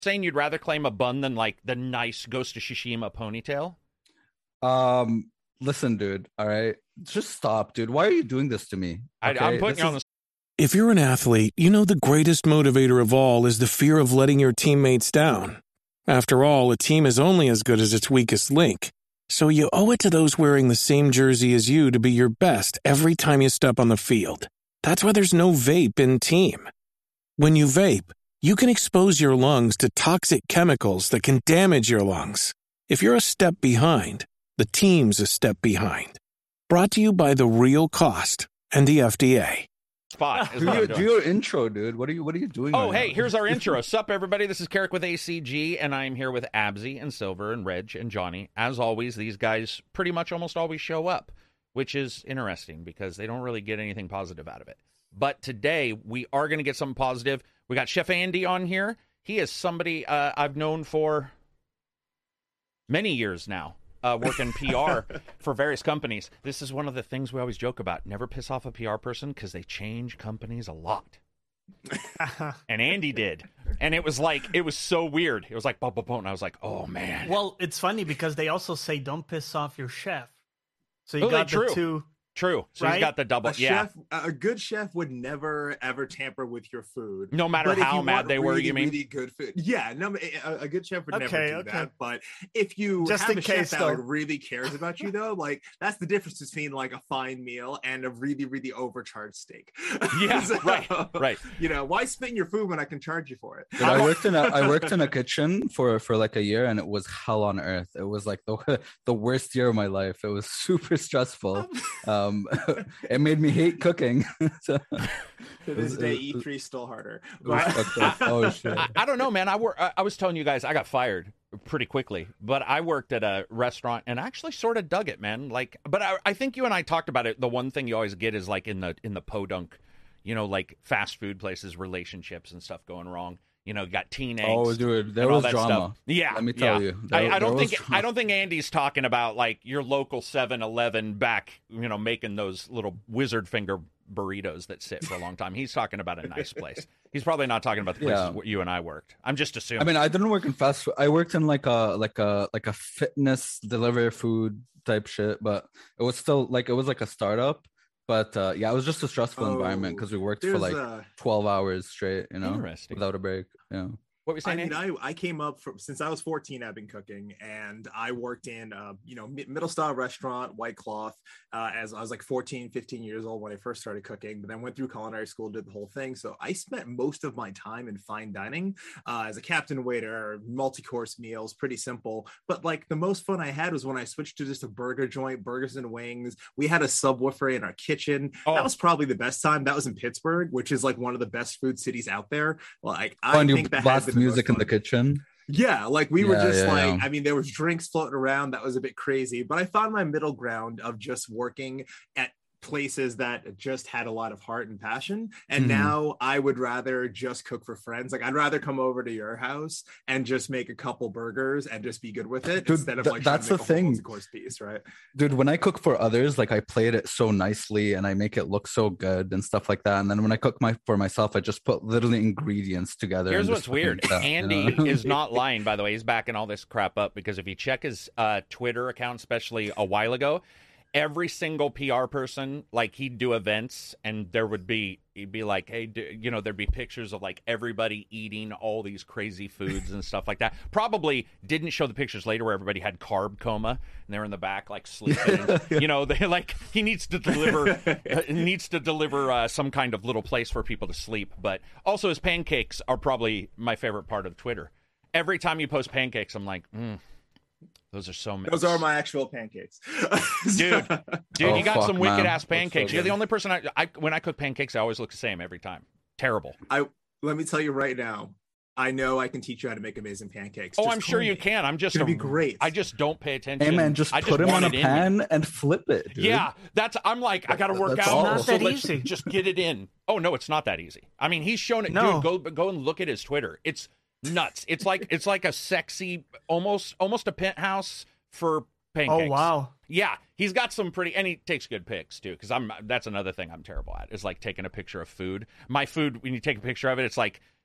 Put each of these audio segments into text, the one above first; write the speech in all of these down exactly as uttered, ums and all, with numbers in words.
saying you'd rather claim a bun than like the nice Ghost of Tsushima ponytail? Um, listen, dude. All right, just stop, dude. Why are you doing this to me? Okay? I, I'm putting this you on is... the. If you're an athlete, you know the greatest motivator of all is the fear of letting your teammates down. After all, a team is only as good as its weakest link. So you owe it to those wearing the same jersey as you to be your best every time you step on the field. That's why there's no vape in team. When you vape, you can expose your lungs to toxic chemicals that can damage your lungs. If you're a step behind, the team's a step behind. Brought to you by The Real Cost and the F D A. Spot. Do, your, do your intro, dude. What are you What are you doing? Oh, right hey, now? here's our intro. Sup, everybody. This is Carrick with A C G, and I'm here with Abzy and Silver and Reg and Johnny. As always, these guys pretty much almost always show up, which is interesting because they don't really get anything positive out of it. But today, we are going to get something positive. We got Chef Andy on here. He is somebody uh, I've known for many years now. Uh, working P R for various companies. This is one of the things we always joke about. Never piss off a P R person because they change companies a lot. And Andy did. And it was like, it was so weird. It was like, boom, boom, boom. And I was like, oh, man. Well, it's funny because they also say don't piss off your chef. So you Oh, got they- true. the two. True. So Right? he's got the double. A Yeah. chef, a good chef would never ever tamper with your food, No matter But if how you mad want they were, really, you mean? really good food. Yeah, no, a, a good chef would never Okay, do okay. that. But if you Just have in a chef case, that though. like really cares about you, though, like that's the difference between like a fine meal and a really, really overcharged steak. Yeah, So, right, right. You know, why spit in your food when I can charge you for it? Dude, I worked in a I worked in a kitchen for for like a year, and it was hell on earth. It was like the the worst year of my life. It was super stressful. Um, it made me hate cooking. So, To it this was- day, it E was- three still harder. it was But- fucked up. Oh shit! I, I don't know, man. I, wor- I I was telling you guys I got fired pretty quickly, but I worked at a restaurant and I actually sort of dug it, man. Like, but I, I think you and I talked about it. The one thing you always get is like in the in the podunk, you know, like fast food places, relationships and stuff going wrong. You know, you got teen angst. Oh, dude, there and all was that drama. stuff. Yeah, Let me tell yeah. you, there- I, I there don't was think drama. I don't think Andy's talking about like your local seven eleven back, you know, making those little wizard finger burritos that sit for a long time. He's talking about a nice place. He's probably not talking about the places Yeah. where you and I worked. I'm just assuming. I mean, I didn't work in fast food. I worked in like a like a like a fitness delivery food type shit, but it was still like it was like a startup. But uh, yeah, it was just a stressful Oh, environment because we worked for there's like a- twelve hours straight, you know, Interesting. without a break. Yeah. what were you I saying, mean, Andy? I, I came up from since I was fourteen. I've been cooking, and I worked in uh, you know mi- middle style restaurant, white cloth, uh, as I was like fourteen, fifteen years old when I first started cooking. But then went through culinary school, did the whole thing. So I spent most of my time in fine dining uh, as a captain waiter, multi course meals, pretty simple. But like the most fun I had was when I switched to just a burger joint, burgers and wings. We had a subwoofer in our kitchen. Oh. That was probably the best time. That was in Pittsburgh, which is like one of the best food cities out there. Like Oh, I and you think that has blast been the music most in the fun. kitchen. Yeah, like we were Yeah, just yeah, like, yeah. I mean, there was drinks floating around. That was a bit crazy, but I found my middle ground of just working at places that just had a lot of heart and passion. And Mhm. now I would rather just cook for friends. Like I'd rather come over to your house and just make a couple burgers and just be good with it Dude, instead of th- like trying that's to the make a whole thing. multi-course piece, right? Dude, when I cook for others, like I plate it so nicely and I make it look so good and stuff like that. And then when I cook my for myself, I just put literally ingredients together. Here's and what's just fucking weird. stuff, you Andy know? is not lying, by the way. He's backing all this crap up because if you check his uh, Twitter account, especially a while ago, every single P R person, like he'd do events and there would be, he'd be like, hey, do, you know, there'd be pictures of like everybody eating all these crazy foods and stuff like that. Probably didn't show the pictures later where everybody had carb coma and they're in the back like sleeping. And, you know, they like, he needs to deliver, uh, needs to deliver uh, some kind of little place for people to sleep. But also his pancakes are probably my favorite part of Twitter. Every time you post pancakes, I'm like, mm, those are so many. Those are my actual pancakes. Dude, dude, Oh, you got fuck, some wicked man. ass Looks so pancakes. You're the good. only person I, I when I cook pancakes, I always look the same every time. Terrible. I let me tell you right now, I know I can teach you how to make amazing pancakes. Oh, Just I'm sure call you me. can. I'm just It's a, gonna be great. I just don't pay attention. Hey man, just I put them want on a it in me. pan and flip it, dude. Yeah, that's. I'm like, I got to work That's out. all. Not so that let's easy. Just get it in. Oh no, it's not that easy. I mean, he's shown it. No. Dude, go go and look at his Twitter. It's nuts. It's like it's like a sexy, almost almost a penthouse for pancakes. Oh wow. Yeah, he's got some pretty, and he takes good pics too. Because I'm that's another thing I'm terrible at is like taking a picture of food. My food, when you take a picture of it, it's like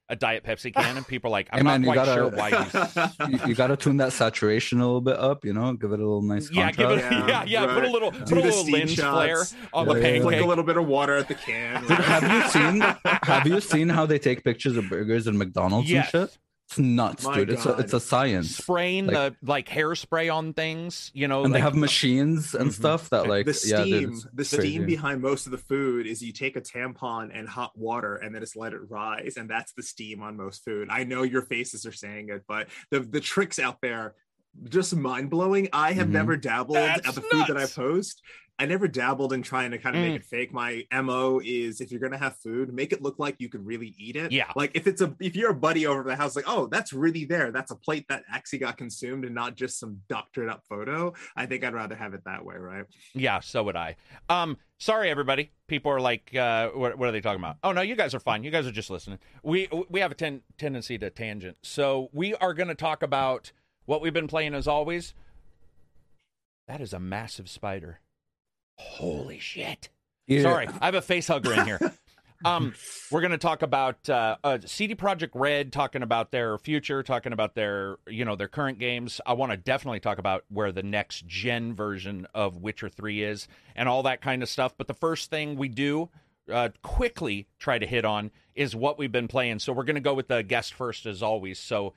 a Diet Pepsi can, and people are like, I'm Hey, man, not you quite gotta- sure why he's. you, you got to tune that saturation a little bit up, you know, give it a little nice Yeah, contrast. give it. Yeah, Yeah, yeah. Put a right. little, Do put a the little steam lens flare shots. on Yeah, the yeah, yeah. Flick pancake. a little bit of water at the can. Dude, have you seen have you seen how they take pictures of burgers in McDonald's Yes. and shit? It's nuts, My dude. It's a, God. it's a science. Spraying Like- the like hairspray on things, you know, And like they have machines and Mhm. stuff that like the yeah, steam, dude, it's the crazy. steam behind most of the food is you take a tampon and hot water and then just let it rise, and that's the steam on most food. I know your faces are saying it, but the the tricks out there just mind blowing. I have Mhm. never dabbled That's at the food that I nuts. post. I never dabbled in trying to kind of Mm. make it fake. My M O is if you're gonna have food, make it look like you could really eat it. Yeah. Like if it's a if you're a buddy over at the house, like, oh, that's really there. That's a plate that actually got consumed and not just some doctored up photo. I think I'd rather have it that way, right? Yeah, so would I. Um, sorry everybody. People are like, uh, what, what are they talking about? Oh no, you guys are fine. You guys are just listening. We we have a ten, tendency to tangent, so we are going to talk about what we've been playing as always. That is a massive spider. Holy shit! Yeah. Sorry, I have a face hugger in here. Um, we're going to talk about uh, uh, C D Projekt Red, talking about their future, talking about their, you know, their current games. I want to definitely talk about where the next gen version of Witcher three is and all that kind of stuff. But the first thing we do uh, quickly try to hit on is what we've been playing. So we're going to go with the guest first, as always. So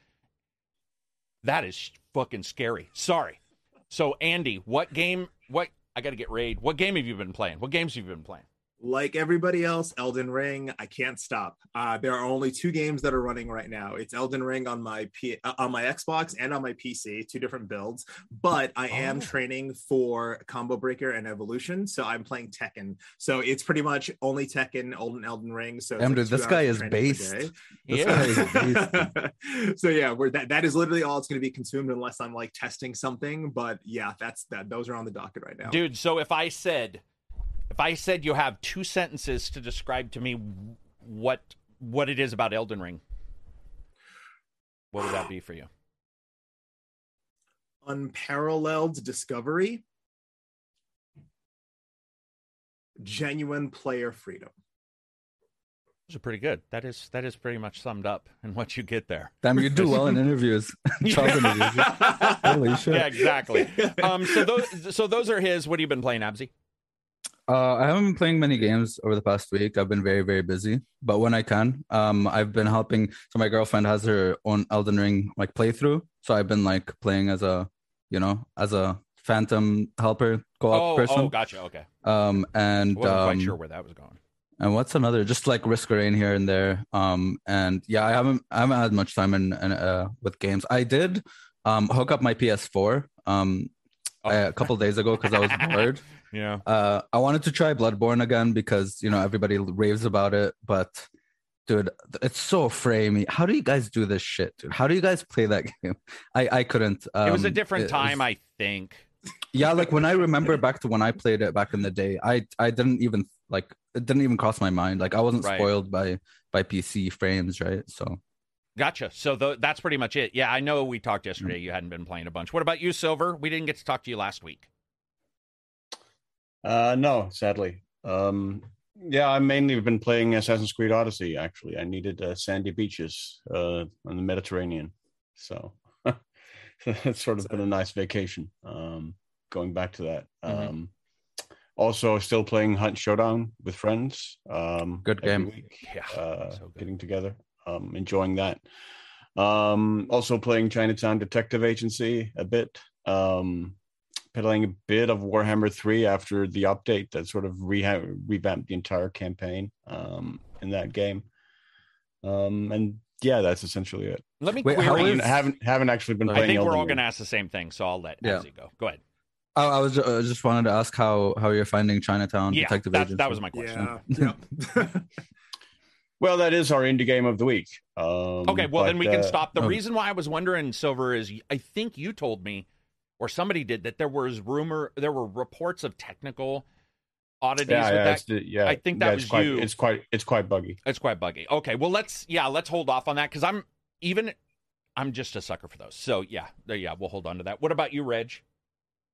that is fucking scary. Sorry. So Andy, what game? What I got to get raid. What game have you been playing? What games have you been playing? Like everybody else, Elden Ring, I can't stop. Uh, there are only two games that are running right now. It's Elden Ring on my P- uh, on my Xbox and on my P C, two different builds. But I am Oh. training for Combo Breaker and Evolution, so I'm playing Tekken. So it's pretty much only Tekken, Elden Elden Ring. So it's Damn, like dude, two this guy hours is of training per based. day. This Yeah. guy is based. So yeah, we're that that is literally all it's going to be consumed unless I'm like testing something. But yeah, that's that. Those are on the docket right now. Dude, so if I said if I said you have two sentences to describe to me what what it is about Elden Ring, what would that be for you? Unparalleled discovery, genuine player freedom. Those are pretty good. That is that is pretty much summed up in what you get there. Damn, you do well in interviews. Job interviews. Holy shit. Yeah, exactly. Um, so those so those are his. What have you been playing, Absy? Uh, I haven't been playing many games over the past week. I've been very, very busy. But when I can, um, I've been helping. So my girlfriend has her own Elden Ring like playthrough. So I've been like playing as a, you know, as a phantom helper co-op Oh, person. oh, gotcha. Okay, Um, and wasn't um, quite sure where that was going. and what's another? Just like Risk of Rain here and there. Um, and yeah, I haven't I haven't had much time in, in uh with games. I did um hook up my P S four um Oh. a couple days ago because I was bored. Yeah. Uh, I wanted to try Bloodborne again because you know everybody raves about it, but dude, it's so framey. How do you guys do this shit, dude? How do you guys play that game? I I couldn't. Um, it was a different it time, was- I think. yeah, like when I remember back to when I played it back in the day, I I didn't even like it didn't even cross my mind. Like I wasn't Right. spoiled by by P C frames, right? So Gotcha. So th- that's pretty much it. Yeah, I know we talked yesterday. You hadn't been playing a bunch. What about you, Silver? We didn't get to talk to you last week. Uh, no, sadly. Um, yeah, I mainly been playing Assassin's Creed Odyssey. Actually, I needed uh, sandy beaches uh, on the Mediterranean, so it's sort of been a nice vacation. Um, going back to that. Mhm. Um, also, still playing Hunt Showdown with friends. Um, Good every game. week, Yeah, uh, so good. getting together, um, enjoying that. Um, also playing Chinatown Detective Agency a bit. Um, playing a bit of Warhammer three after the update that sort of reha- revamped the entire campaign um, in that game. Um, and yeah, that's essentially it. Let me Wait, how query. I is- you. haven't haven't actually been I playing. think we're Elden all going to Ring. ask the same thing, so I'll let Yeah. Absy go. Go ahead. I, I was uh, just wanted to ask how how you're finding Chinatown Yeah, Detective that, Agency. that was my question. Yeah. Yep. Well, that is our indie game of the week. Um, Okay, well, then but, we can uh, stop. The okay. reason why I was wondering, Silver, is I think you told me, or somebody did, that there was rumor, there were reports of technical oddities Yeah, with yeah, that. it's the- yeah, I think that yeah, was it's quite, you. It's quite, it's quite buggy. It's quite buggy. Okay, well, let's, yeah, let's hold off on that, because I'm even, I'm just a sucker for those. So, yeah, there, yeah, we'll hold on to that. What about you, Reg?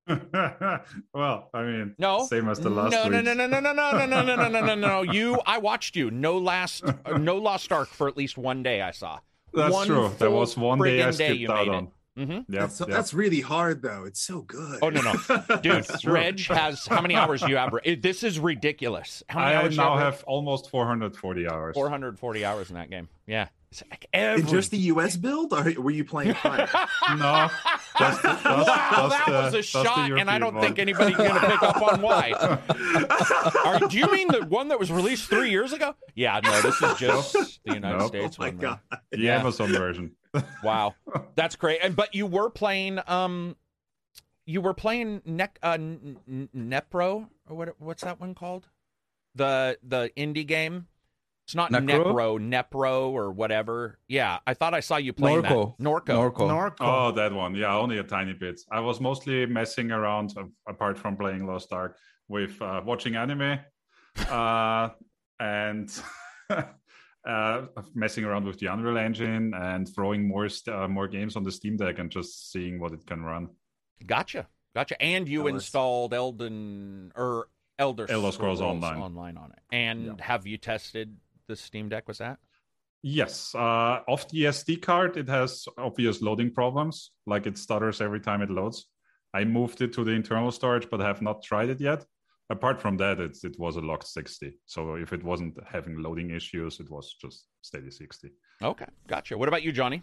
Well, I mean, No, same as the last no, no, weeks. no, no, no, no, no, no, no, no, no, no, no, no. You, I watched you. No last, uh, no Lost Ark for at least one day. I saw. That's one true. There full was one day I friggin' skipped you out made on. it. Mm-hmm. Yep, That's, yep. that's really hard, though. It's so good. Oh no, no, dude. That's true. Reg has how many hours do you have? It- This is ridiculous. How many I hours? do you now have? have almost four hundred forty hours. four hundred forty hours in that game. Yeah, it's like In every. just the U S build, or were you playing Hunter? No, that's the, that's, Wow, that's that the, was a that's the shot, and I European don't one. think anybody's going to pick up on why. Are, do you mean the one that was released three years ago? Yeah, no, this is just the United Nope. States Oh my one. man. god! The Yeah. Amazon version. Wow, that's great. And but you were playing, um, you were playing ne- uh, N- N- Nepro or what? What's that one called? The the indie game. It's not Necro? Nepro, Nepro or whatever. Yeah, I thought I saw you playing Norco. that. Norco. Norco. Norco. Oh, that one. Yeah, only a tiny bit. I was mostly messing around, uh, apart from playing Lost Ark, with uh, watching anime uh, and uh, messing around with the Unreal Engine and throwing more st- uh, more games on the Steam Deck and just seeing what it can run. Gotcha, gotcha. And you That was- installed Elden or Elder, Elder Scrolls Online. online on it. And Yeah. have you tested the Steam Deck? Was that? Yes, uh, off the S D card, it has obvious loading problems, like it stutters every time it loads. I moved it to the internal storage, but have not tried it yet. Apart from that, it's, it was a locked sixty. So if it wasn't having loading issues, it was just steady sixty. Okay, gotcha. What about you, Johnny?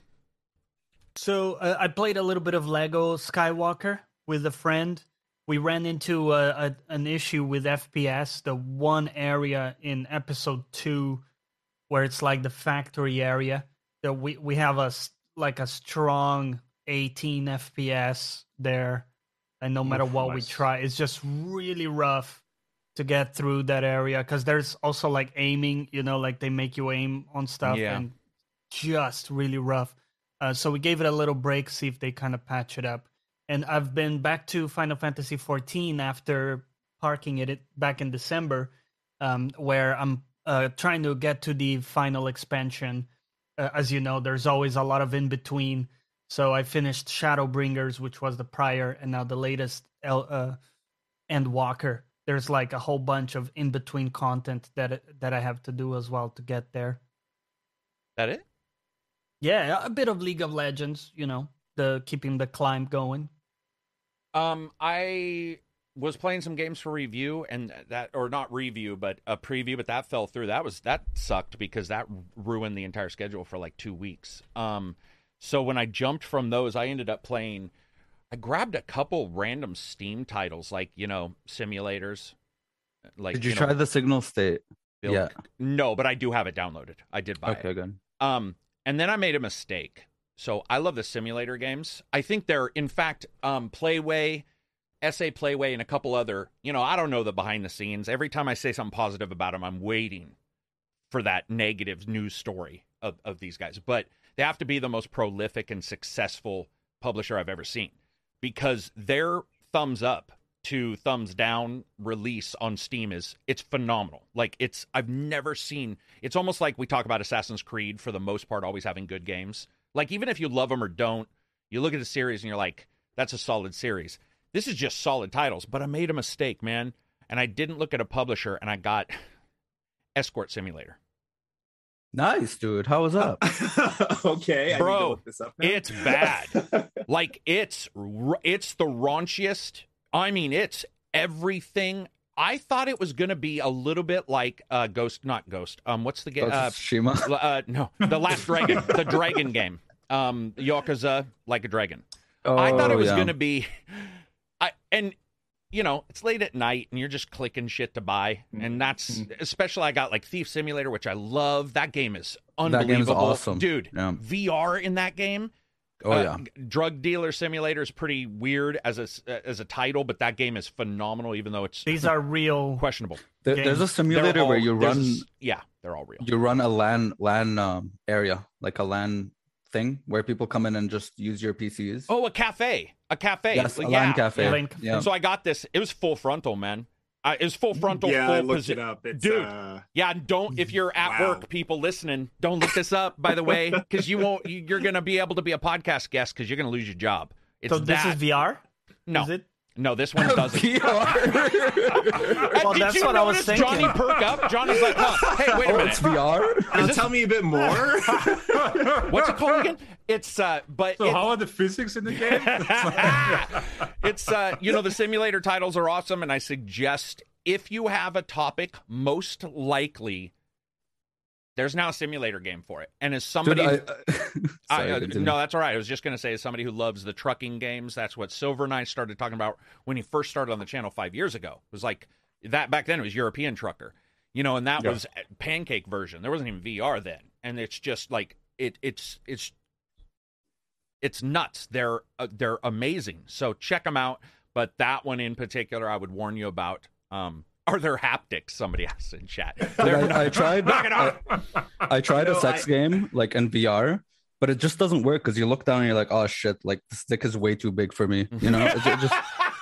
So uh, I played a little bit of Lego Skywalker with a friend. We ran into a, a, an issue with F P S. The one area in episode two, where it's like the factory area, that we we have a s- like a strong eighteen F P S there, and no matter Oof, what we nice. try, it's just really rough to get through that area because there's also like aiming. You know, like they make you aim on stuff, Yeah. and just really rough. Uh, so we gave it a little break, see if they kind of patch it up. And I've been back to Final Fantasy fourteen after parking it back in December, um, where I'm uh, trying to get to the final expansion. Uh, as you know, there's always a lot of in between. So I finished Shadowbringers, which was the prior, and now the latest El- uh, Endwalker. There's like a whole bunch of in between content that that I have to do as well to get there. That it? Yeah, a bit of League of Legends, you know, the keeping the climb going. Um, I was playing some games for review, and that, or not review, but a preview, but that fell through. That was that sucked because that ruined the entire schedule for like two weeks. Um, so when I jumped from those, I ended up playing. I grabbed a couple random Steam titles, like you know, simulators. Like, Did you, know, try the Signal State? build- Yeah. No, but I do have it downloaded. I did buy it. Okay, good. Um, and then I made a mistake. So I love the simulator games. I think they're, in fact, um, Playway, S A Playway, and a couple other, you know, I don't know the behind the scenes. Every time I say something positive about them, I'm waiting for that negative news story of, of these guys. But they have to be the most prolific and successful publisher I've ever seen because their thumbs up to thumbs down release on Steam is it's phenomenal. Like it's I've never seen it's almost like we talk about Assassin's Creed for the most part always having good games. Like even if you love them or don't, you look at a series and you're like, that's a solid series. This is just solid titles, but I made a mistake, man. And I didn't look at a publisher and I got Escort Simulator. Nice, dude. How was that? Okay, I need to Bro, look this up now. It's bad. Like it's r- it's the raunchiest. I mean, it's everything. I thought it was going to be a little bit like uh, Ghost, not Ghost. Um, what's the game? Ghost Uh, of Tsushima? uh, no, the Last Dragon, the Dragon game. Um, Yakuza Like a Dragon. Oh, I thought it was yeah. going to be, I and you know it's late at night and you're just clicking shit to buy, and that's especially I got like Thief Simulator, which I love. That game is That unbelievable, game's awesome. dude. Yeah. V R in that game. Oh, Uh, yeah. g- Drug Dealer Simulator is pretty weird as a s- as a title, but that game is phenomenal, even though it's These are real. questionable. There, there's a games. simulator They're where all- you there's a run s- yeah, they're all real. you run a LAN LAN um, area, like a LAN thing where people come in and just use your P Cs. Oh, a cafe, a cafe. yes, a yeah. LAN cafe. Link. Yeah. So I got this. It was full frontal, man. Uh, it was full frontal, yeah, full I looked posi- it up. It's, Dude. uh, Yeah, and don't if you're at Wow. work, people listening, don't look this up. By the way, because you won't. you- You're gonna be able to be a podcast guest because you're gonna lose your job. It's So this that. is V R? No, Is it? No, this one doesn't. V R. Well, Did that's you what I was notice thinking. Johnny perk up? Johnny's like, huh, hey, wait a Oh, minute. it's V R. Now, tell me a bit more. What's it called again? It's uh, but So it- how are the physics in the game? it's uh, you know, the simulator titles are awesome, and I suggest if you have a topic, most likely there's now a simulator game for it. And as somebody, Dude, I, I, Sorry, uh, continue. no, that's all right. I was just going to say, as somebody who loves the trucking games, that's what Silver and I started talking about when he first started on the channel five years ago. It was like that back then. It was European Trucker, you know, and that Yeah. was pancake version. There wasn't even V R then, and it's just like it. It's it's it's nuts. They're uh, they're amazing. So check them out. But that one in particular, I would warn you about. Um, Are there haptics? Somebody asked in chat. Dude, They're- I, I tried. Knock it off. I, I tried No, a sex I- game like in V R, but it just doesn't work because you look down and you're like, oh shit, like the stick is way too big for me. You know, it, it just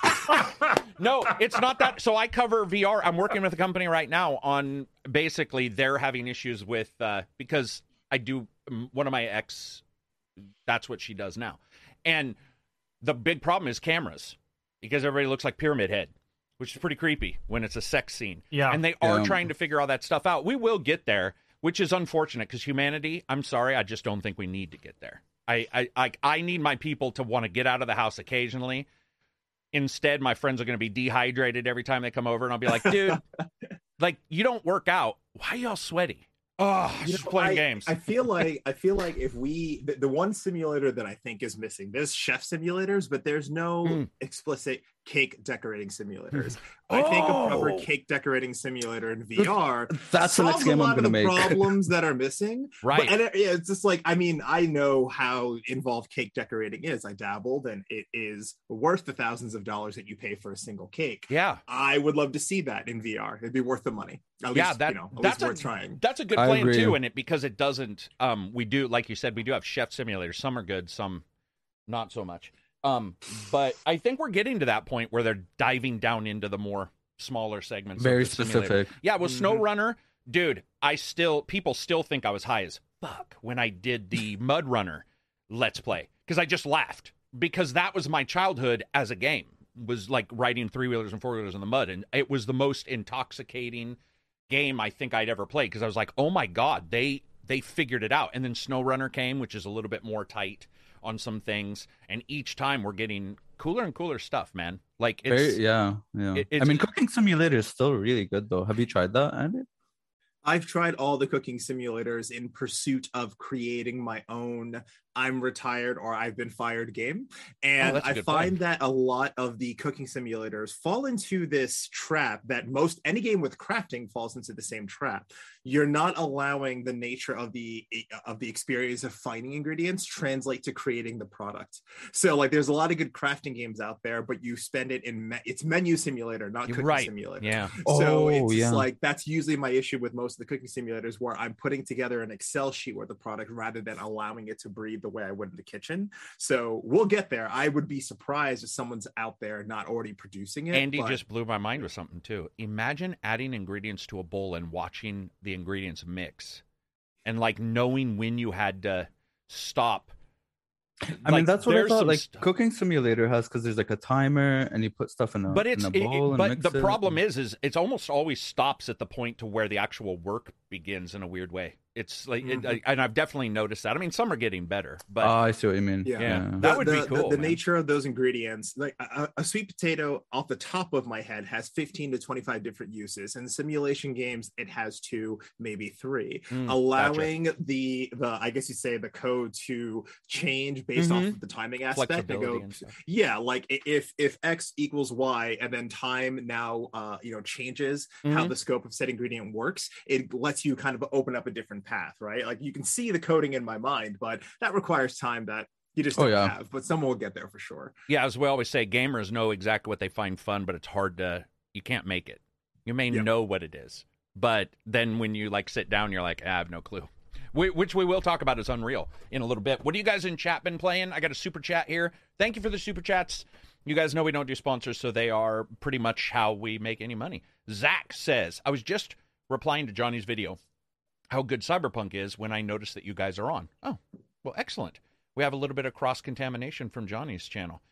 No, it's not that. So I cover V R. I'm working with a company right now on basically they're having issues with uh, because I do um, one of my ex. That's what she does now, and the big problem is cameras because everybody looks like Pyramid Head, which is pretty creepy when it's a sex scene. Yeah. and they are Yeah. trying to figure all that stuff out. We will get there, which is unfortunate because humanity. I'm sorry, I just don't think we need to get there. I I I, I need my people to want to get out of the house occasionally. Instead, my friends are going to be dehydrated every time they come over, and I'll be like, dude, like, you don't work out. Why are y'all sweaty? Oh, You just know, playing I, games. I feel like I feel like if we the, the one simulator that I think is missing, there's chef simulators, but there's no Mm. explicit cake decorating simulators. I think a proper Oh. cake decorating simulator in V R that's the next solves game a I'm lot of gonna the make. problems that are missing. Right. But, and it, yeah, it's just like, I mean, I know how involved cake decorating is. I dabbled, and it is worth the thousands of dollars that you pay for a single cake. yeah. I would love to see that in V R. It'd be worth the money. At Yeah, least, that- you know, at that's least a- worth trying. That's a good I plan agree. too, and it because it doesn't. Um, we do, like you said, we do have chef simulators. Some are good, some not so much. Um, but I think we're getting to that point where they're diving down into the more smaller segments. of very the simulator. specific. Yeah, with Mhm. SnowRunner, dude, I still people still think I was high as fuck when I did the Mud Runner Let's Play because I just laughed because that was my childhood as a game was like riding three wheelers and four wheelers in the mud, and it was the most intoxicating game I think I'd ever played because I was like, oh my god, they they figured it out. And then SnowRunner came, which is a little bit more tight on some things, and each time we're getting cooler and cooler stuff, man. Like it's Very, yeah, yeah. it- I it's- mean, Cooking Simulator is still really good though. Have you tried that, Andy? I've tried all the cooking simulators in pursuit of creating my own I'm retired or I've been fired game. And that's a I good find point. that a lot of the cooking simulators fall into this trap that most any game with crafting falls into the same trap. You're not allowing the nature of the of the experience of finding ingredients translate to creating the product. So like there's a lot of good crafting games out there, but you spend it in me- it's menu simulator, not You're cooking right. simulator. Yeah. So Oh, it's just yeah. like that's usually my issue with most of the cooking simulators where I'm putting together an Excel sheet with the product rather than allowing it to breathe the way I would in the kitchen. So we'll get there. I would be surprised if someone's out there not already producing it. Andy but- just blew my mind with something too. Imagine adding ingredients to a bowl and watching the ingredients mix, and like knowing when you had to stop. I mean, Like, that's what I there's thought. some Like st- Cooking Simulator has because there's like a timer and you put stuff in a but it's in a it- bowl it- and but mix the it. problem is is it's almost always stops at the point to where the actual work begins in a weird way. It's like, it- Mhm. and I've definitely noticed that. I mean, some are getting better, but Oh, I see what you mean. Yeah. yeah, The- that would the, be the- cool. The, man. nature of those ingredients, like a, a sweet potato off the top of my head has fifteen to twenty-five different uses. In simulation games, it has two, maybe three. Mm, gotcha. Allowing the, the, I guess you say the code to change based off Mhm. of the timing aspect and Flexibility go, and stuff. yeah, like i- if if X equals Y and then time now uh you know changes how Mhm. the scope of said ingredient works, it lets you kind of open up a different path, right? Like you can see the coding in my mind, but that requires time that you just Oh, don't yeah. have. But someone will get there for sure. Yeah, as we always say, gamers know exactly what they find fun, but it's hard to, you can't make it. You may Yeah. know what it is, but then when you like sit down, you're like, I have no clue. We, which we will talk about is Unreal in a little bit. What are you guys in chat been playing? I got a super chat here. Thank you for the super chats. You guys know we don't do sponsors, so they are pretty much how we make any money. Zach says, I was just replying to Johnny's video how good Cyberpunk is when I noticed that you guys are on. Oh, well, excellent. We have a little bit of cross-contamination from Johnny's channel.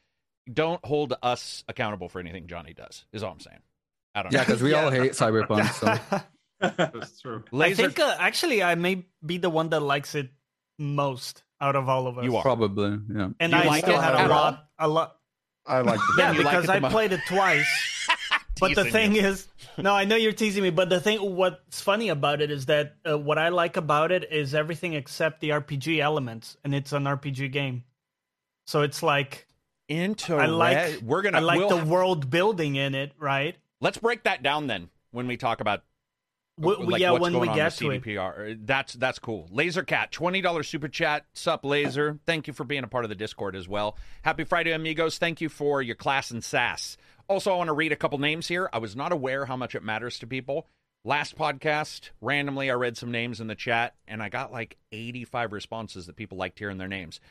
don't hold us accountable for anything Johnny does. Is all I'm saying. I don't Yeah, know. because we Yeah. all hate Cyberpunk. So That's true. I Laser, think uh, actually I may be the one that likes it most out of all of us. You are. probably, yeah. and Do you I like still it had at a all? lot, a lot. I like the Yeah, you like because it the I mo- played it twice. But the Teasing thing you. is, no, I know you're teasing me. But the thing, what's funny about it is that uh, what I like about it is everything except the R P G elements, and it's an R P G game. So it's like Into I like, we're gonna I like we'll the ha- world building in it, right? let's break that down then when we talk about W- like yeah, what's when going we on get with to it. C D P R. That's that's cool. Lasercat, twenty dollars super chat. Sup, Laser. Thank you for being a part of the Discord as well. Happy Friday, amigos. Thank you for your class and sass. Also, I want to read a couple names here. I was not aware how much it matters to people. Last podcast, randomly, I read some names in the chat, and I got like eighty-five responses that people liked hearing their names.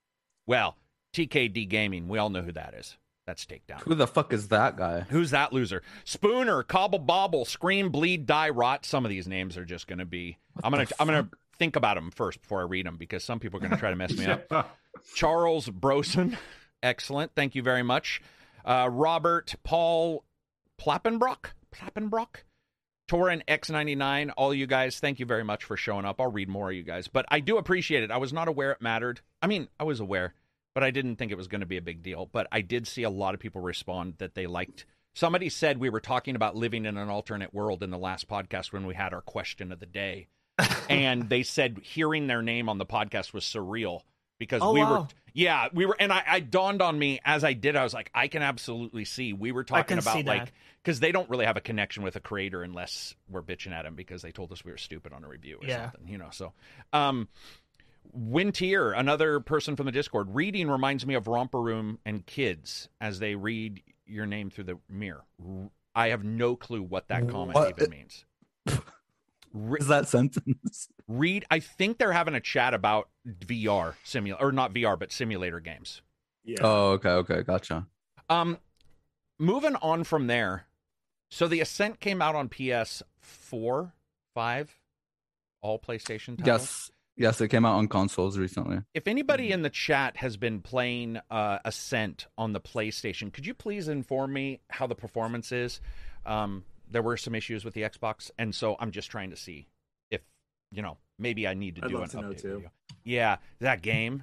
Well, T K D Gaming, we all know who that is. That's Takedown. Who the fuck is that guy? Who's that loser? Spooner, Cobble Bobble, Scream, Bleed, Die, Rot. Some of these names are just going to be. I'm gonna. I'm gonna think about them first before I read them because some people are going to try to mess me up. Charles Brosen, excellent. Thank you very much. Uh, Robert Paul Plappenbrock, Plappenbrock, Torin X ninety-nine. All you guys, thank you very much for showing up. I'll read more of you guys, but I do appreciate it. I was not aware it mattered. I mean, I was aware, but I didn't think it was going to be a big deal. But I did see a lot of people respond that they liked. Somebody said we were talking about living in an alternate world in the last podcast when we had our question of the day. And they said hearing their name on the podcast was surreal because Oh, we wow. were, yeah, we were, and I, I dawned on me as I did, I was like, I can absolutely see. We were talking can see about that. like, because they don't really have a connection with a creator unless we're bitching at him because they told us we were stupid on a review or Yeah. something, you know. So, um, Wintier, another person from the Discord, reading reminds me of Romper Room and kids as they read your name through the mirror. R- I have no clue what that comment What? even means. Re- Is that sentence? read, I think they're having a chat about V R simulator, or not V R, but simulator games. Yeah. Oh, okay, okay, gotcha. Um, moving on from there. So the Ascent came out on P S four, five, all PlayStation titles. Yes, yes, it came out on consoles recently. If anybody in the chat has been playing uh, Ascent on the PlayStation, could you please inform me how the performance is? Um, there were some issues with the Xbox, and so I'm just trying to see if, you know, maybe I need to I'd do love an to know, update too. video. Yeah, that game,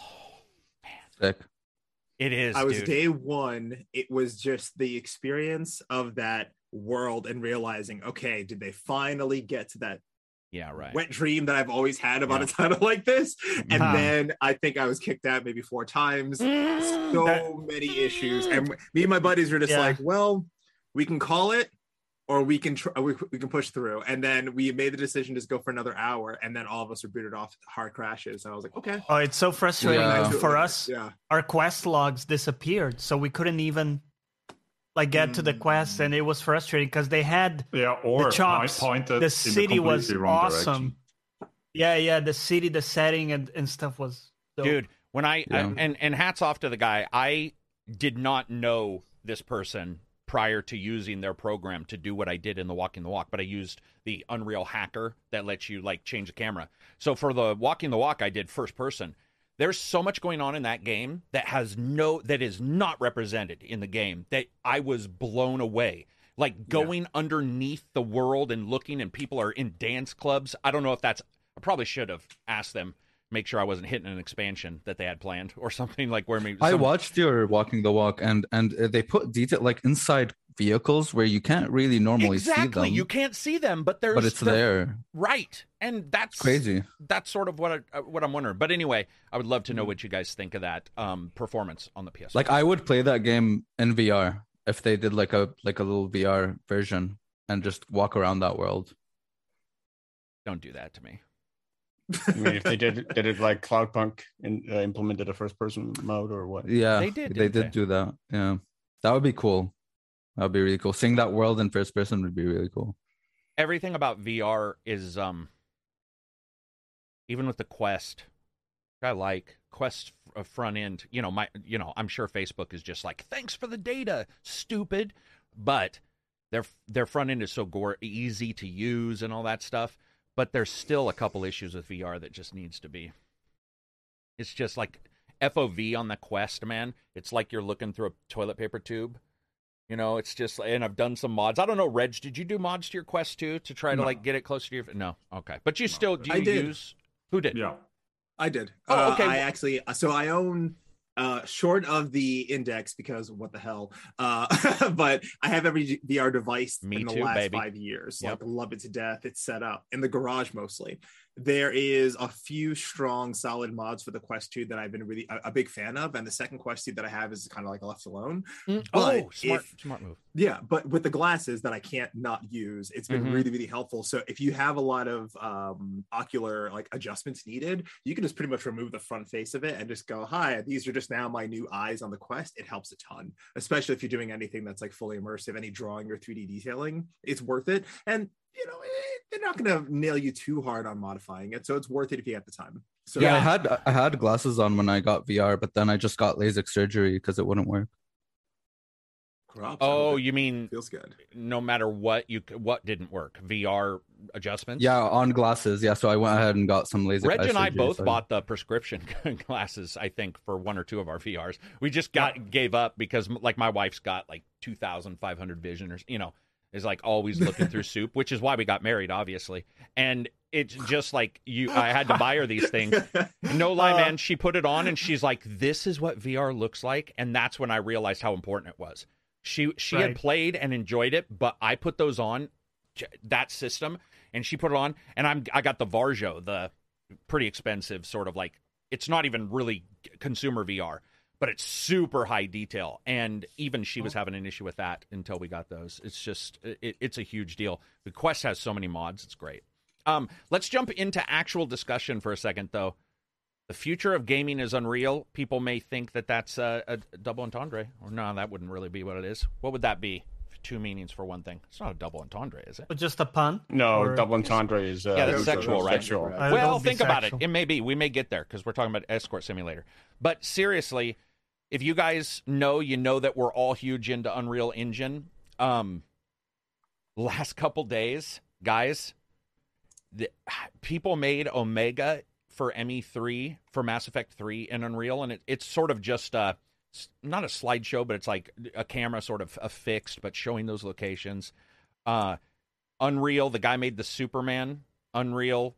Sick. it is, I was dude. day one. It was just the experience of that world and realizing, okay, did they finally get to that Yeah, right. wet dream that I've always had about Yeah. a title like this? And Huh. then I think I was kicked out maybe four times. So Mm. many issues, and me and my buddies were just Yeah. like, well, we can call it, or we can tr- we, we can push through. And then we made the decision to just go for another hour, and then all of us were booted off hard crashes. And I was like, okay. Oh, it's so frustrating Yeah. for us. Yeah. Our quest logs disappeared, so we couldn't even like get to the quest, and it was frustrating because they had Yeah, or the chops. point- pointed The in city was completely wrong awesome. direction. Yeah, yeah, the city, the setting, and, and stuff was dope. Dude, when I, Yeah. I and and hats off to the guy. I did not know this person prior to using their program to do what I did in the Walking the Walk, but I used the Unreal Hacker that lets you like change the camera. So for the Walking the Walk, I did first person. There's so much going on in that game that has no that is not represented in the game that I was blown away. Like going underneath the world and looking, and people are in dance clubs. I don't know if that's. I probably should have asked them, make sure I wasn't hitting an expansion that they had planned or something like where maybe. I some- watched your Walking the Walk, and and uh, they put detail like inside vehicles where you can't really normally exactly. see them, You can't see them, but there's but it's they're- there. right, and that's Crazy. That's sort of what I, uh, what I'm wondering. But anyway, I would love to know what you guys think of that um, performance on the P S. Like I would play that game in V R if they did like a like a little V R version and just walk around that world. Don't do that to me. I mean, if they did did it like Cloudpunk and uh, implemented a first person mode or what? Yeah, They did, They didn't did they? do that. Yeah, that would be cool. That would be really cool. Seeing that world in first person would be really cool. Everything about V R is um even with the Quest, I like Quest f- front end. You know, my you know, I'm sure Facebook is just like, thanks for the data, stupid. But their their front end is so gore easy to use and all that stuff. But there's still a couple issues with V R that just needs to be. It's just like F O V on the Quest, man. It's like you're looking through a toilet paper tube. You know, it's just, and I've done some mods. I don't know, Reg, did you do mods to your Quest too to try to No. like get it closer to your? No, okay, but you still do you I did. use? Who did? Yeah. I did. Oh, Uh, okay. I actually, so I own, uh, short of the Index because what the hell, uh, but I have every V R device Me in the too, last baby. five years. Yep. Like, love it to death. It's set up in the garage mostly. There is a few strong, solid mods for the Quest two that I've been really a, a big fan of, and the second Quest two that I have is kind of like left alone. Mm, But oh, smart, if- smart move. Yeah, but with the glasses that I can't not use, it's been Mhm. really, really helpful. So if you have a lot of um, ocular like adjustments needed, you can just pretty much remove the front face of it and just go, "Hi, these are just now my new eyes on the Quest." It helps a ton, especially if you're doing anything that's like fully immersive, any drawing or three D detailing. It's worth it, and you know eh, they're not going to nail you too hard on modifying it, so it's worth it if you have the time. So Yeah, I had I had glasses on when I got V R, but then I just got LASIK surgery because it wouldn't work. Props. Oh, It you mean feels good. no matter what you what didn't work? V R adjustments? Yeah, on glasses. Yeah, so I went ahead and got some LASIK. Reg eye and I surgery, both so- bought the prescription glasses, I think, for one or two of our V Rs. We just got gave up because, like, my wife's got like two thousand five hundred vision, or you know, is like always looking through soup, which is why we got married, obviously. And it's just like you, I had to buy her these things. No lie, Uh, man. She put it on and she's like, "This is what V R looks like," and that's when I realized how important it was. She she had Right. played and enjoyed it, but I put those on j- that system, and she put it on, and I'm I got the Varjo, the pretty expensive sort of like, it's not even really consumer V R, but it's super high detail, and even she was having an issue with that until we got those. It's just it, it's a huge deal. The Quest has so many mods, it's great. Um, let's jump into actual discussion for a second, though. The future of gaming is Unreal. People may think that that's a, a double entendre. Or no, that wouldn't really be what it is. What would that be? Two meanings for one thing. It's not a double entendre, is it? But just a pun? No, Or- double entendre is uh, Yeah, that's is sexual, right? Sexual. Uh, that Well, would be think about it. sexual. It may be. We may get there because we're talking about Escort Simulator. But seriously, if you guys know, you know that we're all huge into Unreal Engine. Um, last couple days, guys, the, people made Omega for M E three, for Mass Effect three in Unreal, and it, it's sort of just a, not a slideshow, but it's like a camera sort of affixed, but showing those locations. Uh, Unreal, the guy made the Superman. Unreal,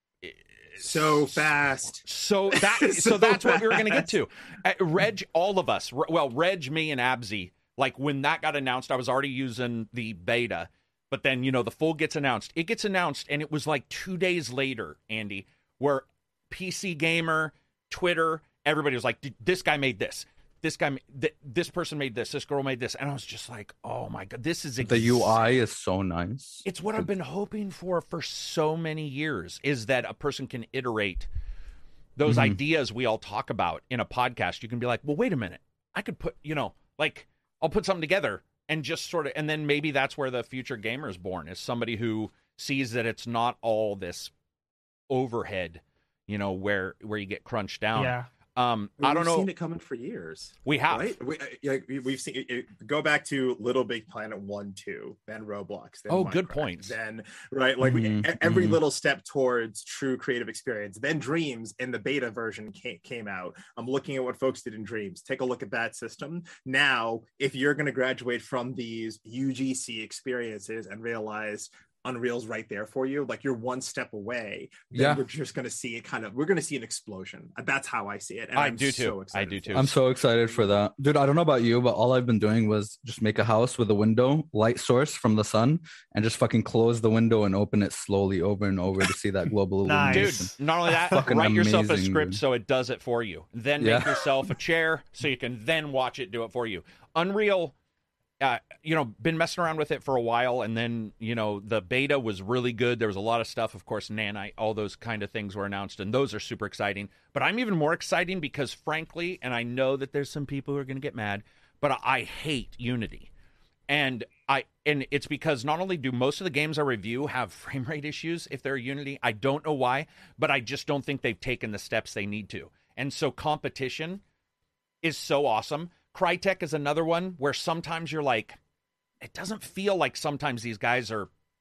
So fast. so that So so that's what we were going to get fast. to. Uh, Reg, all of us, re- well, Reg, me, and Abzy. Like when that got announced, I was already using the beta, but then you know the full gets announced. It gets announced, and it was like two days later, Andy, where P C Gamer, Twitter, everybody was like, "This guy made this. This guy, ma- th- this person made this. This girl made this," and I was just like, "Oh my god, this is ex- The U I is so nice. It's what I've been hoping for for so many years, is that a person can iterate those Mhm. ideas we all talk about in a podcast. You can be like, well, wait a minute. I could put, you know, like I'll put something together and just sort of, and then maybe that's where the future gamer is born, is somebody who sees that it's not all this overhead, you know, where, where you get crunched down. Yeah. Um, I don't We've know. seen it coming for years. We have. Right? We, uh, like, we- we've seen it, it- go back to Little Big Planet one, two, then Roblox. Then Oh, good Minecraft, points. Then, right, like we- Mhm, e- every mhm. little step towards true creative experience. Then Dreams in the beta version came, came out. I'm looking at what folks did in Dreams. Take a look at that system. Now, if you're going to graduate from these U G C experiences and realize Unreal's right there for you, like you're one step away, then Yeah. we're just going to see it kind of, we're going to see an explosion. That's how I see it. And I I'm do too. so I excited do for too. it. I'm so excited for that. Dude, I don't know about you, but all I've been doing was just make a house with a window, light source from the sun, and just fucking close the window and open it slowly over and over to see that global Nice. illumination. Dude, not only that, Fucking write yourself a amazing, script dude. so it does it for you. Then make Yeah. yourself a chair so you can then watch it do it for you. Unreal, uh, you know, been messing around with it for a while, and then, you know, the beta was really good. There was a lot of stuff, of course, Nanite, all those kind of things were announced, and those are super exciting. But I'm even more exciting because, frankly, and I know that there's some people who are going to get mad, but I, I hate Unity. And I and it's because not only do most of the games I review have frame rate issues if they're Unity, I don't know why, but I just don't think they've taken the steps they need to. And so competition is so awesome. Crytek is another one where sometimes you're like, it doesn't feel like sometimes these guys are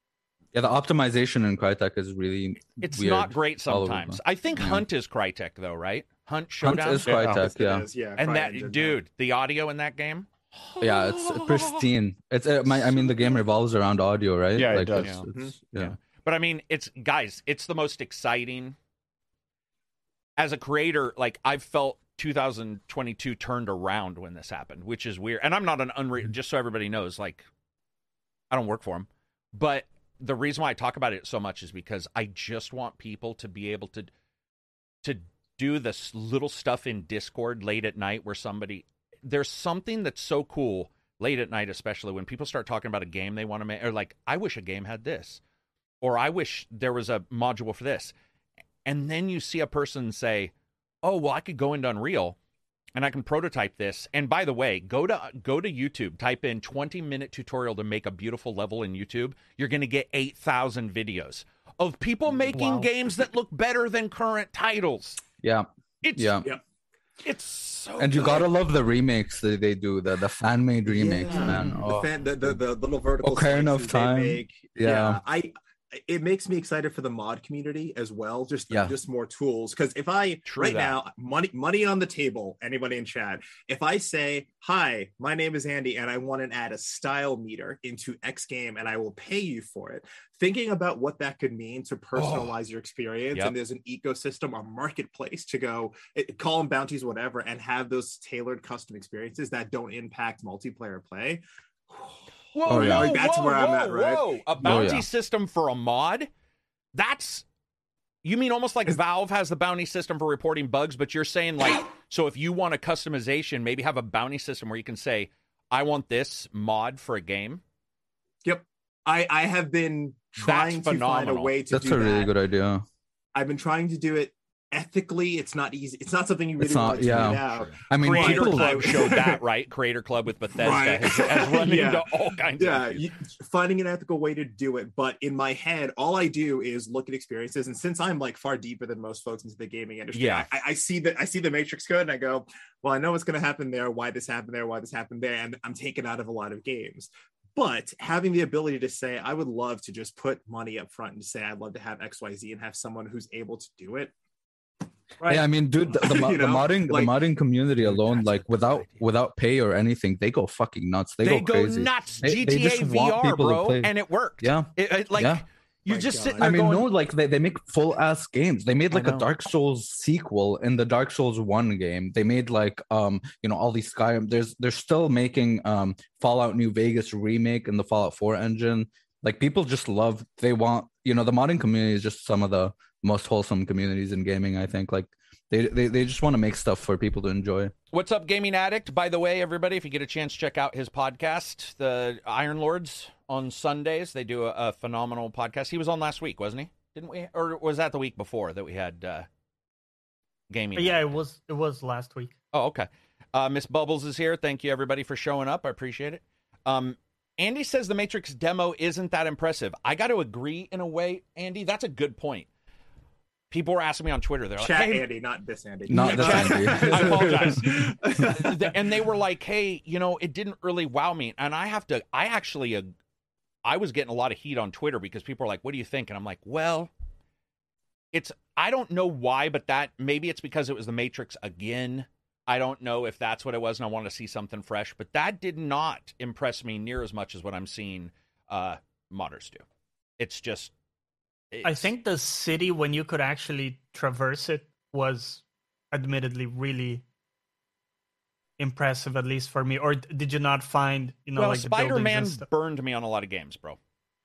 Yeah, the optimization in Crytek is really It's weird not great all over the sometimes. place. I think Yeah. Hunt is Crytek though, right? Hunt Hunt Showdown. is Yeah. Crytek, It yeah. is, yeah. And that CryEngine, yeah. dude, the audio in that game. Yeah, it's pristine. It's uh, my I mean the game revolves around audio, right? Yeah, it like does. It's, Yeah. it's, yeah. Yeah. But I mean, it's guys, it's the most exciting. As a creator, like I've felt two thousand twenty-two turned around when this happened, which is weird. And I'm not an unreal, just so everybody knows, like I don't work for him. But the reason why I talk about it so much is because I just want people to be able to to do this little stuff in Discord late at night where somebody there's something that's so cool late at night, especially when people start talking about a game they want to make, or like, I wish a game had this, or I wish there was a module for this. And then you see a person say, oh, well, I could go into Unreal and I can prototype this. And by the way, go to go to YouTube, type in twenty minute tutorial to make a beautiful level in YouTube. You're going to get eight thousand videos of people making Wow. games that look better than current titles. Yeah. It's Yeah. Yeah. it's so And you good. gotta love the remakes that they do, the the fan made remakes, Yeah. man. The, Oh, fan, the, the the little vertical Ocarina of slices they Time. make. Yeah. I it makes me excited for the mod community as well. Just Yeah. just more tools. Because if I True right that. now money money on the table, anybody in chat, if I say hi, my name is Andy, and I want to add a style meter into X game, and I will pay you for it. Thinking about what that could mean to personalize your experience, Yep. and there's an ecosystem or marketplace to go it, call them bounties, whatever, and have those tailored custom experiences that don't impact multiplayer play. Whoa, Oh, yeah. whoa, Like, that's whoa, where I'm whoa, at, right? whoa. A bounty yeah. system for a mod? That's you mean almost like Valve has the bounty system for reporting bugs, but you're saying like, so if you want a customization, maybe have a bounty system where you can say, I want this mod for a game. Yep. I, I have been trying to find a phenomenal. way to that's do a really that. good idea. I've been trying to do it ethically. It's not easy. It's not something you really It's not- want to yeah. tweet out. I mean, Creator people Club showed that, right? Creator Club with Bethesda Right. has, has run Yeah. into all kinds Yeah, of issues. you, finding an ethical way to do it. But in my head, all I do is look at experiences. And since I'm like far deeper than most folks into the gaming industry, Yeah. I, I see that I see the Matrix code and I go, well, I know what's going to happen there, why this happened there, why this happened there, and I'm taken out of a lot of games. But having the ability to say, I would love to just put money up front and say, I'd love to have X Y Z and have someone who's able to do it. Right. Yeah, I mean, dude, the, the, mo- You the know, modding, like- the modding community Dude, alone, that's a like good without idea. without pay or anything, they go fucking nuts. They, They go go crazy. nuts. They- they G T A just want V R, people to bro, play. and it worked. Yeah, It, it- like Yeah. you're My just God. sitting there I mean, going, no, like they, they make full ass games. They made I like a know. Dark Souls sequel in the Dark Souls one game. They made like um, you know, all these Skyrim. There's they're still making um Fallout New Vegas remake in the Fallout four engine. Like people just love. They want, you know, the modding community is just some of the most wholesome communities in gaming. I think like they they they just want to make stuff for people to enjoy. What's up, Gaming Addict? By the way, everybody, if you get a chance, check out his podcast, the Iron Lords, on Sundays. They do a, a phenomenal podcast. He was on last week, wasn't he? Didn't we? Or was that the week before that we had uh, Gaming? Yeah, it was it was last week. Oh, okay. Uh, Miss Bubbles is here. Thank you, everybody, for showing up. I appreciate it. Um, Andy says the Matrix demo isn't that impressive. I got to agree in a way, Andy. That's a good point. People were asking me on Twitter. They're like, Chat hey, Andy, not this Andy. Not this Chat- Andy. I apologize. And they were like, hey, you know, it didn't really wow me. And I have to, I actually, uh, I was getting a lot of heat on Twitter because people are like, what do you think? And I'm like, well, it's, I don't know why, but that, maybe it's because it was the Matrix again. I don't know if that's what it was and I wanted to see something fresh, but that did not impress me near as much as what I'm seeing uh, modders do. It's just, I it's- think the city, when you could actually traverse it, was admittedly really impressive, at least for me. Or d- did you not find, you know, well, like the buildings Spider-Man and stuff? burned me on a lot of games, bro.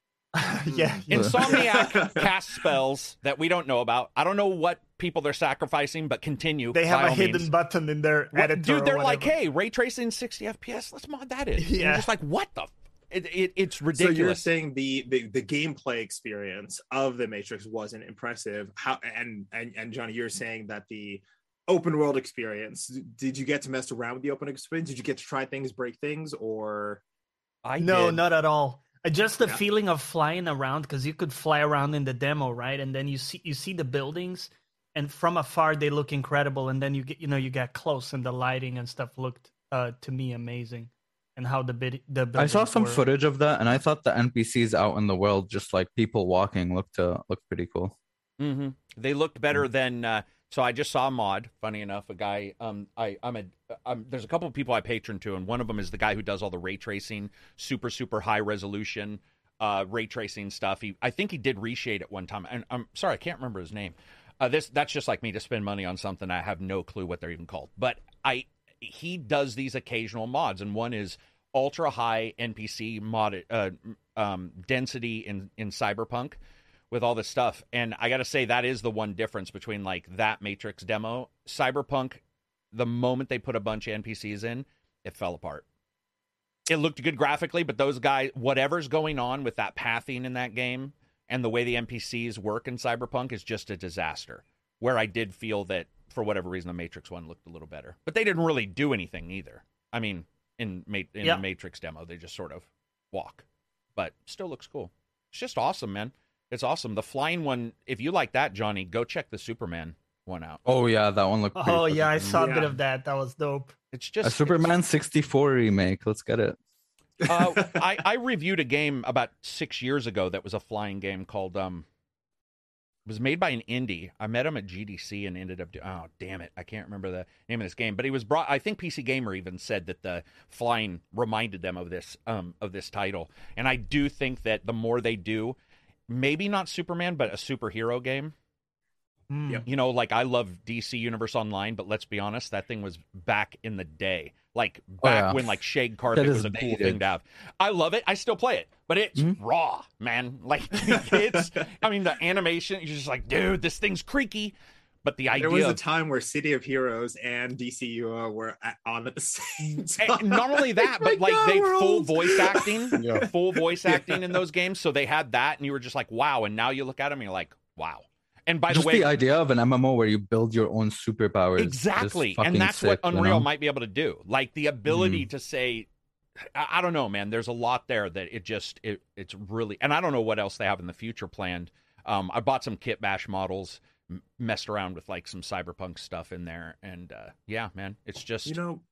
yeah, yeah. Insomniac casts spells that we don't know about. I don't know what people they're sacrificing, but continue. They have by a all hidden means. button in their What- editor. Dude, they're or like, whatever. hey, ray tracing sixty F P S. Let's mod that in. And you're Yeah. just like, what the? F-? It, it, it's So ridiculous. you're saying the, the the gameplay experience of the Matrix wasn't impressive? How and and and Johnny, you're saying that the open world experience. Did you get to mess around with the open experience? Did you get to try things, break things, or I No, did. not at all. Uh, Just the Yeah. feeling of flying around, because you could fly around in the demo, right? And then you see you see the buildings, and from afar they look incredible, and then you get you know you get close, and the lighting and stuff looked uh, to me amazing. and how the bid the I saw buildings some were. footage of that, and I thought the N P Cs out in the world, just like people walking, looked uh, looked pretty cool. Mm-hmm. They looked better than. Uh, so I just saw a mod. Funny enough, a guy. Um, I I'm a. I'm, there's a couple of people I patron to, and one of them is the guy who does all the ray tracing, super super high resolution, uh, ray tracing stuff. He I think he did Reshade at one time, and I'm sorry I can't remember his name. Uh, this that's just like me to spend money on something I have no clue what they're even called. But I he does these occasional mods, and one is ultra high N P C mod uh, um, density in in Cyberpunk with all this stuff. And I got to say that is the one difference between like that Matrix demo. Cyberpunk, the moment they put a bunch of N P Cs in, it fell apart. It looked good graphically, but those guys, whatever's going on with that pathing in that game and the way the N P Cs work in Cyberpunk is just a disaster. Where I did feel that for whatever reason the Matrix one looked a little better, but they didn't really do anything either. I mean, in Ma- in Yeah. the Matrix demo, they just sort of walk, but still looks cool. It's just awesome, man. It's awesome. The flying one, if you like that, Johnny, go check the Superman one out. Oh yeah, that one looked. Pretty Oh yeah, I fucking saw a Yeah. bit of that. That was dope. It's cool. just A Superman sixty-four remake. Let's get it. uh, I, I reviewed a game about six years ago that was a flying game called um. It was made by an indie. I met him at G D C and ended up. Do- oh damn it! I can't remember the name of this game, but he was brought. I think P C Gamer even said that the flying reminded them of this um of this title, and I do think that the more they do, maybe not Superman, but a superhero game. Mm. Yep. You know, like I love D C Universe Online, but let's be honest, that thing was back in the day. Like Oh, back yeah. when like shag carpet That was is a cool dated. thing to have. I love it. I still play it, but it's Mhm. raw, man. Like it's I mean the animation, you're just like, dude, this thing's creaky. But the idea There was a of, time where City of Heroes and D C U O were at, on at the same time. and not only that, but like God, they we're full old. voice acting, Yeah. full voice Yeah. acting in those games. So they had that, and you were just like, wow. And now you look at them, and you're like, wow. And by Just the way, the idea of an M M O where you build your own superpowers. is exactly, fucking and that's sick, what you Unreal know? might be able to do. Like the ability to say, I, I don't know, man. There's a lot there that it just it it's really, and I don't know what else they have in the future planned. Um, I bought some Kit Bash models, m- messed around with like some Cyberpunk stuff in there, and uh, yeah, man, it's just You know,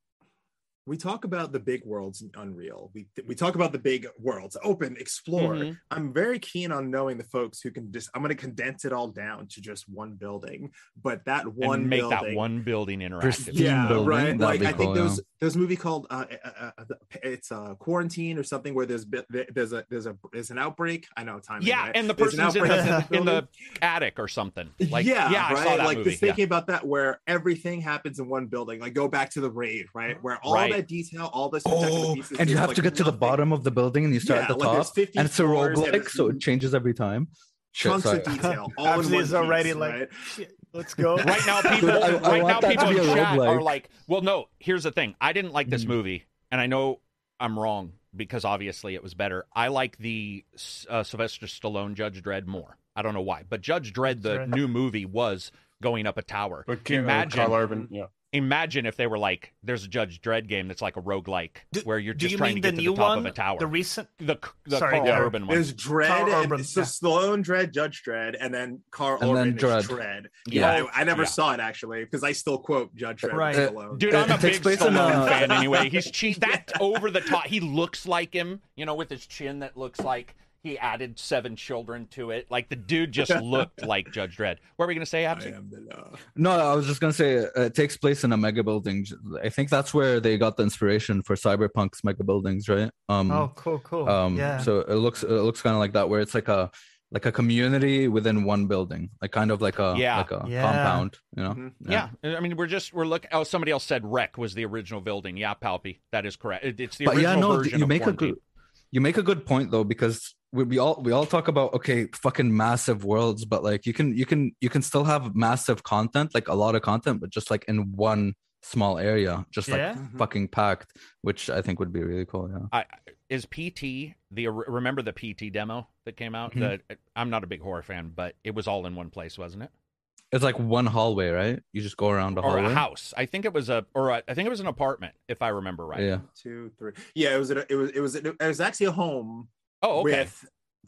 we talk about the big worlds in Unreal. We we talk about the big worlds, open, explore. Mhm. I'm very keen on knowing the folks who can just. I'm going to condense it all down to just one building, but that one and make building, that one building interactive. Pristine yeah, building, right. that'd Like be I think cool, there yeah. was there's a movie called uh, uh, uh, it's uh, Quarantine or something where there's bit- there's a there's a there's an outbreak. I know time. Yeah, right? and the There's an person's in outbreak the in the building. attic or something. Like yeah, yeah, I right. saw that like movie. just thinking about that, where everything happens in one building. Like go back to the raid, right, where all Right. that detail, all this protective Oh, pieces, and you there's, have like, to get to the nothing. bottom of the building and you start Yeah, at the like, there's top. fifty And it's a floors and roguelike, it's- so it changes every time. Shit, chunks sorry. of detail, all in Absolutely, one is piece, already like, right? shit, let's go. Right now, people. Dude, I- I right want now, that to people be in a chat are roguelike. like, "Well, no. Here's the thing. I didn't like this Mhm. movie, and I know I'm wrong because obviously it was better. I like the uh, Sylvester Stallone Judge Dredd more. I don't know why, but Judge Dredd, the Right. new movie, was going up a tower. But Kim, Imagine- Carl Urban, yeah. Imagine if they were like, "There's a Judge Dredd game that's like a roguelike, Do- where you're Do just you trying mean to the get to new the top one? of a tower." The recent. the the Sorry, Carl yeah. Urban one. There's Dredd, Carl and Urban, so yeah. Stallone Dredd, Judge Dredd, and then Carl And then Urban Dredd. is Dredd. Yeah. Yeah, I, I never Yeah. saw it actually because I still quote Judge Dredd Right. with Uh, Stallone. Dude, It- I'm a it takes big place in Stallone a- fan anyway. He's cheap. That over the top. He looks like him, you know, with his chin that looks like he added seven children to it. Like the dude just looked like Judge Dredd. What were we gonna say, I Absy? am the law. No, I was just gonna say uh, it takes place in a mega building. I think that's where they got the inspiration for Cyberpunk's mega buildings, right? Um, Oh, cool, cool. um, yeah. So it looks it looks kind of like that, where it's like a like a community within one building, like kind of like a Yeah. like a Yeah. compound, you know? Mhm. Yeah. I mean, we're just we're looking. Oh, somebody else said Wreck was the original building. Yeah, Palpy, that is correct. It, it's the But original yeah, no, version you of make a Quarantine. good you make a good point though, because we, we all we all talk about okay, fucking massive worlds, but like you can you can you can still have massive content, like a lot of content, but just like in one small area, just like Yeah. Mhm. fucking packed, which I think would be really cool. Yeah. I, is P T the remember the P T demo that came out? Mhm. The I'm not a big horror fan, but it was all in one place, wasn't it? It's like one hallway, right? You just go around the Or hallway. a house? I think it was a or a, I think it was an apartment, if I remember right. Yeah. One, two, three. Yeah, it was. A, it was. It was. It was actually a home Oh, okay. with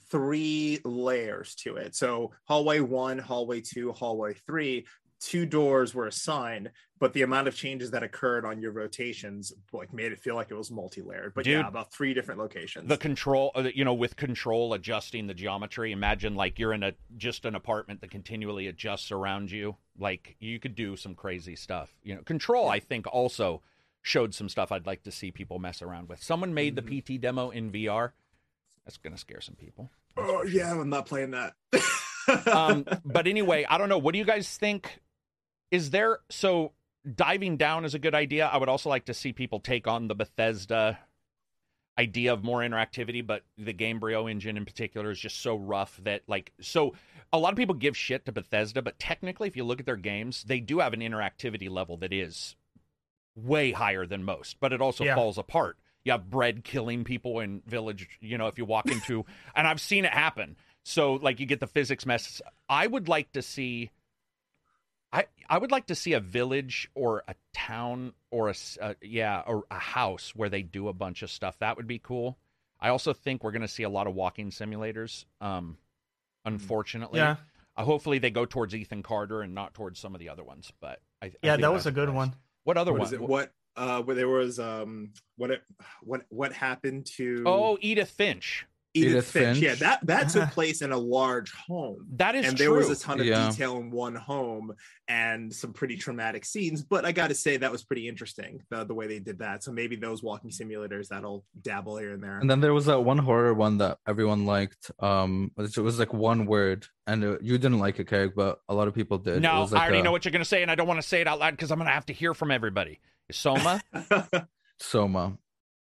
three layers to it. So hallway one, hallway two, hallway three. Two doors were assigned, but the amount of changes that occurred on your rotations like made it feel like it was multi-layered. But Dude, yeah, about three different locations. The control, uh, you know, with control adjusting the geometry. Imagine like you're in a just an apartment that continually adjusts around you. Like you could do some crazy stuff. You know, control. I think also showed some stuff I'd like to see people mess around with. Someone made Mm-hmm. the P T demo in V R. That's gonna scare some people. Oh yeah, I'm not playing that. um, but anyway, I don't know. What do you guys think? Is there so diving down is a good idea? I would also like to see people take on the Bethesda idea of more interactivity, but the Gamebryo engine in particular is just so rough that like so a lot of people give shit to Bethesda, but technically if you look at their games, they do have an interactivity level that is way higher than most, but it also Yeah. falls apart. You have bread killing people in Village, you know, if you walk into and I've seen it happen. So like you get the physics mess. I would like to see I, I would like to see a village or a town or a uh, yeah or a house where they do a bunch of stuff. That would be cool. I also think we're going to see a lot of walking simulators. Um, unfortunately, Yeah. Uh, hopefully they go towards Ethan Carter and not towards some of the other ones. But I, I Yeah, think that was that's a good nice. one. What other What one? is it? What uh where there was um what it what what happened to Oh, Edith Finch. Edith, Edith Finch. Finch. Yeah, that that took place in a large home. That is and true. there was a ton of Yeah. detail in one home and some pretty traumatic scenes, but I got to say that was pretty interesting the, the way they did that. So maybe those walking simulators that'll dabble here and there. And then there was that one horror one that everyone liked. Um, it was like one word, and it, you didn't like it, Carrick, but a lot of people did. It No, was like I already a know what you're going to say, and I don't want to say it out loud because I'm going to have to hear from everybody. Soma? Soma.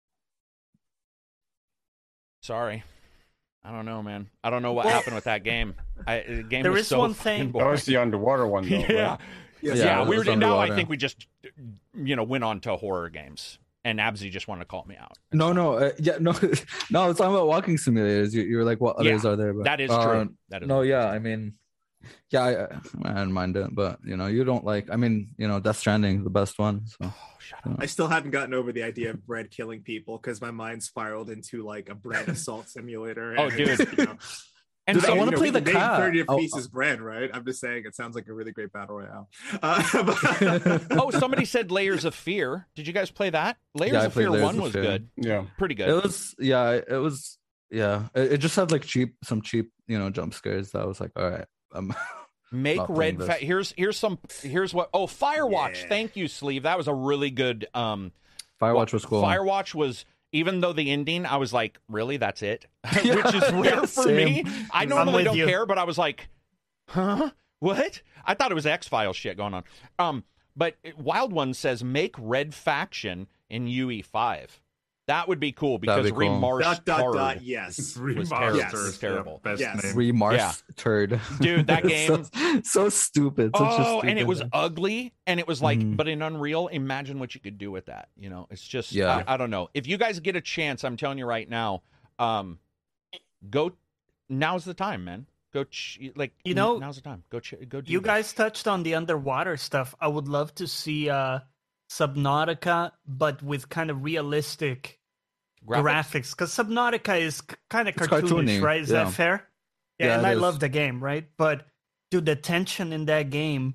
Sorry. I don't know, man. I don't know what happened with that game. I, the game There was is so one fucking thing- That boring. was the underwater one, though. Yeah. Right? Yes, Yeah, Yeah, it we were was now I underwater. think we just you know went on to horror games. And Absy just wanted to call me out. No, no, uh, yeah, no, no. I was talking about walking simulators. You, you were like, what others Yeah, are there? But, That is uh, true. That is No, yeah, I mean, yeah, I, I don't mind it, but you know, you don't like. I mean, you know, Death Stranding, the best one. So Oh, shut up. I still haven't gotten over the idea of bread killing people because my mind spiraled into like a bread assault simulator. Oh, and it's, dude. you know, And Dude, I so, wanna you know, play we the can name cat. thirty Oh, pieces bread, right? I'm just saying it sounds like a really great battle royale. Uh, but- oh, somebody said Layers of Fear. Did you guys play that? Layers Yeah, I of played Fear Layers one of was Fear. good. Yeah. Pretty good. it was, yeah, it was, yeah. It, it just had like cheap, some cheap, you know, jump scares. That was like, all right, um, Make Not playing red this. fa- here's here's some here's what oh Firewatch. Yeah. Thank you, Sleeve. That was a really good um Firewatch was cool. Firewatch was, even though the ending, I was like, really, that's it? Yeah, Which is rare yeah, for same. me. I I'm normally with don't you. care, but I was like, huh? What? I thought it was X-Files shit going on. Um, but Wild One says, make Red Faction in U E five. That would be cool because That'd be cool. Remastered dot dot dot. Yes. was terrible. Remastered. Yes. was terrible. Yeah, best Yes. name. Remars Yeah. turd. Dude, that game- so, so stupid. Such a Oh, and it stupid was game. ugly, and it was like, Mhm. but in Unreal, imagine what you could do with that. You know, it's just, Yeah. I, I don't know. If you guys get a chance, I'm telling you right now, um, go. Now's the time, man. Go, ch- like, You know, now's the time. Go, ch- go. Do You this. guys touched on the underwater stuff. I would love to see uh, Subnautica, but with kind of realistic Graphics? graphics. Because Subnautica is kind of It's cartoonish, cartoony, right? Is yeah. that fair? Yeah, Yeah, and it I is. love the game, right? But dude, the tension in that game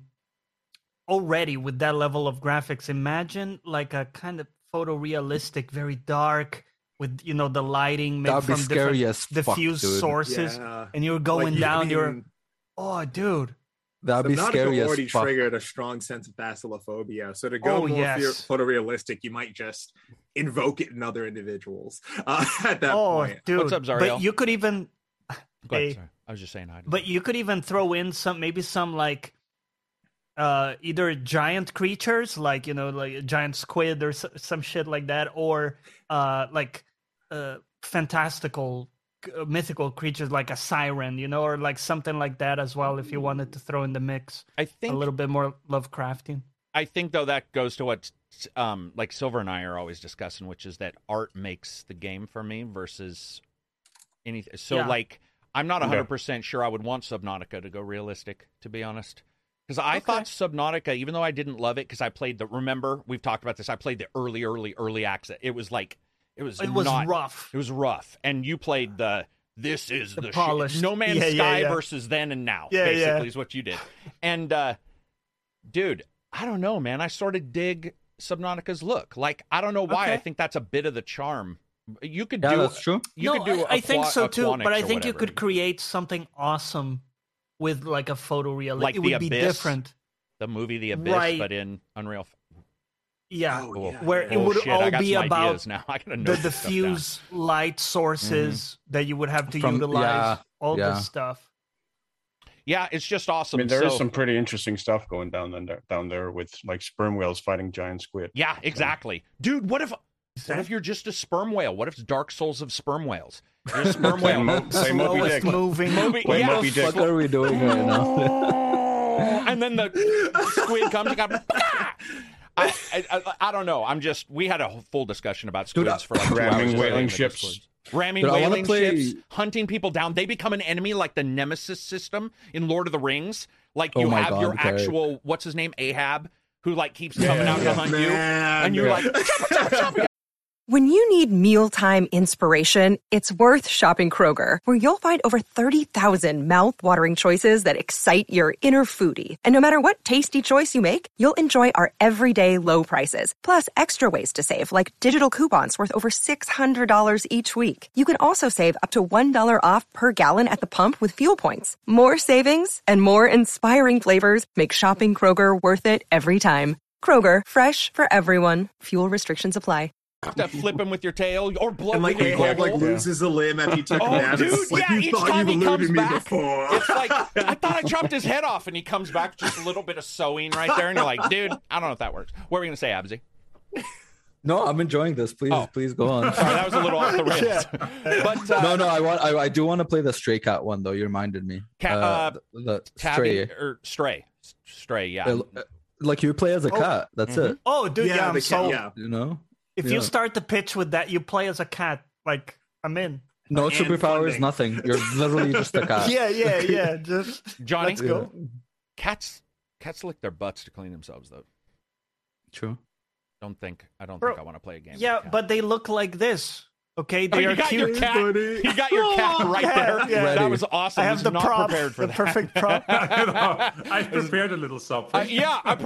already with that level of graphics. Imagine like a kind of photorealistic, very dark, with you know the lighting made That'd be from scary different as fuck, diffused dude. sources, Yeah. and you're going Like, you- down. I you're mean, oh, dude. That'd be Subnautica scary as already fuck. triggered a strong sense of basilophobia. So to go Oh, more yes. pho- photorealistic, you might just invoke it in other individuals uh, at that Oh, point. dude. What's up, Zariel? But you could even Go ahead, Hey. sorry. I was just saying hi. to but you could even throw in some maybe some like uh either giant creatures like you know like a giant squid or s- some shit like that, or uh like uh fantastical uh, mythical creatures like a siren, you know, or like something like that as well if you wanted to throw in the mix I a think little bit more Lovecraftian. I think though that goes to what um like Silver and I are always discussing, which is that art makes the game for me versus anything. So Yeah. like I'm not Yeah. one hundred percent sure I would want Subnautica to go realistic, to be honest. Because I Okay. thought Subnautica, even though I didn't love it, because I played the remember we've talked about this. I played the early, early, early access. It was like it was It was not, rough. It was rough, and you played the this is the, The shit. polished- No Man's Yeah, yeah, Sky yeah. versus then and now. Yeah, basically yeah. is what you did, and uh, dude. I don't know, man. I sort of dig Subnautica's look. Like, I don't know why. Okay. I think that's a bit of the charm. You could Yeah, do. that's true. You no, could do. I, I think Aqua- so too. Aquanix But I or think you whatever. could create something awesome with like a photorealistic. Like it The would be Abyss? different. the movie The Abyss, Right. but in Unreal. Yeah, Oh, Cool. yeah, where yeah. it would Oh, shit, I all got be some about ideas now. I gotta note the this stuff down. diffuse light sources that you would have to From- utilize. yeah, all yeah. this stuff. Yeah, it's just awesome. I mean, there is So- some pretty interesting stuff going down there, down there with like sperm whales fighting giant squid. Yeah, exactly, dude. What if? Is What that if you're just a sperm whale? What if it's Dark Souls of sperm whales? You're a sperm whale. Mo- say Moby slowest Dick. moving? Moby- Wait, yeah. Moby Dick. What are we doing right now? and then the squid comes and got. I, I, I, I don't know. I'm just. We had a whole full discussion about Dude, squids for like two ramming hours today whaling in the ships. Discord. Ramming Dude, I wanna whaling play- ships, hunting people down. They become an enemy like the Nemesis system in Lord of the Rings. Like Oh you my have God, your Carrick. actual what's his name Ahab, who like keeps Yeah, coming out yeah. to hunt you, Man. and you're like, chop, chop, chop. When you need mealtime inspiration, it's worth shopping Kroger, where you'll find over thirty thousand mouthwatering choices that excite your inner foodie. And no matter what tasty choice you make, you'll enjoy our everyday low prices, plus extra ways to save, like digital coupons worth over six hundred dollars each week. You can also save up to one dollar off per gallon at the pump with fuel points. More savings and more inspiring flavors make shopping Kroger worth it every time. Kroger, fresh for everyone. Fuel restrictions apply. to flip him with your tail or blow And like with your Ahab like goggles. loses a limb after he took Oh, him down. dude, It's like, yeah, you each thought time you he comes eluded me back, before. It's like, I thought I chopped his head off, and he comes back just a little bit of sewing right there, and you're like, dude, I don't know if that works. What were we going to say, Absy? No, I'm enjoying this. Please, Oh. please go on. Sorry, that was a little off the rails. But uh, no, no, I want. I, I do want to play the Stray Cat one though. You reminded me. Cat- uh, the, the Tabby, Stray. or Stray. Stray, yeah. Uh, Like you play as a Oh. cat. That's Mhm. it. Oh, dude, yeah, yeah, I'm the so. cat, yeah. You know. If Yeah. you start the pitch with that, you play as a cat. Like I'm in. No And superpowers, funding. nothing. You're literally just a cat. Yeah, yeah, yeah. Just Johnny, let's go. cats cats lick their butts to clean themselves, though. True. Don't think, I don't Bro, think I want to play a game. with Yeah, a cat. but they look like this. Okay, Oh, they you are got cute. your cat. buddy. You got your cat Oh, right yeah, there. yeah. That Ready. was awesome. I I have was the not prop, prepared for the that. perfect prop. I know. I prepared a little something. Uh, yeah. I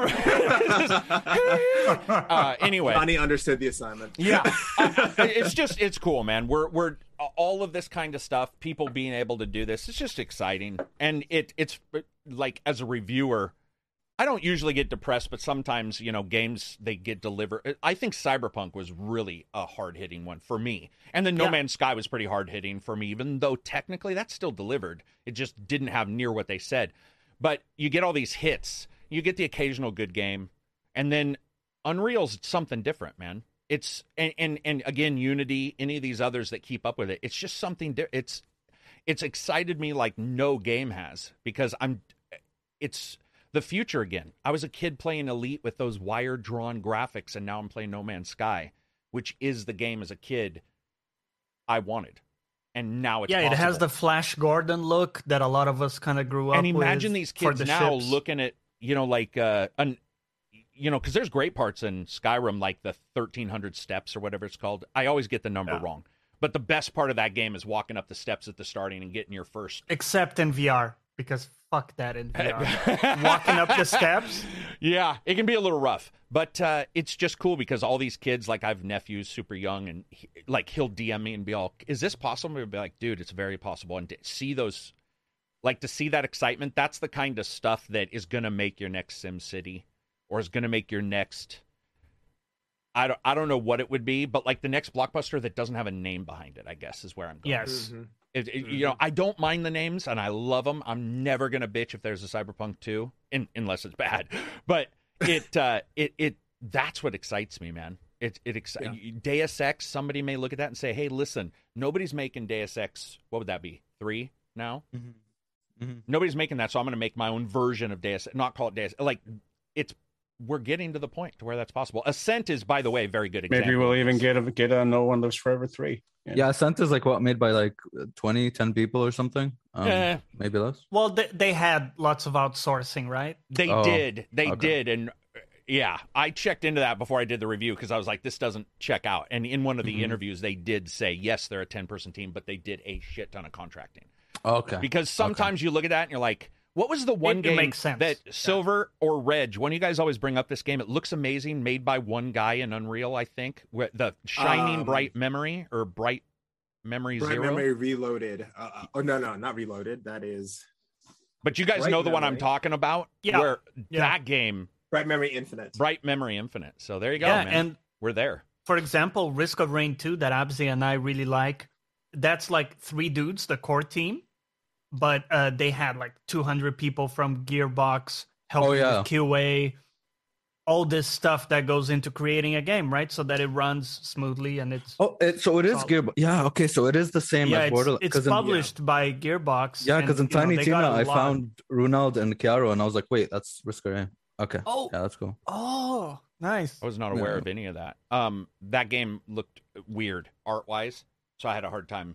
pre- uh, anyway, Johnny understood the assignment. yeah, uh, it's just it's cool, man. We're we're all of this kind of stuff. People being able to do this, it's just exciting, and it it's like as a reviewer, I don't usually get depressed, but sometimes you know games they get delivered. I think Cyberpunk was really a hard hitting one for me, and then No Yeah. Man's Sky was pretty hard hitting for me, even though technically that's still delivered. It just didn't have near what they said. But you get all these hits, you get the occasional good game, and then Unreal's something different, man. It's and and, and again, Unity, any of these others that keep up with it, it's just something. Di- it's it's excited me like no game has because I'm. It's the future again. I was a kid playing Elite with those wire drawn graphics, and now I'm playing No Man's Sky, which is the game as a kid I wanted, and now it's Yeah, it has possible. the Flash Gordon look that a lot of us kind of grew up And with. imagine these for kids the now ships. looking at, you know, like, uh, an, you know, because there's great parts in Skyrim, like the thirteen hundred steps or whatever it's called. I always get the number Yeah. wrong. But the best part of that game is walking up the steps at the starting and getting your first. Except in V R, because fuck that in V R. Walking up the steps. Yeah, it can be a little rough, but uh, it's just cool because all these kids, like I have nephews super young, and he, like he'll D M me and be all, "Is this possible?" And I'll be like, "Dude, it's very possible." And to see those, like to see that excitement, that's the kind of stuff that is going to make your next Sim City, or is going to make your next. I don't, I don't know what it would be, but like the next blockbuster that doesn't have a name behind it, I guess is where I'm going. Yes. Mm-hmm. It, it- You know, I don't mind the names and I love them. I'm never gonna bitch if there's a Cyberpunk two, in, unless it's bad. But it, uh, it, it, that's what excites me, man. It, it exci- Deus Ex. Somebody may look at that and say, "Hey, listen, nobody's making Deus Ex. What would that be? Three now? Mm-hmm. Mm-hmm. Nobody's making that, so I'm gonna make my own version of Deus. Not call it Deus. Like it's." We're getting to the point to where that's possible. Ascent is, by the way, a very good example. Maybe we'll of even this. get a get a No One Lives Forever three. Yeah, Ascent is like what made by like twenty, ten people or something. Um, Eh. Maybe less. Well, they, they had lots of outsourcing, right? They Oh, did. They okay. did. And uh, yeah, I checked into that before I did the review because I was like, this doesn't check out. And in one of the Mhm. interviews, they did say, yes, they're a ten person team, but they did a shit ton of contracting. Okay. Because sometimes you look at that and you're like, What was the one It- it game makes sense. that Yeah. Silver or Reg, one of you guys always bring up this game? It looks amazing, made by one guy in Unreal, I think. Where the Shining Um, Bright Memory or Bright Memory Bright Zero. Memory Reloaded. Uh, uh, oh no, no, not Reloaded. That is But you guys Bright know the one I'm Memory. talking about? Yeah. Where Yeah. that game, Bright Memory Infinite. Bright Memory Infinite. So there you go, yeah, man. and We're there. for example, Risk of Rain two that Abzi and I really like, that's like three dudes, the core team, but uh, they had like two hundred people from Gearbox helping Oh, yeah. with Q A, all this stuff that goes into creating a game, right? So that it runs smoothly and it's Oh, it, so it is Solid. Gearbox. Yeah, okay, so it is the same yeah, as it's, Borderlands. it's 'cause in- published by Gearbox. Yeah, and, because in you know, Tiny they Tina, got a I lot- found Runald and Chiaro, and I was like, wait, that's Risk of Rain. Okay. Oh. Yeah, that's cool. Oh, nice. I was not aware Yeah. of any of that. Um, that game looked weird art wise, so I had a hard time.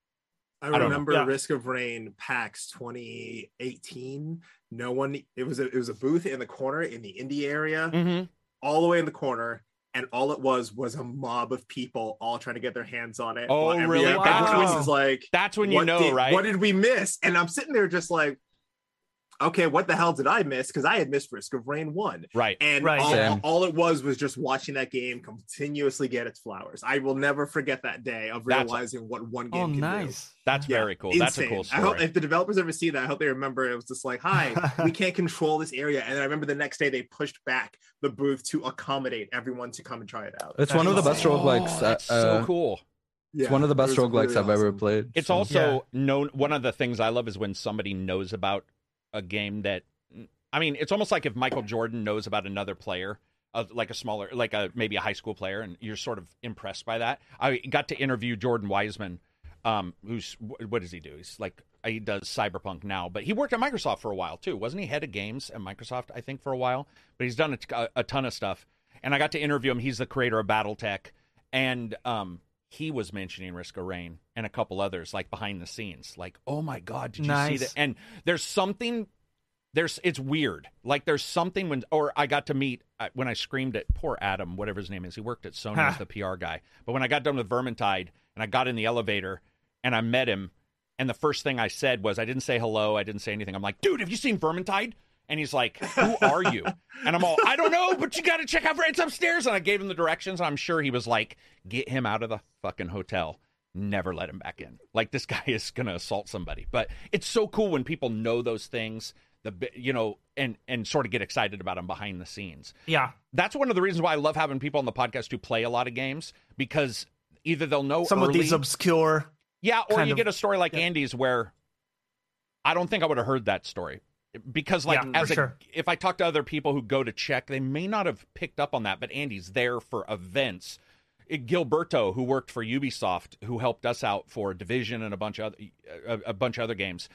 I don't know. remember Yeah. Risk of Rain PAX twenty eighteen. No one. It was a it was a booth in the corner in the indie area, Mm-hmm. all the way in the corner, and all it was was a mob of people all trying to get their hands on it. Oh, While every- really? everyone Wow. was like, That's when you what know, did, right? What did we miss? And I'm sitting there just like, okay, what the hell did I miss? Because I had missed Risk of Rain one. Right. And Right. all, Same. all it was was just watching that game continuously get its flowers. I will never forget that day of That's- realizing what one game Oh, can do. nice. That's Yeah, very cool. That's a insane. cool I hope story. if the developers ever see that, I hope they remember it was just like, hi, we can't control this area. And I remember the next day they pushed back the booth to accommodate everyone to come and try it out. It's one of the best Oh, roguelikes. That's uh, so cool. It's one of the it best was roguelikes really I've ever awesome. played. It's so- also known. One of the things I love is when somebody knows about a game that, I mean, it's almost like if Michael Jordan knows about another player, uh, like a smaller, like a maybe a high school player, and you're sort of impressed by that. I got to interview Jordan Wiseman, um, who's what does he do? He's like he does Cyberpunk now, but he worked at Microsoft for a while too, wasn't he? Head of games at Microsoft, I think, for a while. But he's done a, a ton of stuff, and I got to interview him. He's the creator of BattleTech, and um. He was mentioning Risk of Rain and a couple others, like behind the scenes. Like, oh my god, did you see Nice. that? And there's something, there's it's weird. Like there's something when, or I got to meet uh, when I screamed at poor Adam, whatever his name is. He worked at Sony as the P R guy. But when I got done with Vermintide and I got in the elevator and I met him, and the first thing I said was, I didn't say hello, I didn't say anything. I'm like, dude, have you seen Vermintide? And he's like, who are you? And I'm all, I don't know, but you got to check out, it's upstairs. And I gave him the directions. I'm sure he was like, get him out of the fucking hotel. Never let him back in. Like, this guy is going to assault somebody. But it's so cool when people know those things, the you know, and, and sort of get excited about them behind the scenes. Yeah. That's one of the reasons why I love having people on the podcast who play a lot of games, because either they'll know Some early, of these obscure. yeah, or kind you of- get a story like yeah. Andy's where I don't think I would have heard that story. Because, like, Yeah, as for a, sure. if I talk to other people who go to check, they may not have picked up on that. But Andy's there for events. It- Gilberto, who worked for Ubisoft, who helped us out for Division and a bunch of other, a, a bunch of other games,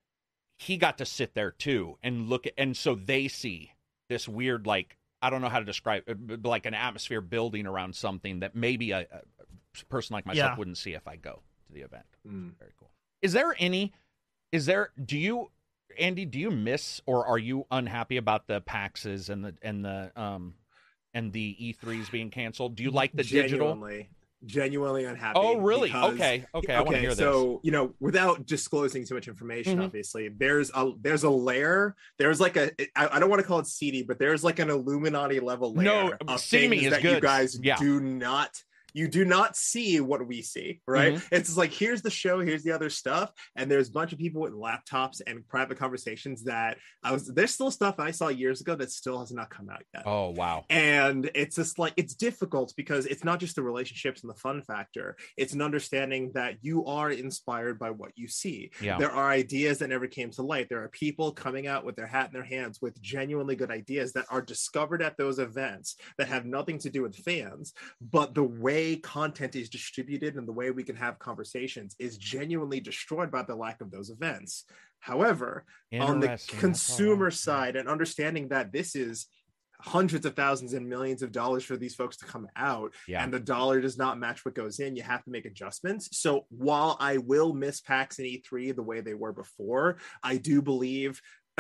he got to sit there too and look at, and so they see this weird, like, I don't know how to describe it, but like an atmosphere building around something that maybe a, a person like myself Yeah. wouldn't see if I go to the event. Mm. Very cool. Is there any? Is there? Do you, Andy? Do you miss or are you unhappy about the PAXs and the and the um and the E threes being canceled? Do you like the digital? genuinely, genuinely unhappy. Oh, really? because- Okay, okay. I want to hear this. So, you know, without disclosing too much information, Mhm. obviously, there's a there's a layer. There's like a I, I don't want to call it seedy, but there's like an Illuminati level layer No, of seamy things is that you good. guys Yeah. do not. You do not see what we see, right? Mm-hmm. It's just like, here's the show, here's the other stuff. And there's a bunch of people with laptops and private conversations that I was, there's still stuff I saw years ago that still has not come out yet. Oh wow. And it's just like, it's difficult because it's not just the relationships and the fun factor. It's an understanding that you are inspired by what you see. Yeah. There are ideas that never came to light. There are people coming out with their hat in their hands with genuinely good ideas that are discovered at those events that have nothing to do with fans. But the way content is distributed and the way we can have conversations is genuinely destroyed by the lack of those events. However, on the Interesting. consumer side and understanding that this is hundreds of thousands and millions of dollars for these folks to come out, Yeah. and the dollar does not match what goes in, you have to make adjustments. So while I will miss PAX and E three the way they were before, I do believe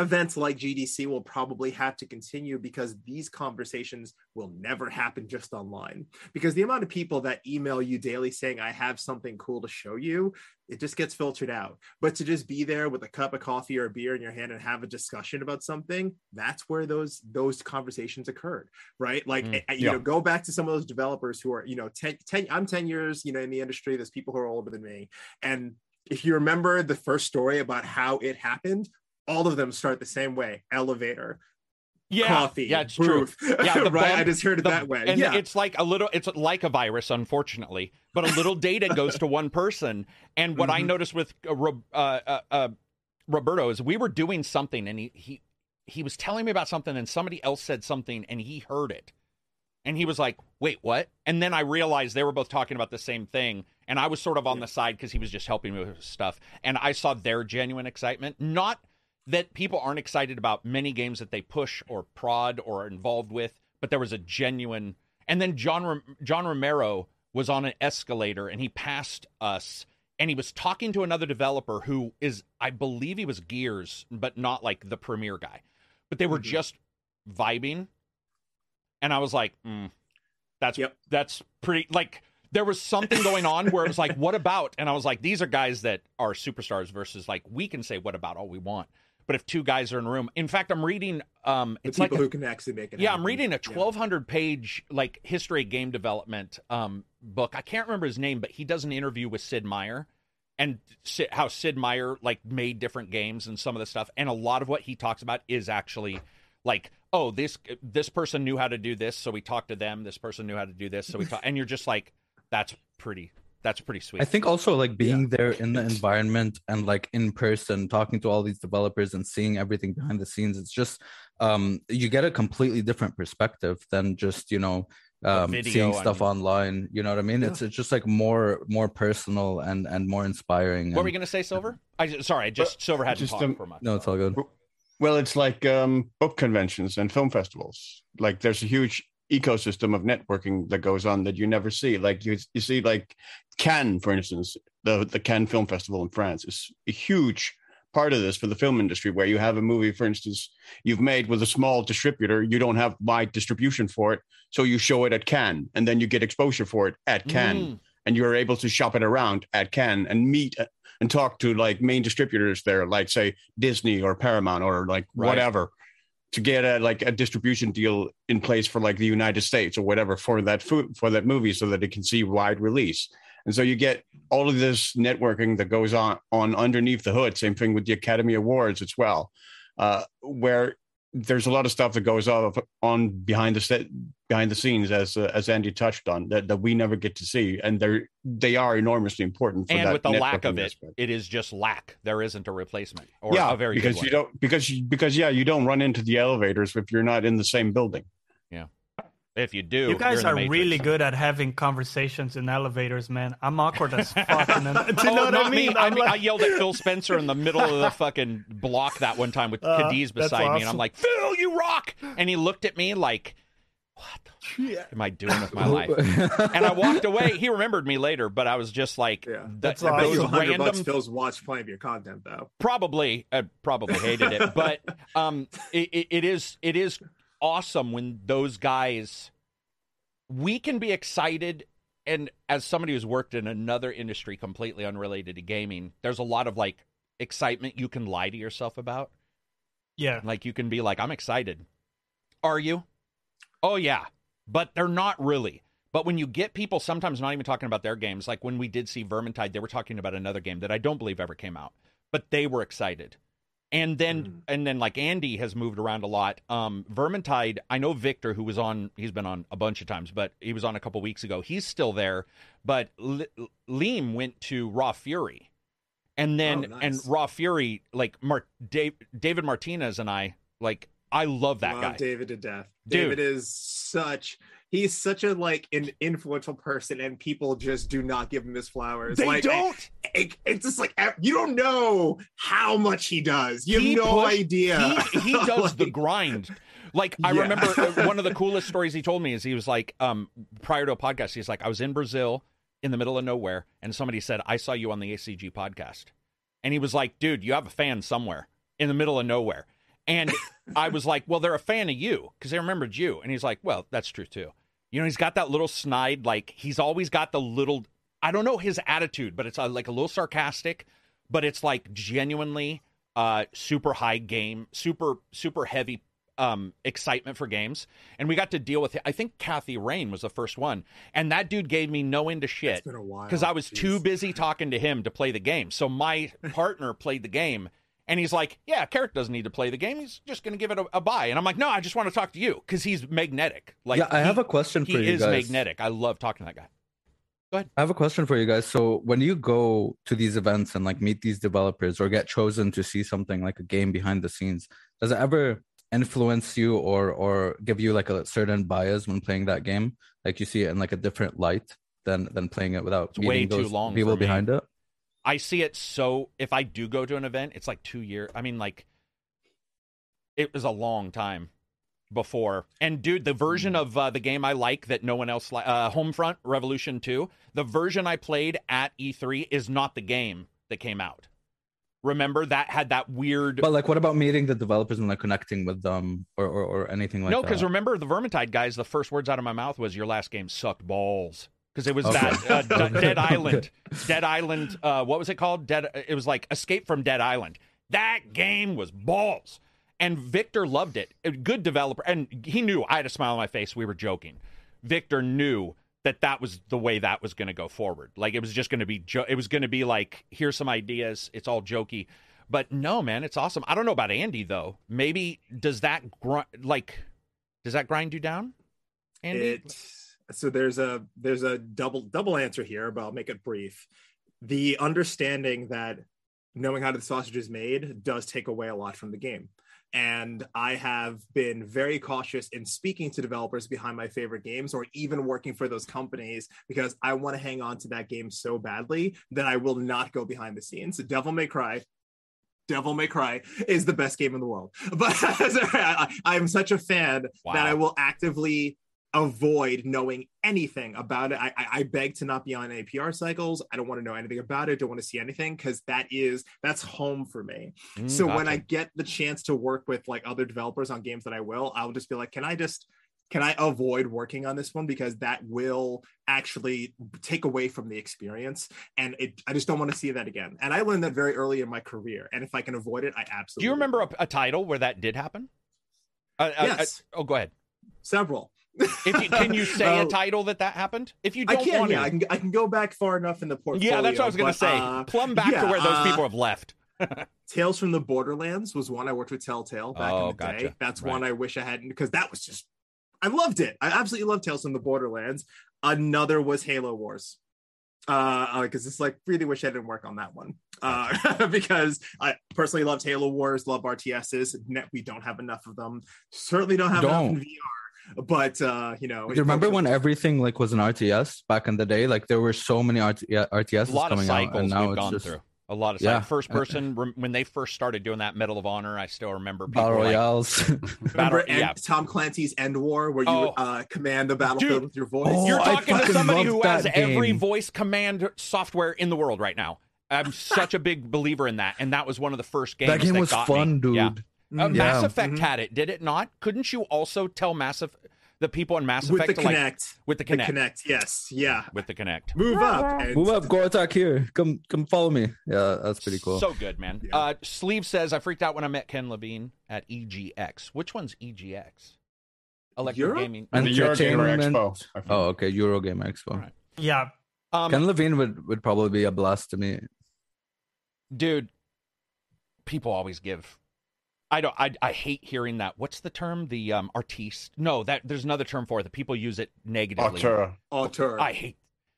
events like G D C will probably have to continue because these conversations will never happen just online. Because the amount of people that email you daily saying, I have something cool to show you, it just gets filtered out. But to just be there with a cup of coffee or a beer in your hand and have a discussion about something, that's where those those conversations occurred, right? Like, mm, you yeah. know, go back to some of those developers who are, you know, ten, ten, I'm ten years, you know, in the industry. There's people who are older than me. And if you remember the first story about how it happened, all of them start the same way: elevator, yeah, coffee, yeah, it's booth. true. Yeah, right. bump, I just heard it the, that way. And yeah, it's like a little, it's like a virus, unfortunately, but a little data goes to one person. And what mm-hmm. I noticed with uh, uh, uh, Roberto is we were doing something, and he he he was telling me about something, and somebody else said something, and he heard it. And he was like, wait, what? And then I realized they were both talking about the same thing. And I was sort of on the side because he was just helping me with stuff. And I saw their genuine excitement. Not that people aren't excited about many games that they push or prod or are involved with, but there was a genuine... And then John, John Romero was on an escalator, and he passed us. And he was talking to another developer who is, I believe he was Gears, but not like the premier guy. But they were mm-hmm. just vibing. And I was like, mm, that's yep. that's pretty, like, there was something going on where it was like, what about? And I was like, these are guys that are superstars versus, like, we can say what about all we want. But if two guys are in a room, in fact, I'm reading, um, the it's people like a, who can actually make it Yeah, happen. I'm reading a twelve hundred page, like, history of game development um, book. I can't remember his name, but he does an interview with Sid Meier and Sid, how Sid Meier, like, made different games and some of the stuff. And a lot of what he talks about is actually, like, oh, this this person knew how to do this, so we talked to them. This person knew how to do this, so we talked. And you're just like, that's pretty, that's pretty sweet. I think also, like, being yeah. there in the environment and, like, in person, talking to all these developers and seeing everything behind the scenes, it's just, um, you get a completely different perspective than just, you know, um, seeing stuff on... online. You know what I mean? Yeah. It's it's just like more more personal and and more inspiring. What and... were you gonna say, Silver? I sorry, I just but, Silver hadn't just, talked um, for much. No, it's all good. Well, it's like um, book conventions and film festivals. Like, there's a huge ecosystem of networking that goes on that you never see. Like, you you see, like, Cannes, for instance, the, the Cannes Film Festival in France is a huge part of this for the film industry, where you have a movie, for instance, you've made with a small distributor. You don't have wide distribution for it, so you show it at Cannes, and then you get exposure for it at Cannes. Mm. And you're able to shop it around at Cannes and meet and talk to, like, main distributors there, like, say, Disney or Paramount or, like, right. whatever, to get a, like, a distribution deal in place for, like, the United States or whatever for that food, for that movie, so that it can see wide release. And so you get all of this networking that goes on, on underneath the hood. Same thing with the Academy Awards as well, uh, where there's a lot of stuff that goes on, on behind the set, behind the scenes, as uh, as Andy touched on, that, that we never get to see, and they're they are enormously important. For and that with the lack of it, aspect. It is just lack. There isn't a replacement, or yeah, a very because good one. you don't because because yeah, you don't run into the elevators if you're not in the same building. Yeah. If you do, you guys are Matrix. really good at having conversations in elevators, man. I'm awkward as fuck. And then, do you oh, know what not I mean? me. I, mean like... I yelled at Phil Spencer in the middle of the fucking block that one time with uh, Cadiz beside awesome. me, and I'm like, Phil, you rock! And he looked at me like, what the yeah. fuck am I doing with my life? And I walked away. He remembered me later, but I was just like, yeah. that's awesome. those random. Bucks, Phil's watched plenty of your content, though. Probably, uh, probably hated it, but um, it, it, it is it is awesome when those guys. We can be excited, and as somebody who's worked in another industry completely unrelated to gaming, there's a lot of, like, excitement you can lie to yourself about. Yeah. Like, you can be like, I'm excited. Are you? Oh, yeah. But they're not really. But when you get people sometimes not even talking about their games, like when we did see Vermintide, they were talking about another game that I don't believe ever came out, but they were excited. And then, mm. and then, like, Andy has moved around a lot. Um, Vermintide, I know Victor, who was on, he's been on a bunch of times, but he was on a couple weeks ago. He's still there. But L- Liam went to Raw Fury. And then, oh, nice. and Raw Fury, like, Mar- Dave, David Martinez and I, like, I love that love guy. David to death. Dude. David is such... He's such a, like, an influential person, and people just do not give him his flowers. They like, don't. It, it's just like, you don't know how much he does. You he have no pushed, idea. He, he does like, the grind. Like, I yeah. remember one of the coolest stories he told me is he was like, um, prior to a podcast, he's like, I was in Brazil in the middle of nowhere, and somebody said, I saw you on the A C G podcast. And he was like, dude, you have a fan somewhere in the middle of nowhere. And I was like, well, they're a fan of you because they remembered you. And he's like, well, that's true too. You know, he's got that little snide, like he's always got the little, I don't know his attitude, but it's uh, like a little sarcastic, but it's like genuinely uh, super high game, super, super heavy um, excitement for games. And we got to deal with it. I think Kathy Rain was the first one. And that dude gave me no end of shit because I was Jeez. too busy talking to him to play the game. So my partner played the game. And he's like, yeah, Carrick doesn't need to play the game. He's just going to give it a, a buy. And I'm like, no, I just want to talk to you because he's magnetic. Like, yeah, I he, have a question for you guys. He is magnetic. I love talking to that guy. Go ahead. I have a question for you guys. So when you go to these events and like meet these developers or get chosen to see something like a game behind the scenes, does it ever influence you or or give you like a certain bias when playing that game? Like you see it in like a different light than than playing it without it's meeting way those too long people behind it? I see it so if I do go to an event, it's like two years. I mean, like, it was a long time before. And, dude, the version of uh, the game I like that no one else likes, uh, Homefront Revolution two, the version I played at E three is not the game that came out. Remember, that had that weird... But, like, what about meeting the developers and, like, connecting with them or, or, or anything like no, that? No, because remember, the Vermintide guys, the first words out of my mouth was, your last game sucked balls. Because it was okay. that uh, D- Dead Island, Dead Island. Uh, what was it called? Dead. It was like Escape from Dead Island. That game was balls, and Victor loved it. A good developer, and he knew. I had a smile on my face. We were joking. Victor knew that that was the way that was going to go forward. Like it was just going to be. Jo- it was going to be like, here's some ideas. It's all jokey, but no, man, it's awesome. I don't know about Andy though. Maybe does that gr- like does that grind you down, Andy? It- So there's a there's a double double answer here, but I'll make it brief. The understanding that knowing how the sausage is made does take away a lot from the game. And I have been very cautious in speaking to developers behind my favorite games or even working for those companies because I want to hang on to that game so badly that I will not go behind the scenes. Devil May Cry Devil May Cry is the best game in the world. But I'm such a fan wow. that I will actively avoid knowing anything about it. I, I, I beg to not be on any P R cycles. I don't want to know anything about it. Don't want to see anything because that is that's home for me. Mm, so gotcha. When I get the chance to work with like other developers on games that I will, I'll just be like, can I just can I avoid working on this one because that will actually take away from the experience, and it I just don't want to see that again. And I learned that very early in my career. And if I can avoid it, I absolutely. Do you remember a, a title where that did happen? Uh, yes. Uh, uh, oh, go ahead. Several. If you, can you say uh, a title that that happened? If you don't I can, want yeah, to. I can, I can go back far enough in the portfolio. Yeah, that's what I was going to say. Uh, Plumb back yeah, to where those uh, people have left. Tales from the Borderlands was one I worked with Telltale back oh, in the gotcha. day. That's right. one I wish I hadn't because that was just, I loved it. I absolutely loved Tales from the Borderlands. Another was Halo Wars. Uh, because it's like really wish I didn't work on that one. Uh, because I personally loved Halo Wars, love R T Ss. We don't have enough of them. Certainly don't have don't. enough in V R. But uh, you know, do you remember when everything like was an R T S back in the day? Like there were so many R T Ss a lot coming of cycles out, and now we've it's gone just through. A lot of yeah. cycles. First person rem- when they first started doing that Medal of Honor, I still remember people battle like, royales. Remember battle, yeah. Tom Clancy's End War, where you oh. uh, command the battlefield Dude, with your voice. Oh, You're talking to somebody who has game. every voice command software in the world right now. I'm such a big believer in that, and that was one of the first games. That game that was got fun, me. dude. Yeah. Uh, Yeah. Mass Effect Mhm. had it, did it not? Couldn't you also tell Mass Effect? The people in Mass with Effect the to, like, Connect. with the Connect, The Connect, yes, yeah. with the Connect. Move up, and Move up, go attack here. Come, come follow me. Yeah, that's pretty cool. So good, man. Yeah. Uh, Sleeve says I freaked out when I met Ken Levine at E G X. Which one's E G X? Electro Europe? Gaming. And the Eurogamer Entertainment- Expo. I think. Oh, okay, Eurogamer Expo. All right. Yeah. Um, Ken Levine would, would probably be a blast to me. dude, people always give. I don't. I, I hate hearing that. What's the term? The um artiste? No, that there's another term for it. The people use it negatively. Auteur. Auteur. I hate.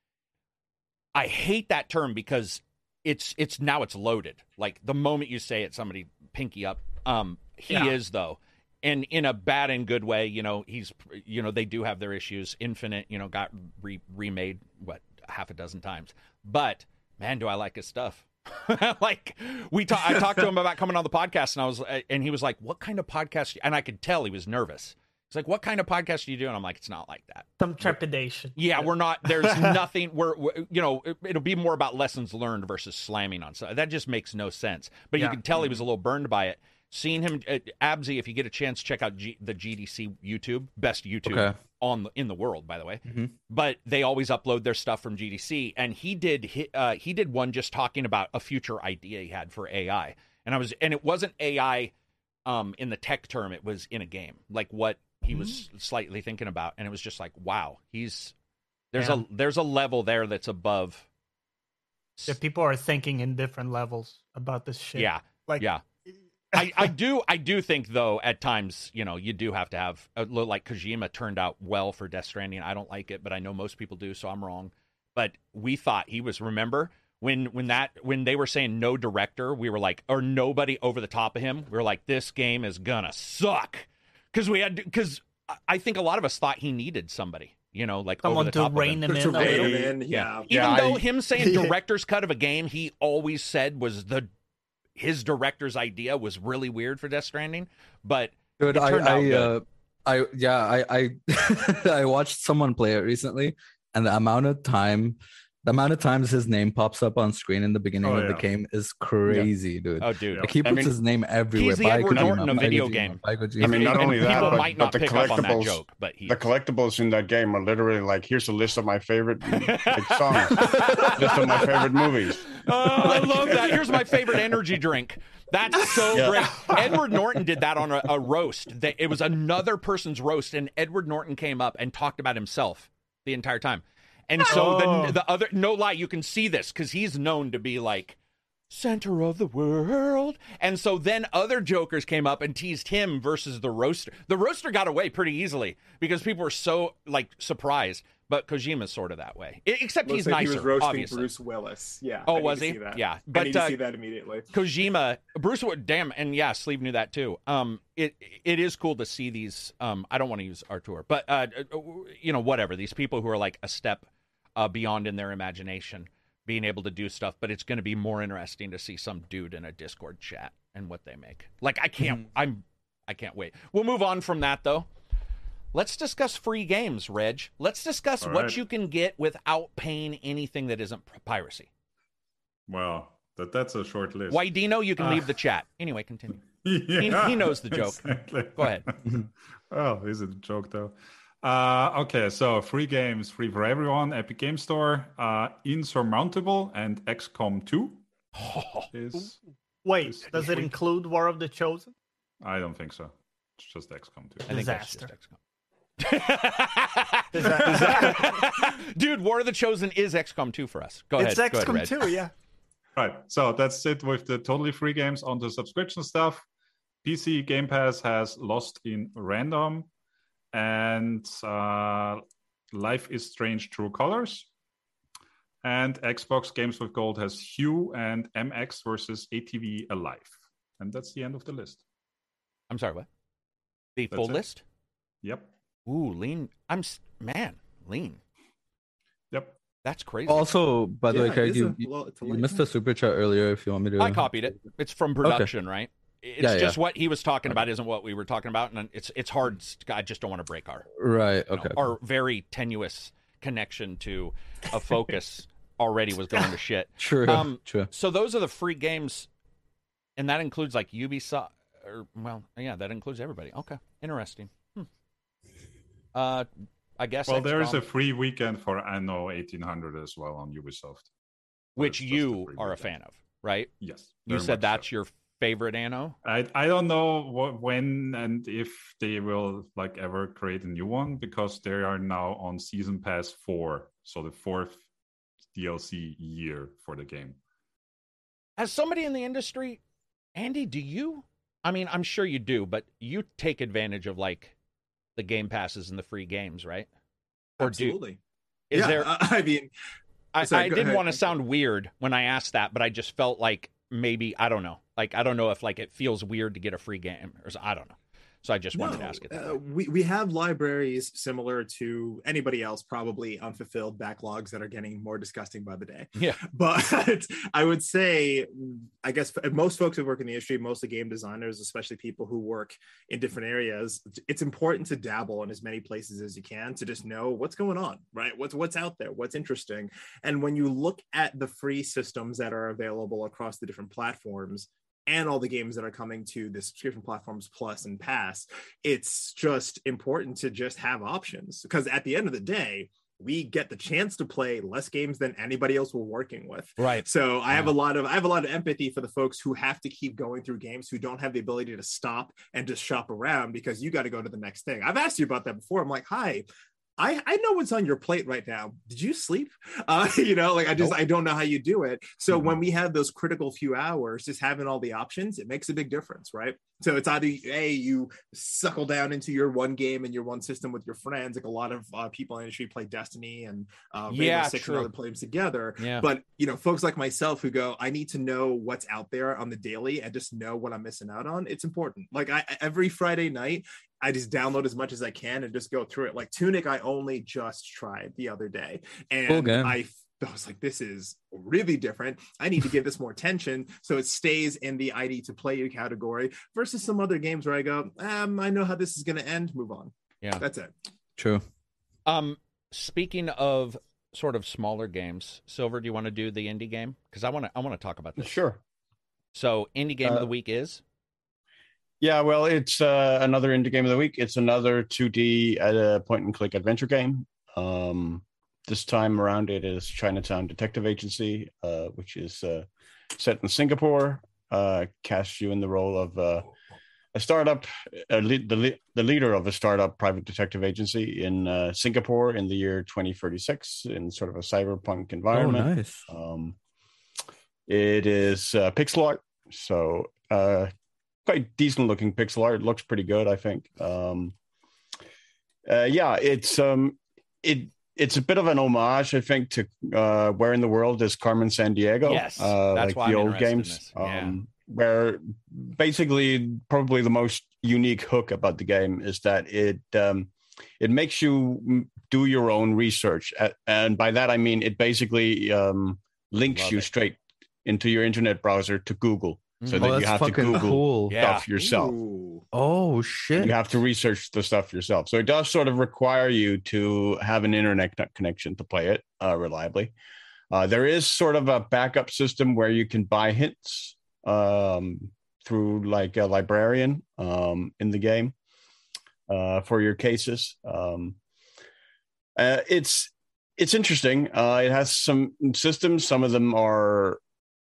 I hate that term because it's it's now it's loaded. Like the moment you say it, somebody pinky up. Um, he Yeah. is though, and in a bad and good way. You know, he's you know they do have their issues. Infinite, you know, got re- remade what half a dozen times, but man, do I like his stuff. Like we talk, I talked to him about coming on the podcast, and I was, and he was like, "What kind of podcast?" And I could tell he was nervous. He's like, "What kind of podcast do you do?" And I'm like, "It's not like that." Some trepidation. Yeah, we're not. There's nothing. We're, we're you know, it, it'll be more about lessons learned versus slamming on. So that just makes no sense. But you Yeah. can tell he was a little burned by it. seen him, uh, Absy. If you get a chance, check out G, the G D C YouTube, best YouTube Okay. on the, in the world, by the way. Mhm. But they always upload their stuff from G D C, and he did hi- uh, he did one just talking about a future idea he had for A I, and I was and it wasn't A I um, in the tech term, it was in a game, like what he was slightly thinking about, and it was just like, wow, he's there's Yeah. a there's a level there that's above. Yeah, people are thinking in different levels about this shit. Yeah, Like, yeah. I, I do I do think though at times, you know, you do have to have a little, like Kojima turned out well for Death Stranding. I don't like it, but I know most people do, so I'm wrong. But we thought he was, remember when when that when they were saying no director, we were like, or nobody over the top of him, we were like, this game is gonna suck. Cause we had because I think a lot of us thought he needed somebody, you know, like someone over the to top of rein him. him To in. a rein little. him in, yeah. Even Yeah, though I- him saying director's cut of a game, he always said was the his director's idea was really weird for Death Stranding, but Dude, it I, turned out I, good. uh, I, yeah, I, I, I watched someone play it recently, and the amount of time, the amount of times his name pops up on screen in the beginning Oh, of the yeah. game is crazy, dude. Oh, dude. Like he I puts mean, his name everywhere. he's the By Edward Kojima, Norton of by video Kojima, game. by Kojima. I mean, not And only that, people but, might but not the pick up on that collectibles, joke, but he the collectibles in that game are literally like, here's a list of my favorite like, songs, list of my favorite movies. Oh, I love that. Here's my favorite energy drink. That's so Yeah. great. Edward Norton did that on a, a roast. That it was another person's roast, and Edward Norton came up and talked about himself the entire time. And so Oh. the the other, no lie, you can see this because he's known to be like center of the world. And so then other jokers came up and teased him versus the roaster. The roaster got away pretty easily because people were so like surprised. But Kojima's sort of that way, I- except Looks he's like nicer. he was roasting obviously. Bruce Willis. Yeah. Oh, I need was to he? see that. Yeah, I but, need to uh, see that immediately. Kojima, Bruce, damn, and yeah, Sleeve knew that too. Um, it it is cool to see these. Um, I don't want to use Artur, but uh, you know, whatever. These people who are like a step uh, beyond in their imagination, being able to do stuff. But it's going to be more interesting to see some dude in a Discord chat and what they make. Like, I can't. Mm-hmm. I'm. I can't wait. We'll move on from that though. Let's discuss free games, Reg. Let's discuss All what right. you can get without paying anything that isn't piracy. Well, that that's a short list. Why, Dino? You can Uh, leave the chat. Anyway, continue. Yeah, he knows the joke. exactly. Go ahead. Oh, is it a joke though? Uh, okay, so free games, free for everyone. Epic Game Store, uh, Insurmountable and X COM two. Is Wait, This- does this it week? include War of the Chosen? I don't think so. It's just X COM two. I think that's Disaster. just X COM. Dude, War of the Chosen is X COM two for us. Go ahead. It's Go ahead, X COM Reg. two, yeah. Right. So that's it with the totally free games. On the subscription stuff, P C Game Pass has Lost in Random and uh, Life is Strange True Colors. And Xbox Games with Gold has Hue and M X versus A T V Alive. And that's the end of the list. I'm sorry, what? The That's full it. list? Yep. Ooh, lean. I'm, s- man, lean. Yep. That's crazy. Also, by the Yeah, way, it Craig, is you, a- you, well, it's a you late missed one. a super chat earlier. If you want me to, I copied it. It's from production, right? It's Yeah, just yeah. what he was talking about isn't what we were talking about, and it's it's hard. I just don't want to break our Right. you know, Okay. our very tenuous connection to a focus already was going to shit. True. Um, True. So those are the free games, and that includes like Ubisoft. Or well, yeah, that includes everybody. Okay, interesting. Hmm. Uh, I guess. Well, there is XCOM, a free weekend for Anno eighteen hundred as well on Ubisoft. which It's just a you free are a weekend. fan of, right? Yes. You very said much so. that's your favorite Anno. I I don't know what, when and if they will like ever create a new one because they are now on season pass four, so the fourth D L C year for the game. As somebody in the industry, Andy, do you? I mean, I'm sure you do, but you take advantage of like the game passes and the free games, right? Or do Absolutely. is yeah, there? I I mean, I, sorry, I go didn't ahead. want to sound weird when I asked that, but I just felt like maybe I don't know. Like I don't know if like it feels weird to get a free game or so- I don't know. So I just wanted to no, ask it. That uh, way. we, we have libraries similar to anybody else, probably unfulfilled backlogs that are getting more disgusting by the day. Yeah. But I would say, I guess most folks who work in the industry, mostly game designers, especially people who work in different areas, it's important to dabble in as many places as you can to just know what's going on, right? What's what's out there, what's interesting. And when you look at the free systems that are available across the different platforms, and all the games that are coming to the subscription platforms Plus and Pass, it's just important to just have options, because at the end of the day, we get the chance to play less games than anybody else we're working with. Right. So I Yeah. have a lot of I have a lot of empathy for the folks who have to keep going through games, who don't have the ability to stop and just shop around because you got to go to the next thing. I've asked you about that before. I'm like, hi, I, I know what's on your plate right now. Did you sleep? Uh, you know, like I just, Nope. I don't know how you do it. So Mhm. when we have those critical few hours, just having all the options, it makes a big difference, right? So it's either, A, you suckle down into your one game and your one system with your friends. Like a lot of uh, people in the industry play Destiny and uh, Rainbow Yeah, Six true. and other games together. Yeah. But, you know, folks like myself who go, I need to know what's out there on the daily and just know what I'm missing out on. It's important. Like I, every Friday night, I just download as much as I can and just go through it. Like Tunic, I only just tried the other day, and Cool game. I, I was like, this is really different. I need to give this more attention so it stays in the I D to play category versus some other games where I go, um, I know how this is going to end. Move on. Yeah. That's it. True. Um, speaking of sort of smaller games, Silver, do you want to do the indie game? Because I want to, I want to talk about this. Sure. So, indie game of Uh, the week is Yeah, well, it's uh, another indie game of the week. It's another two D uh, point-and-click adventure game. Um, this time around, it is Chinatown Detective Agency, uh, which is uh, set in Singapore. Uh, casts you in the role of uh, a startup, a lead, the, le- the leader of a startup private detective agency in uh, Singapore in the year twenty thirty-six, in sort of a cyberpunk Oh, environment. nice. Um, it is uh, pixel art, so uh, quite decent looking pixel art. It looks pretty good, I think. Um, uh, yeah, it's um, it it's a bit of an homage, I think, to uh, Where in the World is Carmen Sandiego. Yes, uh, that's like why the I'm old interested in games, this. Yeah. um, where basically probably the most unique hook about the game is that it um, it makes you do your own research, and by that I mean it basically um, links Love you it. straight into your internet browser to Google, so Mhm. that Oh, you that's have to fucking Google cool. Yeah. stuff yourself. Ooh. Oh shit. You have to research the stuff yourself. So it does sort of require you to have an internet connection to play it uh, reliably. Uh, there is sort of a backup system where you can buy hints um, through like a librarian um, in the game uh, for your cases. Um, uh, it's it's interesting. Uh, it has some systems. Some of them are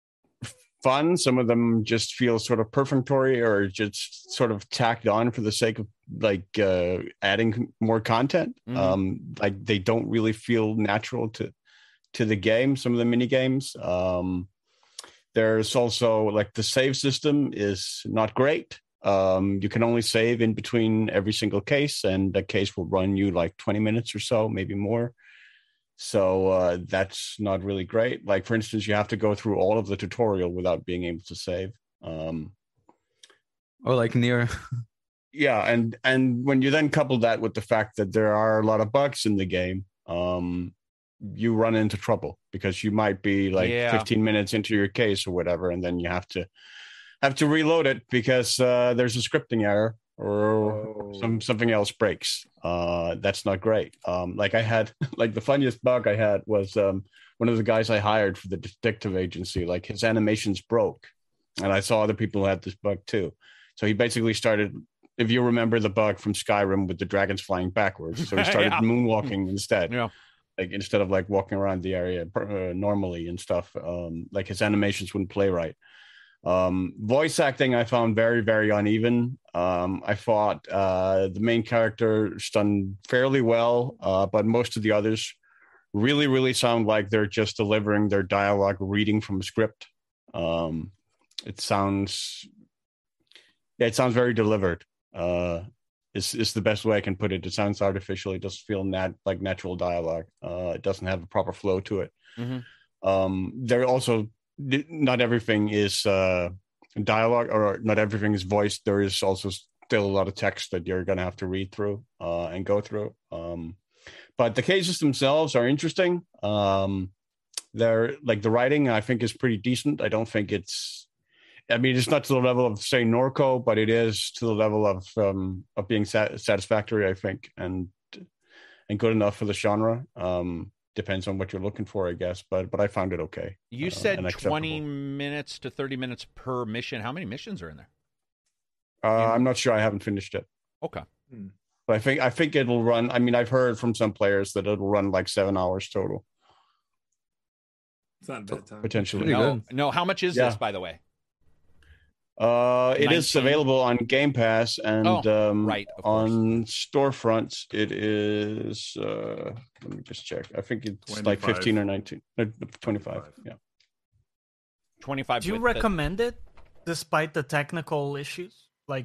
fun. Some of them just feel sort of perfunctory or just sort of tacked on for the sake of like uh, adding more content. Mhm. Um, like they don't really feel natural to to the game. Some of the mini games. Um, there's also like the save system is not great. Um, you can only save in between every single case, and the case will run you like twenty minutes or so, maybe more. So uh, that's not really great. Like, for instance, you have to go through all of the tutorial without being able to save. Um, Or like near. yeah, and and when you then couple that with the fact that there are a lot of bugs in the game, um, you run into trouble because you might be like Yeah. fifteen minutes into your case or whatever, and then you have to have to reload it because uh, there's a scripting error or Oh. some something else breaks. Uh, that's not great. Um, like I had, like the funniest bug I had was um, one of the guys I hired for the detective agency. Like his animations broke, and I saw other people who had this bug too. So he basically started. If you remember the bug from Skyrim with the dragons flying backwards, so he started Yeah. moonwalking instead. Yeah. Like instead of like walking around the area uh, normally and stuff. Um, like his animations wouldn't play right. Um, voice acting I found very, very uneven. Um, I thought uh, the main character's done fairly well, uh, but most of the others really, really sound like they're just delivering their dialogue, reading from a script. Um, it sounds, yeah, it sounds very delivered. Uh, is is the best way I can put it. It sounds artificial. It doesn't feel nat- like natural dialogue. Uh, it doesn't have a proper flow to it. Mhm. Um, there also not everything is uh, dialogue, or not everything is voiced. There is also still a lot of text that you're going to have to read through uh, and go through. Um, but the cases themselves are interesting. Um, they're like the writing, I think, is pretty decent. I don't think it's. I mean, it's not to the level of, say, Norco, but it is to the level of um, of being sat- satisfactory, I think, and and good enough for the genre. Um, depends on what you're looking for, I guess. But but I found it okay. You uh, said and acceptable. twenty minutes to thirty minutes per mission. How many missions are in there? Uh, I'm not sure. I haven't finished it. Okay. Hmm. But I think I think it'll run. I mean, I've heard from some players that it'll run like seven hours total, It's not a bad time. potentially. Pretty No, good. no. How much is Yeah. this, by the way? Uh, it is nineteen available on Game Pass and Oh, um, right, of course. on storefronts. It is. Uh, let me just check. I think it's like twenty-five. fifteen or nineteen, uh, twenty-five. twenty-five. Yeah. twenty-five. Do you with the- recommend it despite the technical issues? Like,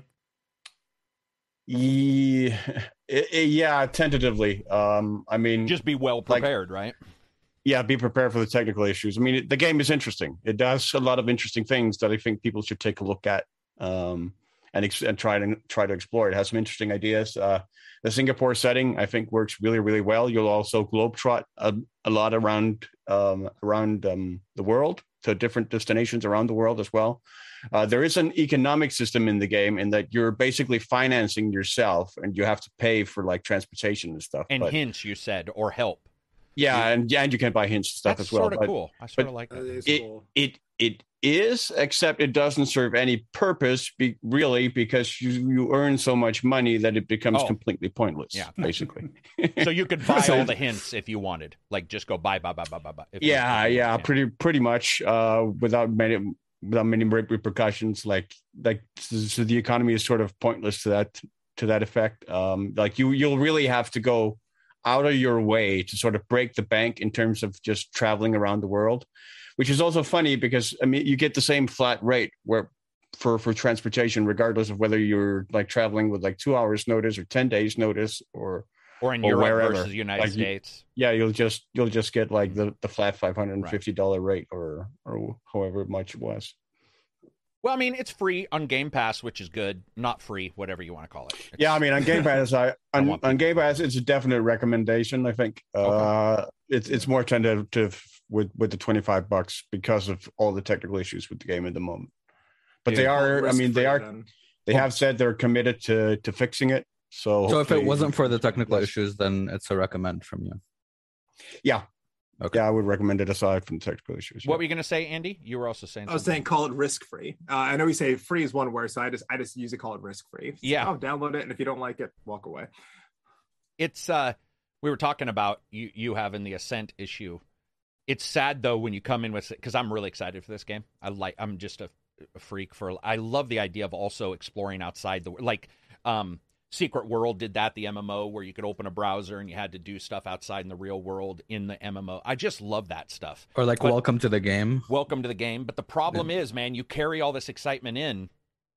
Yeah, it- it- yeah, tentatively. Um, I mean, just be well like- prepared, right? yeah, be prepared for the technical issues. I mean, it, the game is interesting. It does a lot of interesting things that I think people should take a look at um, and ex- and try to try to explore. It has some interesting ideas. Uh, the Singapore setting, I think, works really, really well. You'll also globetrot a, a lot around um, around um, the world to different destinations around the world as well. Uh, there is an economic system in the game in that you're basically financing yourself, and you have to pay for like transportation and stuff. And but, hints, you said, or help. yeah, and yeah, and you can buy hints and stuff That's as well. sort of but- cool. I sort but- of like That that. is It- cool. It it is, except it doesn't serve any purpose, be, really, because you, you earn so much money that it becomes Oh. completely pointless. Yeah. Basically. So you could buy So- all the hints if you wanted, like just go buy, buy, buy, buy, buy, buy. if you- yeah, if you- yeah, pretty pretty much uh, without many without many re- repercussions. Like like so so the economy is sort of pointless to that to that effect. Um, like you you'll really have to go out of your way to sort of break the bank in terms of just traveling around the world, which is also funny because I mean you get the same flat rate where for for transportation regardless of whether you're like traveling with like two hours notice or ten days notice or Or in or Europe wherever. versus the United Like you- States. yeah you'll just you'll just get like the the flat five hundred fifty dollars rate or or however much it was. Well, I mean, it's free on Game Pass, which is good. Not free, whatever you want to call it. It's- Yeah, I mean on Game Pass, I I on, want on people Game to- Pass, it's a definite recommendation. I think uh, it's it's more tentative with with the twenty five bucks because of all the technical issues with the game at the moment. But they Yeah. are, I mean, they Risk-free are, then. they have said they're committed to to fixing it. So So if it hopefully- wasn't for the technical Yes. issues, then it's a recommend from you. yeah, Okay. yeah, I would recommend it aside from the technical issues. What were you going to say, Andy? You were also saying I was something. saying call it risk free. Uh, I know we say free is one word, so I just I just use it, call it risk free. Yeah. Oh, download it, and if you don't like it, walk away. It's uh we were talking about you you having the Ascent issue. It's sad though when you come in with, because I'm really excited for this game. I like I'm just a, a freak for I love the idea of also exploring outside the like um Secret World did that, the M M O where you could open a browser and you had to do stuff outside in the real world in the M M O. I just love that stuff. Or like But- welcome to the game. Welcome to the game. But the problem is, man, you carry all this excitement in,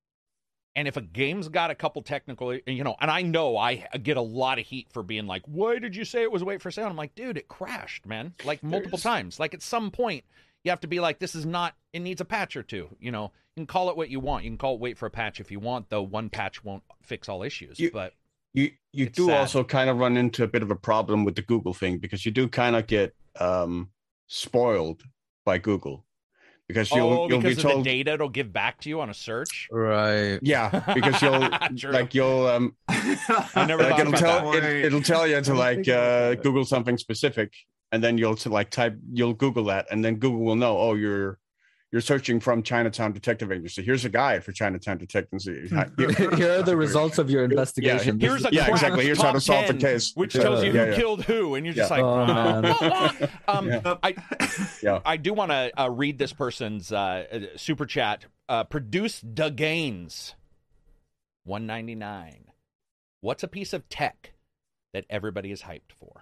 and if a game's got a couple technical, you know, and I know I get a lot of heat for being like, why did you say it was wait for sale? I'm like, dude, it crashed, man, like multiple There's- times. Like at some point, you have to be like, this is not, it needs a patch or two. You know, you can call it what you want. You can call it wait for a patch if you want, though one patch won't fix all issues. You- but you you It's do sad. also kind of run into a bit of a problem with the Google thing because you do kind of get um, spoiled by Google because you'll oh, you'll because be of told the data it'll give back to you on a search. Right. yeah because you'll True. like you'll um I never like thought it'll about tell that. it, it'll tell you to I didn't like think about uh, that. Google something specific and then you'll to like type you'll Google that and then Google will know oh you're you're searching from Chinatown Detective Agency. Here's a guide for Chinatown Detective Agency. Here are the results of your investigation. Yeah, Here's a yeah, cracked exactly. Here's how top to solve the ten, case. which Yeah, tells you yeah, who yeah. killed who, and you're just Yeah. like, Oh, man. um, Yeah. I, Yeah. I do want to uh, read this person's uh, uh, super chat. Uh, Produce the Gains, one ninety-nine. What's a piece of tech that everybody is hyped for?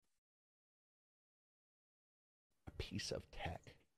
A piece of tech.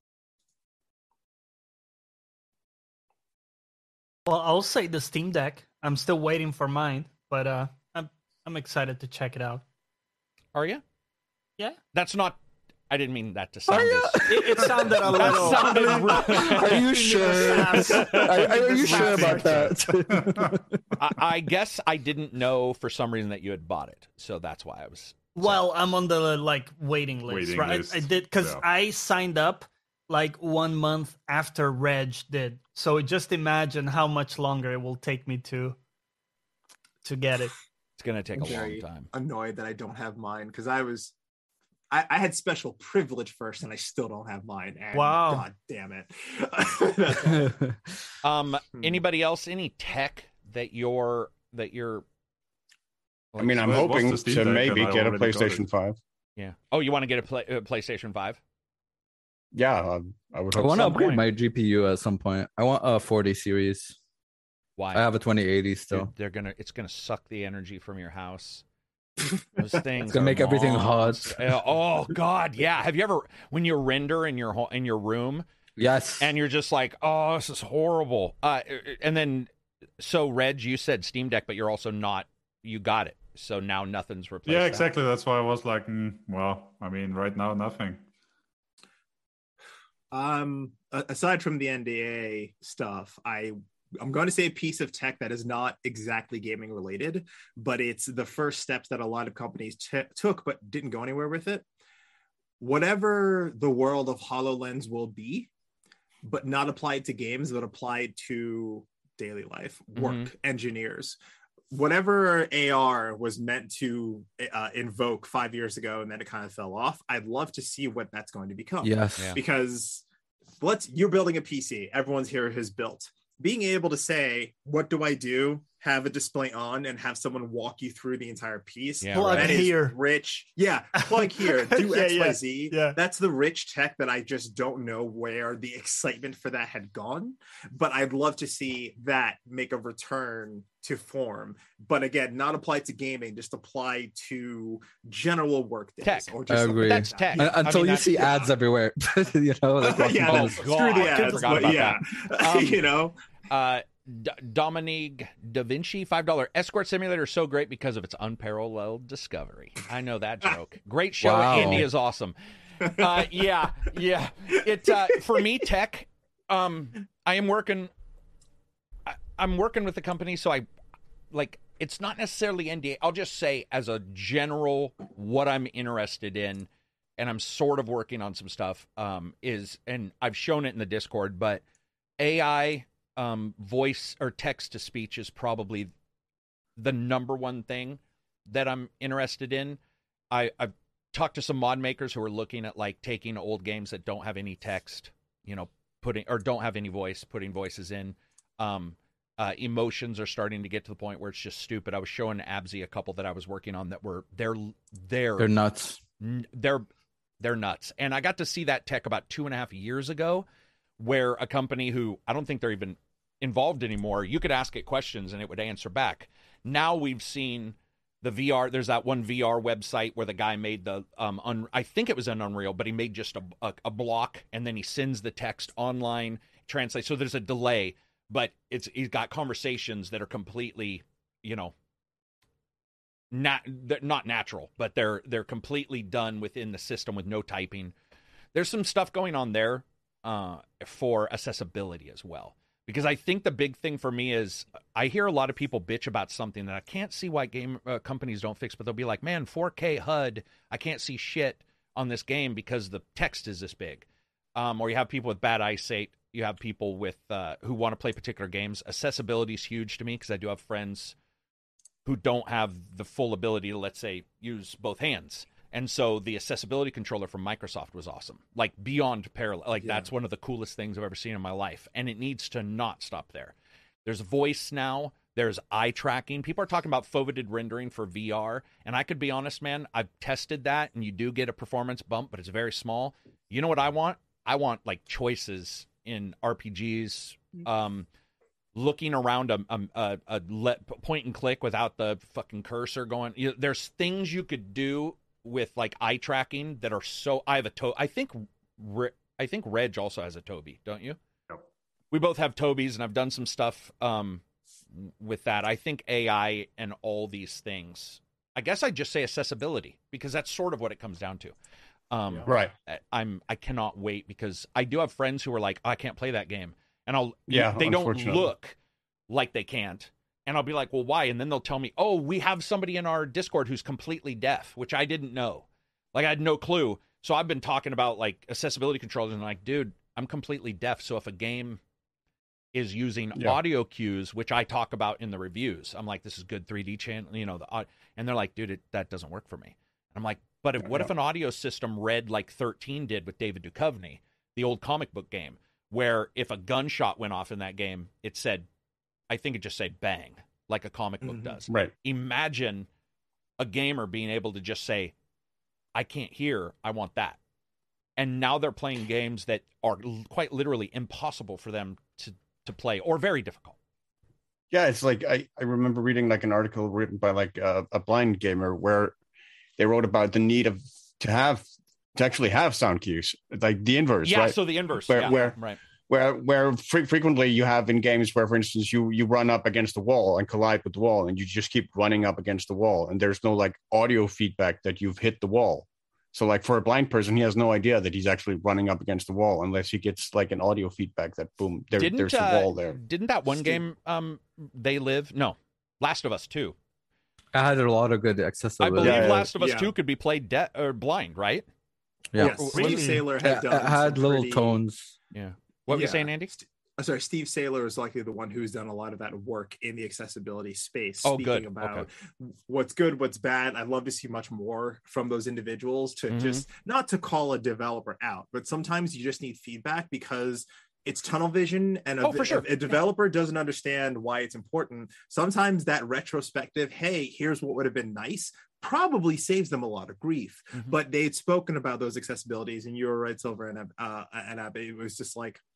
well, I'll say the Steam Deck. I'm still waiting for mine, but uh, I'm I'm excited to check it out. Are you? Yeah. That's not. I didn't mean that to sound. ya? as- It, it sounded a That little. sounded Are you sure? Are, are you sure about that? I, I guess I didn't know for some reason that you had bought it, so that's why I was. Well, I'm on the like waiting list, Waiting right? list, I did because yeah. I signed up like one month after Reg did. So just imagine how much longer it will take me to to get it. It's gonna take a long Very time. annoyed that I don't have mine because I was I, I had special privilege first, and I still don't have mine. And Wow. God damn it. That's all. Um, anybody else? Any tech that you're that you're? I mean, I'm Well, it was hoping the Steam to Deck, maybe and I get a already got PlayStation it. five. Yeah. Oh, you want to get a, play, a PlayStation five? Yeah, I, I would I hope want to so. upgrade point. my G P U at some point. I want a forty series. Why? I have a twenty eighty still. Dude, they're gonna. It's gonna suck the energy from your house. Those things gonna are make everything hot. monst- Uh, Oh God, yeah. Have you ever when you render in your ho- in your room Yes. and you're just like, oh, this is horrible. Uh, and then so Reg, you said Steam Deck, but you're also not. You got it. So now nothing's replaced. Yeah, that. exactly. That's why I was like, mm, well, I mean, right now, nothing. Um, a- aside from the N D A stuff, I I'm going to say a piece of tech that is not exactly gaming related, but it's the first steps that a lot of companies t- took but didn't go anywhere with it. Whatever the world of HoloLens will be, but not applied to games, but applied to daily life, work, Mhm. engineers. Whatever A R was meant to uh, invoke five years ago, and then it kind of fell off. I'd love to see what that's going to become. Yes. Yeah. Because let's you're building a P C. Everyone's here has built. Being able to say, what do I do? Have a display on and have someone walk you through the entire piece. Yeah, Plug right. That is here. rich. Yeah, plug here, do Yeah, X, Y, yeah, Z. yeah. That's the rich tech that I just don't know where the excitement for that had gone. But I'd love to see that make a return to form. But again, not applied to gaming, just applied to general work days. Tech. Or I just agree. That's tech. Un- I Until mean, you that's- see ads everywhere, you know, like walking yeah, down Oh, the- screw God, the I ads, forgot but about yeah, Um, you know. Uh, D- Dominique Da Vinci, five dollar Escort Simulator is so great because of its unparalleled discovery. I know that joke. Great show. Wow. Andy is awesome. Uh, yeah, yeah. It uh, for me, tech. Um, I am working. I, I'm working with the company, so I like. It's not necessarily N D A. I'll just say as a general what I'm interested in, and I'm sort of working on some stuff. Um, is and I've shown it in the Discord, but A I. Um, voice or text to speech is probably the number one thing that I'm interested in. I, I've talked to some mod makers who are looking at like taking old games that don't have any text, you know, putting or don't have any voice, putting voices in. Um, uh, emotions are starting to get to the point where it's just stupid. I was showing Absy a couple that I was working on that were they're they're They're nuts. they're they're nuts. And I got to see that tech about two and a half years ago, where a company who I don't think they're even involved anymore, you could ask it questions and it would answer back. Now we've seen the V R. There's that one V R website where the guy made the um, un, I think it was an Unreal, but he made just a, a, a block and then he sends the text online, translate. So there's a delay, but it's he's got conversations that are completely, you know, not they're not natural, but they're they're completely done within the system with no typing. There's some stuff going on there uh, for accessibility as well. Because I think the big thing for me is I hear a lot of people bitch about something that I can't see why game uh, companies don't fix, but they'll be like, man, four K H U D, I can't see shit on this game because the text is this big. Um, or you have people with bad eyesight. You have people with uh, who want to play particular games. Accessibility is huge to me because I do have friends who don't have the full ability to, let's say, use both hands. And so the accessibility controller from Microsoft was awesome, like beyond parallel. Like Yeah. that's one of the coolest things I've ever seen in my life. And it needs to not stop there. There's voice now. There's eye tracking. People are talking about foveated rendering for V R. And I could be honest, man, I've tested that and you do get a performance bump, but it's very small. You know what I want? I want like choices in R P Gs, um, looking around a, a, a, a let, point and click without the fucking cursor going. You know, there's things you could do with like eye tracking that are so I have a to I think Re, I think Reg also has a Tobii, don't you? Yep. We both have Tobies and I've done some stuff um with that. I think A I and all these things. I guess I just say accessibility because that's sort of what it comes down to. Um Right. I- I'm I cannot wait because I do have friends who are like, oh, I can't play that game. And I'll Yeah, they don't unfortunately. look like they can't. And I'll be like, well, why? And then they'll tell me, oh, we have somebody in our Discord who's completely deaf, which I didn't know. Like, I had no clue. So I've been talking about, like, accessibility controllers, and I'm like, dude, I'm completely deaf. So if a game is using Yeah. audio cues, which I talk about in the reviews, I'm like, this is good three D channel, you know, the, au- and they're like, dude, it, that doesn't work for me. And I'm like, But if, what if an audio system read like thirteen did with David Duchovny, the old comic book game, where if a gunshot went off in that game, it said, I think it just said bang, like a comic book Mm-hmm. does. Right. Imagine a gamer being able to just say, I can't hear, I want that. And now they're playing games that are l- quite literally impossible for them to, to play, or very difficult. Yeah, it's like I, I remember reading like an article written by like a, a blind gamer where they wrote about the need of to have to actually have sound cues, like the inverse, Yeah, right? so the inverse. Where- yeah, where- right. where where fre- frequently you have in games where, for instance, you you run up against the wall and collide with the wall, and you just keep running up against the wall, and there's no like audio feedback that you've hit the wall. So like for a blind person, he has no idea that he's actually running up against the wall unless he gets like an audio feedback that boom, there, Didn't, there's uh, the wall there. Didn't that one Steve- game, um, They Live? No, Last of Us two. I had a lot of good I accessibility. believe Yeah, yeah. Last of Us Yeah. two could be played de- or blind, right? Yeah. Yes, Really? Steve Saylor It, had it done had some little pretty- tones. Yeah. What were you Yeah. saying, Andy? St- uh, sorry, Steve Saylor is likely the one who's done a lot of that work in the accessibility space. Oh, speaking good. about Okay. what's good, what's bad. I'd love to see much more from those individuals to Mhm. just not to call a developer out, but sometimes you just need feedback because it's tunnel vision, and a, Oh, for sure. a, a developer doesn't understand why it's important. Sometimes that retrospective, hey, here's what would have been nice, probably saves them a lot of grief. Mhm. But they'd spoken about those accessibilities, and you were right, Silver and uh, and Abby. It was just like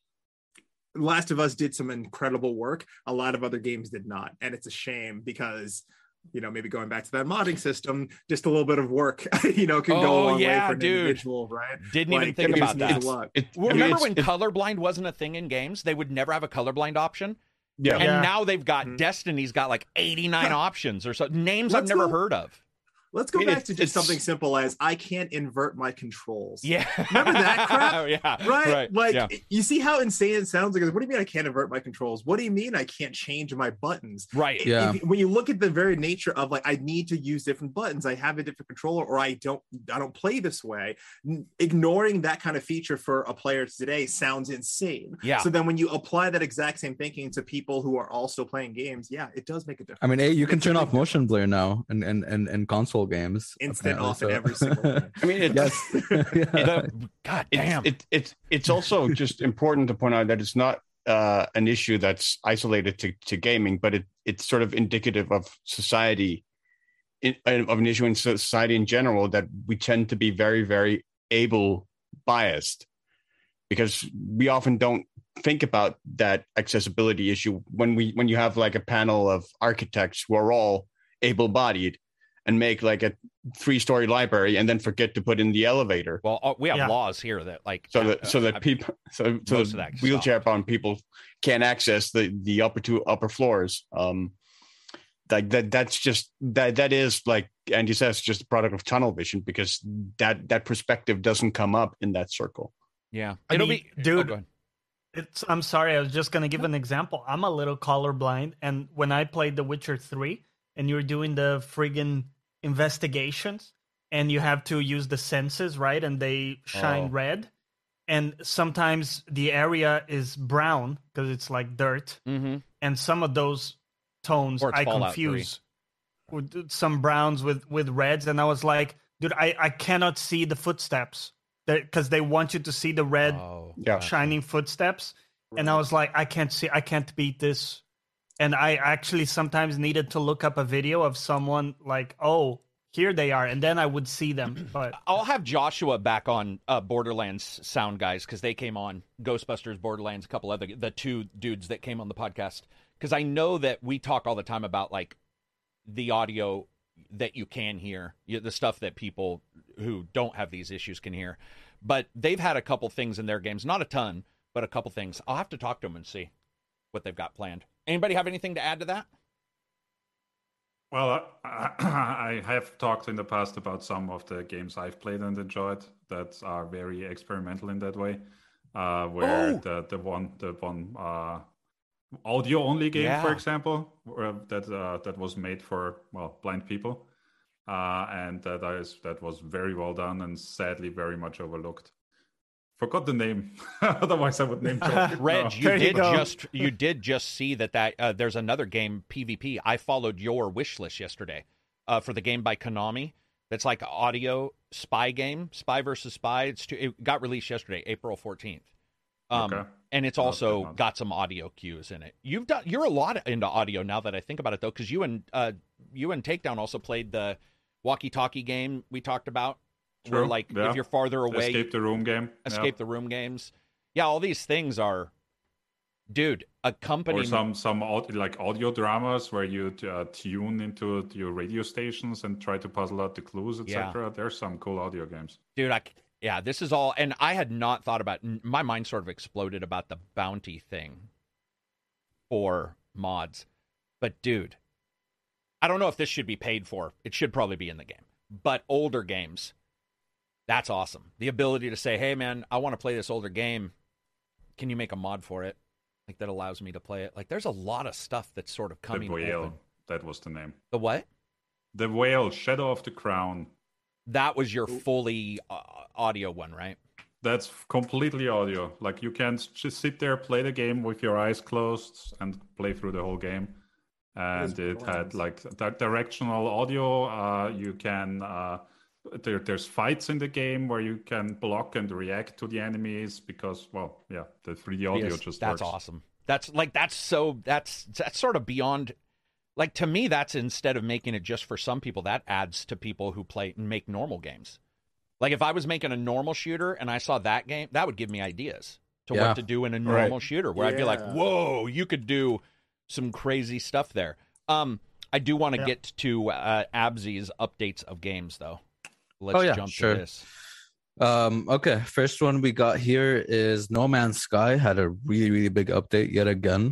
Last of Us did some incredible work. A lot of other games did not, and it's a shame because, you know, maybe going back to that modding system, just a little bit of work, you know, can go Oh, a long yeah, way for an dude. individual, right? Didn't even Like, think it about just that. means a lot. It, Well, I mean, remember it's- when it- colorblind wasn't a thing in games? They would never have a colorblind option. yeah. And Yeah. now they've got Mhm. Destiny's got like eighty-nine options or so names I've Let's never go- heard of. Let's go I mean, back it's- to just it's- something simple as I can't invert my controls. Yeah. Remember that crap? yeah. Right? Like, yeah. you see how insane it sounds? Like, what do you mean I can't invert my controls? What do you mean I can't change my buttons? Right. If- Yeah. if- when you look at the very nature of like, I need to use different buttons, I have a different controller, or I don't, I don't play this way. N- Ignoring that kind of feature for a player today sounds insane. Yeah. So then when you apply that exact same thinking to people who are also playing games, yeah, it does make a difference. I mean, hey, you can Makes a turn big off motion blur now in, in, in, in console games. Instant apparently, off in so- every single time. I mean, it's, Yes. Yeah. The- God damn. It's, it, it's it's also just important to point out that it's not uh, an issue that's isolated to, to gaming, but it it's sort of indicative of society, in, of an issue in society in general, that we tend to be very, very able biased, because we often don't think about that accessibility issue when we when you have like a panel of architects who are all able-bodied and make like a three-story library and then forget to put in the elevator. well, uh, we have Yeah. laws here that like So uh, that so uh, that I- people so so most of that wheelchair bound people can't access the the upper two upper floors. Um, like that that's just that that is, like Andy says, just a product of tunnel vision, because that that perspective doesn't come up in that circle. yeah. I It'll mean, be dude, oh, go ahead. It's I'm sorry, I was just gonna give an example. I'm a little colorblind, and when I played The Witcher three and you're doing the friggin' investigations and you have to use the senses, right? And they shine Oh. red. And sometimes the area is brown because it's like dirt. Mhm. And some of those tones Or it's I Fallout three. confuse with some browns with with reds, and I was like, dude, I I cannot see the footsteps because they want you to see the red Oh, Yeah. gotcha. shining footsteps, and I was like, I can't see, I can't beat this. And I actually sometimes needed to look up a video of someone like, oh, here they are, and then I would see them. But I'll have Joshua back on uh, Borderlands sound guys, because they came on Ghostbusters, Borderlands, a couple other the two dudes that came on the podcast, because I know that we talk all the time about like the audio that you can hear, you- the stuff that people who don't have these issues can hear. But they've had a couple things in their games, not a ton, but a couple things. I'll have to talk to them and see what they've got planned. Anybody have anything to add to that? Well, I, I have talked in the past about some of the games I've played and enjoyed that are very experimental in that way. Uh, where Oh! the the one the one uh, audio only game, Yeah. for example, where that uh, that was made for well blind people, uh, and that is that was very well done and sadly very much overlooked. Forgot the name, otherwise I would name drop it. Reg, No. you There you did go. just you did just see that that uh, there's another game PvP. I followed your wish list yesterday uh, for the game by Konami That's like an audio spy game, Spy versus Spy. It's too, it got released yesterday, April fourteenth. Um, Okay. and it's Not also good, not. got some audio cues in it. You've done you're a lot into audio now that I think about it though, because you and uh you and Takedown also played the walkie-talkie game we talked about. Where True, like yeah. if you're farther away, Escape the room game. escape the room games. Yeah, all these things are, dude. A company Or some some aud- like audio dramas where you uh, tune into your radio stations and try to puzzle out the clues, et cetera. Yeah. There's some cool audio games. dude. I yeah, this is all, and I had not thought about. My mind sort of exploded about the bounty thing for mods, but dude, I don't know if this should be paid for. It should probably be in the game, but older games, that's awesome. The ability to say, "Hey, man, I want to play this older game. Can you make a mod for it?" Like that allows me to play it. Like there's a lot of stuff that's sort of coming. The Whale, open. that was the name. The what? The Whale, Shadow of the Crown. That was your fully uh, audio one, right? That's completely audio. Like you can just sit there, play the game with your eyes closed, and play through the whole game. And it had like that directional audio. Uh, you can uh, there, there's fights in the game where you can block and react to the enemies because, well, yeah, the three D audio Yes, just that's works. awesome. That's like that's so that's that's sort of beyond. Like to me, that's instead of making it just for some people, that adds to people who play and make normal games. Like if I was making a normal shooter and I saw that game, that would give me ideas to Yeah. what to do in a normal Right. shooter, where I'd be like, Yeah. "Whoa, you could do some crazy stuff there." Um, I do want to Yeah. get to uh, Absy's updates of games, though. Let's Oh, yeah, jump sure. to this. Um, okay, first one we got here is No Man's Sky had a really, really big update yet again.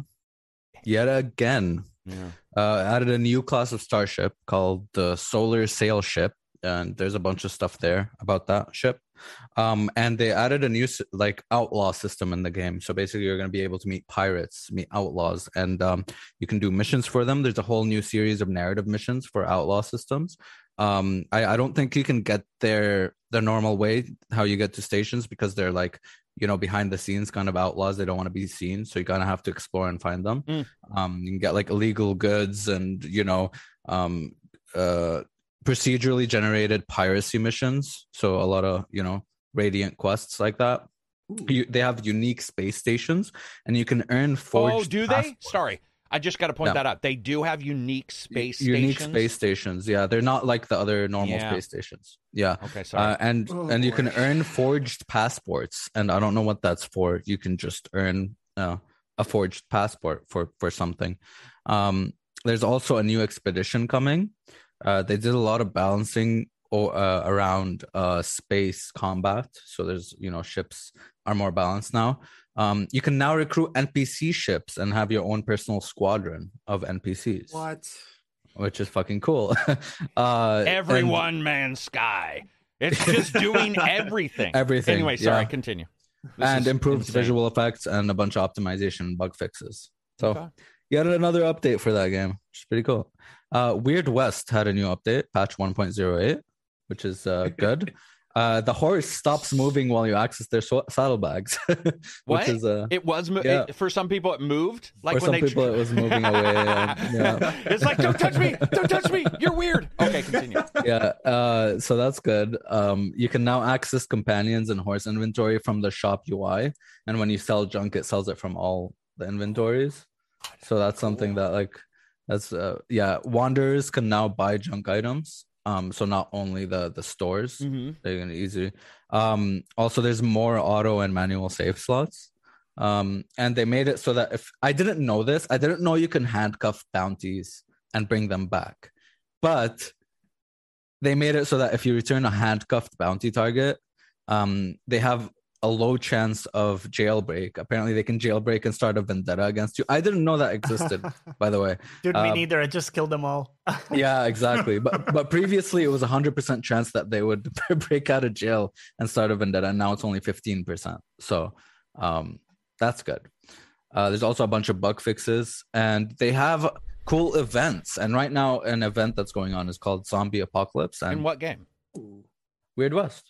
Yet again. Yeah. Uh, added a new class of starship called the Solar Sail Ship, and there's a bunch of stuff there about that ship. Um, and they added a new s- like outlaw system in the game. So basically, you're going to be able to meet pirates, meet outlaws, and um, you can do missions for them. There's a whole new series of narrative missions for outlaw systems. Um, I, I don't think you can get there the normal way, how you get to stations, because they're like, you know, behind the scenes kind of outlaws. They don't want to be seen. So you kind of have to explore and find them. Mm. Um, you can get like illegal goods and, you know, um, uh, procedurally generated piracy missions. So a lot of, you know, Radiant quests like that. You, they have unique space stations and you can earn forged Oh, do they? passports. Sorry. I just got to point No. that out. They do have unique space unique stations. space stations. Yeah, they're not like the other normal Yeah. space stations. Yeah. Okay, sorry. Uh, and Oh, and you can boy. earn forged passports, and I don't know what that's for. You can just earn uh, a forged passport for for something. Um, there's also a new expedition coming. Uh, they did a lot of balancing o- uh, around uh, space combat, so there's you know ships are more balanced now. Um, you can now recruit N P C ships and have your own personal squadron of N P Cs, What? which is fucking cool. uh, Every and- one man sky. It's just doing everything. Everything, Anyway, sorry, yeah. continue. This and is improved insane. visual effects and a bunch of optimization and bug fixes. So Okay. yet another update for that game, which is pretty cool. Uh, Weird West had a new update, patch one point oh eight, which is uh, good. Uh, the horse stops moving while you access their sw- saddlebags, which What? is uh, It was mo- Yeah. it- for some people. It moved like for when some they. people it was moving away. And, yeah. It's like don't touch me, don't touch me. You're weird. Okay, continue. yeah uh so that's good. Um you can now access companions and horse inventory from the shop U I, and when you sell junk it sells it from all the inventories, so that's something that like that's uh yeah wanderers can now buy junk items, um so not only the the stores, Mm-hmm. they're gonna easy. Um also there's more auto and manual save slots. Um and they made it so that if I didn't know this, I didn't know you can handcuff bounties and bring them back, but they made it so that if you return a handcuffed bounty target, um, they have a low chance of jailbreak. Apparently, they can jailbreak and start a vendetta against you. I didn't know that existed, by the way. Dude, me Um, neither. I just killed them all. Yeah, exactly. But but previously, it was a hundred percent chance that they would break out of jail and start a vendetta, and now it's only fifteen percent. So um, that's good. Uh, there's also a bunch of bug fixes, and they have cool events. And right now, an event that's going on is called Zombie Apocalypse. And In what game? Weird West.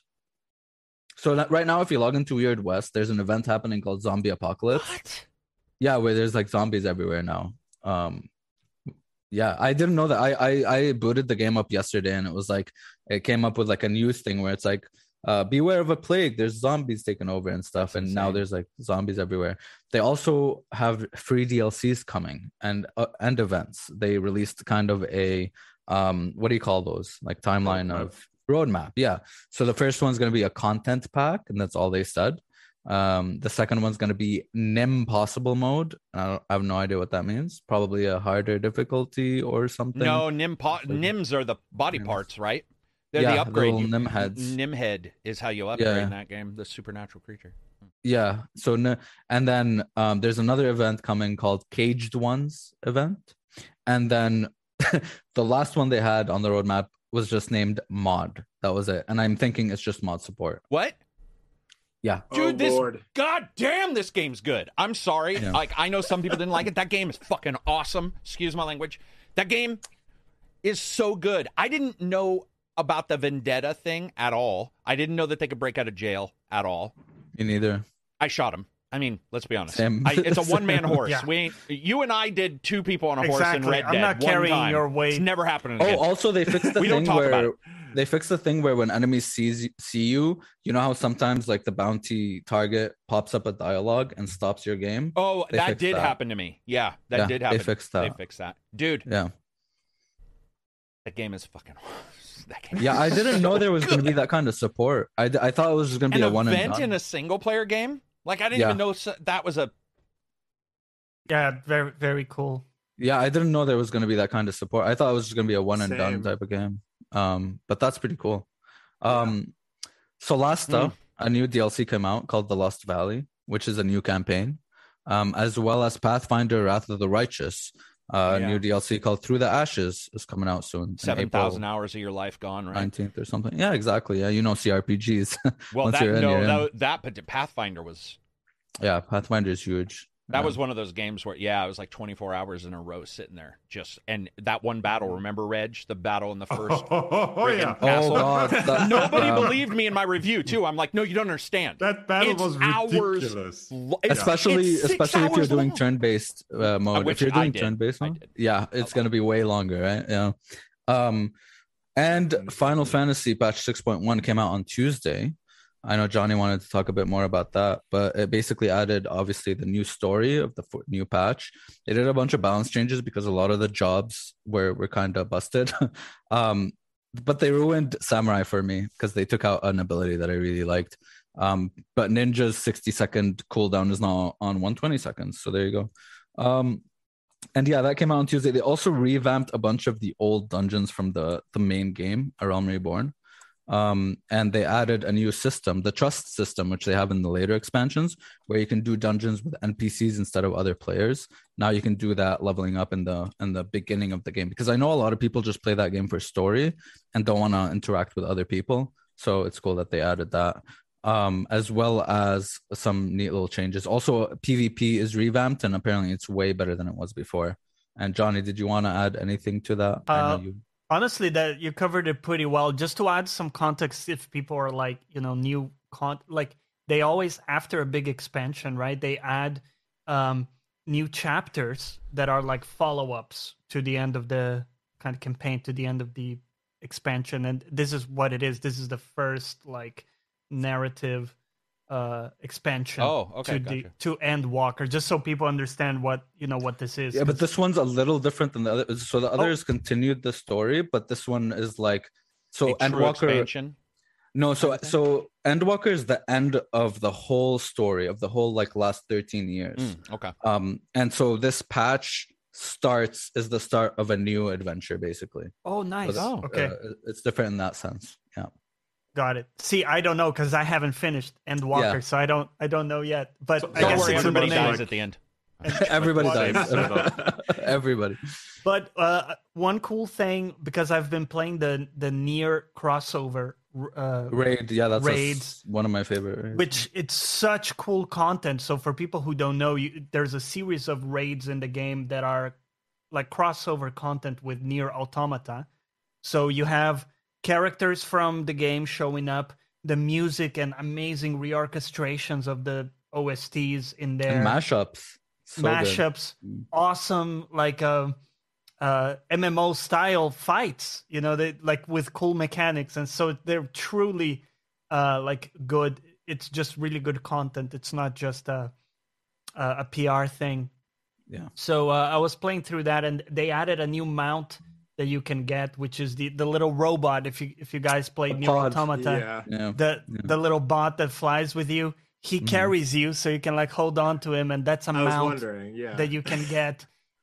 So that, right now, if you log into Weird West, there's an event happening called Zombie Apocalypse. What? Yeah, where there's like zombies everywhere now. Um, Yeah, I didn't know that. I, I I booted the game up yesterday, and it was like it came up with like a news thing where it's like, uh, beware of a plague. There's zombies taking over and stuff, That's and now insane. there's like zombies everywhere. They also have free D L Cs coming and uh, and events. They released kind of a um, what do you call those? Like timeline Roadmap. of roadmap. Yeah. So the first one's going to be a content pack, and that's all they said. Um, the second one's going to be Nimpossible mode. I, don't, I have no idea what that means. Probably a harder difficulty or something. No, nim po- Like- nims are the body Nims. parts, right? They're Yeah, the the upgrade. little You- nim heads. Nimhead is how you upgrade Yeah. in that game. The supernatural creature. Yeah. So n- and then um, there's another event coming called Caged Ones event, and then the last one they had on the roadmap was just named Mod. That was it. And I'm thinking it's just mod support. What? Yeah. Dude, oh, this Lord. God damn, this game's good. I'm sorry. Yeah. Like I know some people didn't like it. That game is fucking awesome. Excuse my language. That game is so good. I didn't know about the vendetta thing at all. I didn't know that they could break out of jail at all. Me neither. I shot him. I mean, let's be honest. Same. I, it's a one-man horse. Yeah. We ain't, you and I did two people on a horse in Exactly. Red I'm Dead. not one carrying time. your weight. It's never happening Oh, again. also they fixed the We don't thing talk about where it. they fixed the thing where when enemies sees see you, you know how sometimes like the bounty target pops up a dialogue and stops your game. Oh, They that fixed did that. happen to me. Yeah, that Yeah, did they happen. fixed They that. fixed that. Dude, Yeah. that game is fucking that game Yeah, I is didn't so know there was going to be good. that kind of support. I, I thought it was just going to An be a one and event done. in a single player game? Like I didn't Yeah. even know s- that was a Yeah, very very cool. Yeah, I didn't know there was going to be that kind of support. I thought it was just going to be a one and done Same. type of game. Um, but that's pretty cool. Um, so last Hmm. up, a new D L C came out called The Lost Valley, which is a new campaign, um, as well as Pathfinder: Wrath of the Righteous. Uh, Yeah. New D L C called Through the Ashes is coming out soon. in seven thousand April hours of your life gone, right? nineteenth or something. Yeah, exactly. Yeah, you know C R P Gs. Well, Once that you're in, no, you're in. that, that but Pathfinder was Yeah, Pathfinder is huge. that Yeah. was one of those games where yeah, it was like twenty-four hours in a row sitting there just and that one battle. Remember, Reg, the battle in the first. Oh, yeah. friggin' castle? Oh god, that- Nobody yeah. believed me in my review too. I'm like, no, you don't understand. That battle It's was hours ridiculous. Lo- it's- especially it's six especially if you're hours doing long. turn-based uh, mode. which If you're I doing did. turn-based I mode, did. yeah, it's going to be way longer, right? Yeah. Um, and Final Fantasy patch six point one came out on Tuesday. I know Johnny wanted to talk a bit more about that, but it basically added obviously the new story of the f- new patch. They did a bunch of balance changes because a lot of the jobs were were kind of busted. um, but they ruined Samurai for me because they took out an ability that I really liked. Um, but Ninja's sixty second cooldown is now on one hundred twenty seconds. So there you go. Um, and yeah, that came out on Tuesday. They also revamped a bunch of the old dungeons from the, the main game, A Realm Reborn. Um, and they added a new system, the trust system, which they have in the later expansions, where you can do dungeons with N P Cs instead of other players. Now you can do that leveling up in the in the beginning of the game, because I know a lot of people just play that game for story and don't want to interact with other people. So it's cool that they added that, um, as well as some neat little changes. Also, PvP is revamped, and apparently it's way better than it was before. And Johnny, did you want to add anything to that? I Uh, know you. Honestly, that you covered it pretty well. Just to add some context, if people are like, you know, new con, like they always after a big expansion, right? They add um, new chapters that are like follow-ups to the end of the kind of campaign, to the end of the expansion, and this is what it is. This is the first like narrative uh expansion Oh, okay, to the gotcha. to Endwalker, just so people understand what you know what this is. Yeah, but 'Cause- this one's a little different than the other. So the others continued the story, but this one is like so A true Endwalker. expansion. No, so kind of thing? so Endwalker is the end of the whole story of the whole like last thirteen years. Mm, okay. Um, and so this patch starts is the start of a new adventure, basically. oh, So nice. that's, Oh, okay. uh, it's different in that sense. Yeah. Got it. See, I don't know because I haven't finished Endwalker, Yeah. so I don't I don't know yet. But So- I Don't guess worry, it's in the everybody name. dies at the end. Everybody Like, dies. what? Everybody. But uh, one cool thing, because I've been playing the the near crossover, uh, Raid, yeah, that's a s- Raids. one of my favorite. Raids. which it's such cool content. So for people who don't know, you, there's a series of raids in the game that are like crossover content with Near Automata. So you have characters from the game showing up, the music and amazing reorchestrations of the O S Ts in there, and mashups. So good. mashups, Mm. awesome like uh, uh, M M O style fights, you know, they like with cool mechanics, and so they're truly uh, like good. It's just really good content. It's not just a a, a P R thing. Yeah. So uh, I was playing through that, and they added a new mount that you can get, which is the, the little robot. If you if you guys played Nier pod. Automata, Yeah. Yeah. the Yeah. the little bot that flies with you, he Mhm. carries you, so you can like hold on to him, and that's a I was mount wondering, yeah. that you can get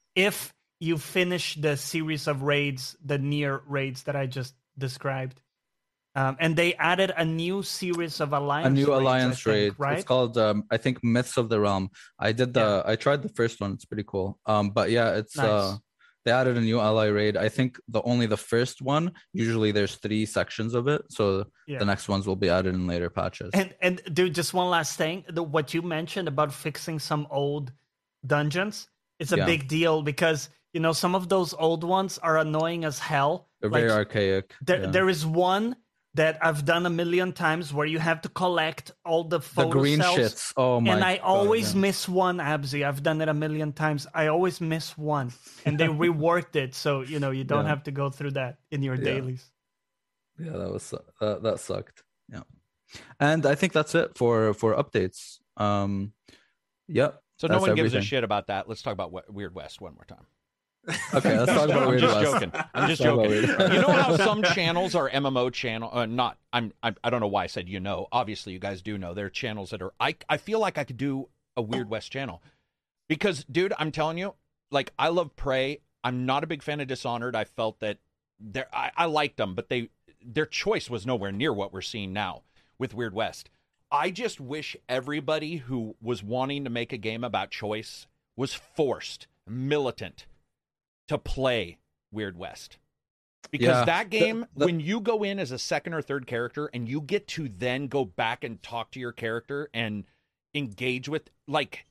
if you finish the series of raids, the Nier raids that I just described. Um, and they added a new series of alliance. A new raids, alliance I think, raid. right? It's called um, I think Myths of the Realm. I did the I tried the first one. It's pretty cool. Um, but yeah, it's Nice. uh they added a new ally raid. I think the only the first one. Usually there's three sections of it, so Yeah. the next ones will be added in later patches. And and dude, just one last thing. The, what you mentioned about fixing some old dungeons, it's a Yeah. big deal because you know some of those old ones are annoying as hell. They're Like, very archaic. there, yeah. there is one that I've done a million times where you have to collect all the the photo green cells. shits. Oh my! And I God, always yeah. miss one, Abzi. I've done it a million times. I always miss one. And they reworked it so, you know, you don't Yeah. have to go through that in your Yeah. dailies. Yeah, that was su- that, that sucked. Yeah, and I think that's it for for updates. Um, yep. So no that's one gives a everything. shit about that. Let's talk about we- Weird West one more time. Okay, let's talk about I'm Weird just West. joking. I'm just Let's talk about joking. Weird- You know how some channels are M M O channel? Uh, not. I'm. I, I don't know why I said you know. Obviously, you guys do know. There are channels that are. I. I feel like I could do a Weird West channel because, dude, I'm telling you, like I love Prey. I'm not a big fan of Dishonored. I felt that there. I, I liked them, but they their choice was nowhere near what we're seeing now with Weird West. I just wish everybody who was wanting to make a game about choice was forced, militant, to play Weird West. Because Yeah. that game, The- the- when you go in as a second or third character and you get to then go back and talk to your character and engage with, like,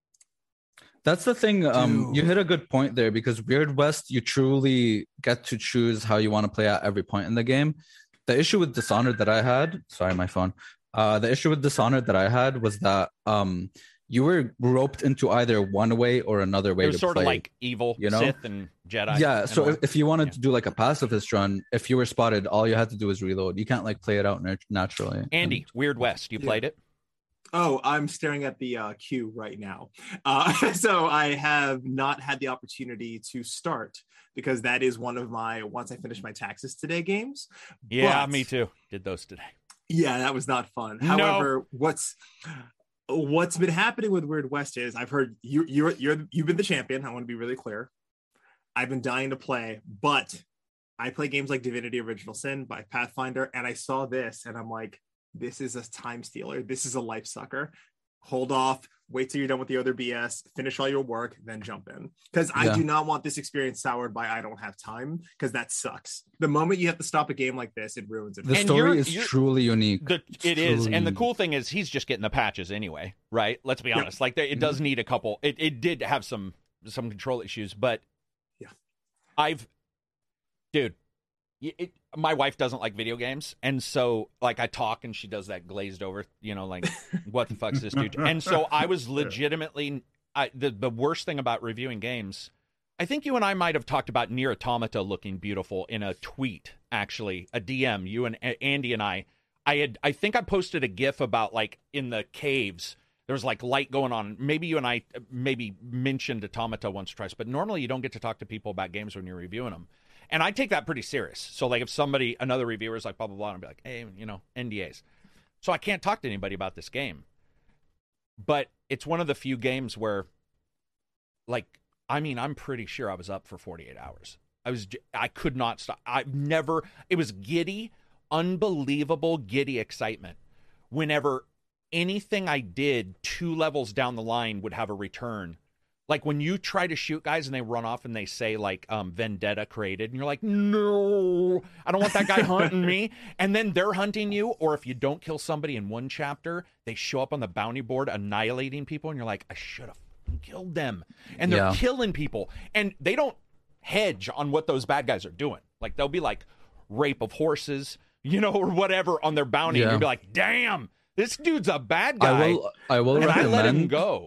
That's the thing. Um, you Dude. hit a good point there because Weird West, you truly get to choose how you want to play at every point in the game. The issue with Dishonored that I had, sorry, my phone. Uh, the issue with Dishonored that I had was that um, you were roped into either one way or another way it was to sort play. of like evil, you know? Sith, and Jedi. Yeah, and so all. if, if you wanted Yeah. to do like a pacifist run, if you were spotted, all you had to do was reload. You can't like play it out nat- naturally. Andy, And- Weird West, you Yeah. played it? Oh, I'm staring at the uh, queue right now. Uh, so I have not had the opportunity to start because that is one of my once I finish my taxes today games. Yeah, But- me too. Did those today. Yeah, that was not fun. No. However, what's what's been happening with Weird West is I've heard you you're you're you've been the champion. I want to be really clear. I've been dying to play, but I play games like Divinity Original Sin by Pathfinder, and I saw this and I'm like, this is a time stealer. This is a life sucker. Hold off, wait till you're done with the other B S, finish all your work, then jump in. Because I Yeah. do not want this experience soured by I don't have time, because that sucks. The moment you have to stop a game like this, it ruins it. the And story you're- is you're- truly unique. The, It's it is, truly and the unique. cool thing is he's just getting the patches anyway, right? Let's be Yep. honest. Like there, it does need a couple. It it did have some some control issues, but Yeah. I've, dude, y- it, my wife doesn't like video games, and so like I talk and she does that glazed over, you know, like what the fuck's this dude? And so I was legitimately, I the the worst thing about reviewing games. I think you and I might have talked about Nier Automata looking beautiful in a tweet, actually, a D M. You and A- Andy and I, I had, I think I posted a GIF about like in the caves. There was like light going on. Maybe you and I maybe mentioned Automata once or twice, but normally you don't get to talk to people about games when you're reviewing them. And I take that pretty serious. So like if somebody, another reviewer is like blah, blah, blah, and I'll be like, hey, you know, N D As. So I can't talk to anybody about this game. But it's one of the few games where, like, I mean, I'm pretty sure I was up for forty-eight hours. I was, j- I could not stop. I've never, it was giddy, unbelievable giddy excitement whenever anything I did two levels down the line would have a return. Like when you try to shoot guys and they run off and they say like um, Vendetta created and you're like, no, I don't want that guy hunting me. And then they're hunting you. Or if you don't kill somebody in one chapter, they show up on the bounty board annihilating people. And you're like, I should have killed them. And they're Yeah. killing people. And they don't hedge on what those bad guys are doing. Like they'll be like rape of horses, you know, or whatever on their bounty. And Yeah. you'll be like, damn, this dude's a bad guy. I will. I will and I recommend. let him go.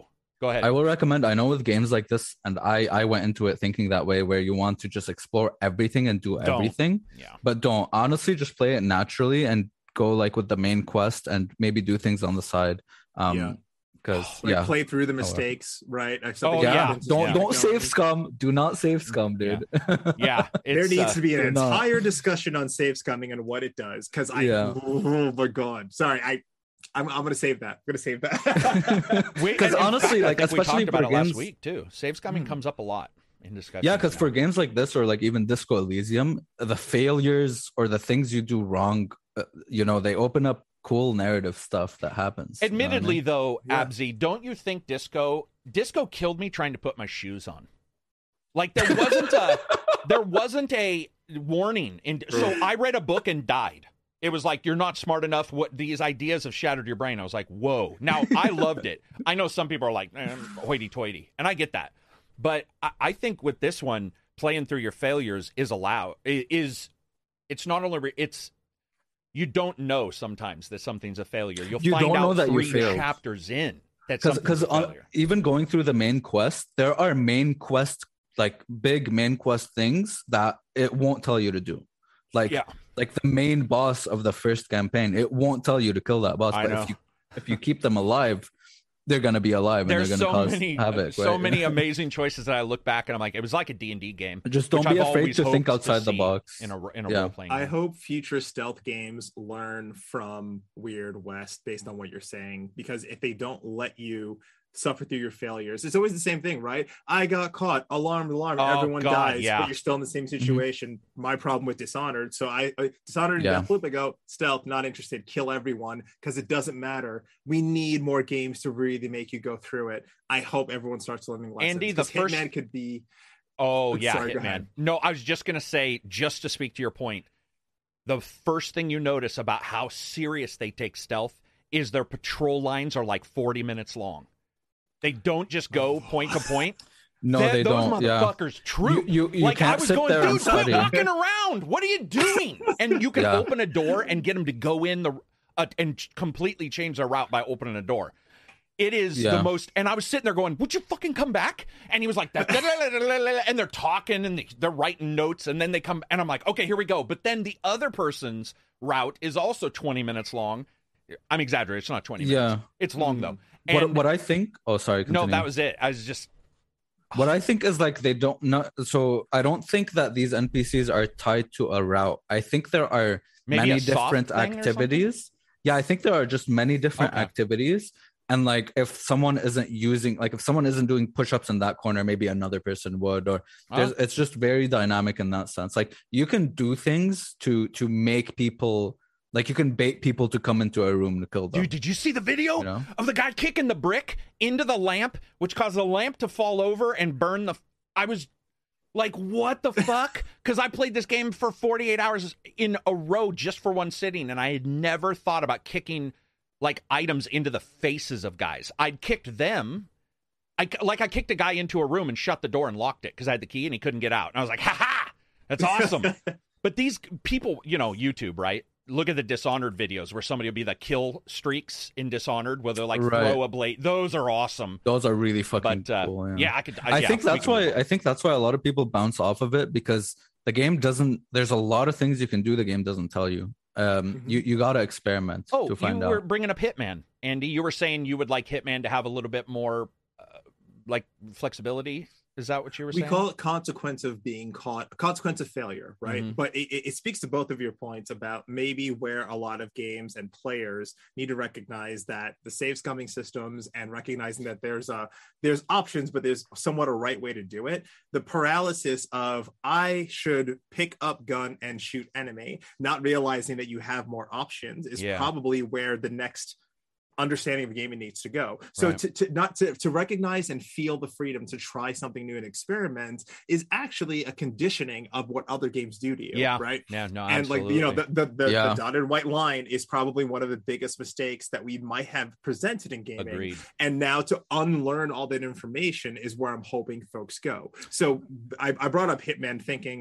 Go ahead. I will recommend, I know with games like this, and I, I went into it thinking that way, where you want to just explore everything and do Don't. everything. Yeah. But don't. Honestly, just play it naturally and go like with the main quest and maybe do things on the side. Um, Yeah. Because, Like yeah. play through the mistakes, right? If something Oh, yeah. yeah. happens, Don't yeah. don't go- save scum. Do not save scum, dude. Yeah. There it's, needs uh, to be an do not. entire discussion on save scumming and what it does. Because I, Yeah. oh my god, sorry, I, I'm, I'm gonna save that. I'm gonna save that. we- Because and in honestly, fact, I like, think we especially talked about for it last games- week too. Save scumming Hmm. comes up a lot in discussion. Yeah, because for games like this or like even Disco Elysium, the failures or the things you do wrong, uh, you know, they open up cool narrative stuff that happens. you know what I Admittedly, mean? though, Yeah. Abzi, don't you think Disco Disco killed me trying to put my shoes on? Like there wasn't a there wasn't a warning, and so I read a book and died. It was like, you're not smart enough. What these ideas have shattered your brain. I was like, whoa. Now I loved it. I know some people are like, eh, hoity-toity, and I get that, but I, I think with this one, playing through your failures is allowed. Is it's not only re- it's. You don't know sometimes that something's a failure. You'll You find don't out know that you three failed. chapters in that because something's because a failure. even going through the main quest, there are main quest like big main quest things that it won't tell you to do. Like Yeah. like the main boss of the first campaign, it won't tell you to kill that boss. I but know. if you if you keep them alive, they're gonna be alive There's and they're so gonna cause many, havoc. so right? many amazing choices that I look back and I'm like, it was like a D and D game. Just don't which be I've afraid always to think hoped to outside the see box. in a in a Yeah. role playing. I hope future stealth games learn from Weird West based on what you're saying, because if they don't let you suffer through your failures, it's always the same thing, right? I got caught, alarm, alarm, Oh, everyone God, dies, yeah. but you're still in the same situation. My problem with Dishonored, so I, I Dishonored and Yeah. Deathloop, I go stealth, not interested, kill everyone, because it doesn't matter. We need more games to really make you go through it. I hope everyone starts learning lessons. Andy, the 'cause first- Hitman could be. Oh yeah, Sorry, go Hitman. ahead. No, I was just gonna say, just to speak to your point, the first thing you notice about how serious they take stealth is their patrol lines are like forty minutes long. They don't just go point to point. No, That- they those don't. Yeah. motherfuckers troop. You- you- you like I can't was sit going, there and dude, quit study." walking around. What are you doing? And you can Yeah. open a door and get them to go in the uh, and ch- completely change their route by opening a door. It is Yeah. the most. And I was sitting there going, "Would you fucking come back?" And he was like, "Da- da- da- da- da- da," and they're talking and they- they're writing notes, and then they come, and I'm like, "Okay, here we go." But then the other person's route is also twenty minutes long. I'm exaggerating. It's not twenty minutes. Yeah. It's long though. And What what I think? Oh, sorry. no, Continue. that was it. I was just. What I think is like they don't not so I don't think that these N P Cs are tied to a route. I think there are Maybe many a soft different thing or something? activities. Yeah, I think there are just many different Okay. activities. And like if someone isn't using like if someone isn't doing push-ups in that corner, maybe another person would, or there's Oh. it's just very dynamic in that sense. Like you can do things to to make people like you can bait people to come into a room to kill them. Dude, did you see the video You know? of the guy kicking the brick into the lamp, which caused the lamp to fall over and burn the? I was like, what the fuck? Because I played this game for forty-eight hours in a row just for one sitting, and I had never thought about kicking like items into the faces of guys. I'd kicked them. I like I kicked a guy into a room and shut the door and locked it because I had the key and he couldn't get out. And I was like, ha ha, that's awesome. But these people, you know, YouTube, right? Look at the Dishonored videos where somebody will be the kill streaks in Dishonored where they'll like Right. throw a blade. Those are awesome. Those are really fucking But uh, cool. yeah. Yeah. I could. I yeah, think we that's can why move on. I think that's why a lot of people bounce off of it because the game doesn't. There's a lot of things you can do. The game doesn't tell you. Um, Mhm. you you gotta experiment Oh, to you find were out. bringing up Hitman, Andy. You were saying you would like Hitman to have a little bit more, uh, like flexibility. Is that what you were We saying? call it consequence of being caught, consequence of failure, right? Mhm. But it, it it speaks to both of your points about maybe where a lot of games and players need to recognize that the save scumming systems and recognizing that there's a there's options, but there's somewhat a right way to do it. The paralysis of I should pick up gun and shoot enemy, not realizing that you have more options, is Yeah. probably where the next understanding of gaming needs to go. So Right. to, to not to, to recognize and feel the freedom to try something new and experiment is actually a conditioning of what other games do to you. Yeah. Right. Yeah. No. And like absolutely. you know the the, the, Yeah. the dotted white line is probably one of the biggest mistakes that we might have presented in gaming. Agreed. And now to unlearn all that information is where I'm hoping folks go. So I, I brought up Hitman thinking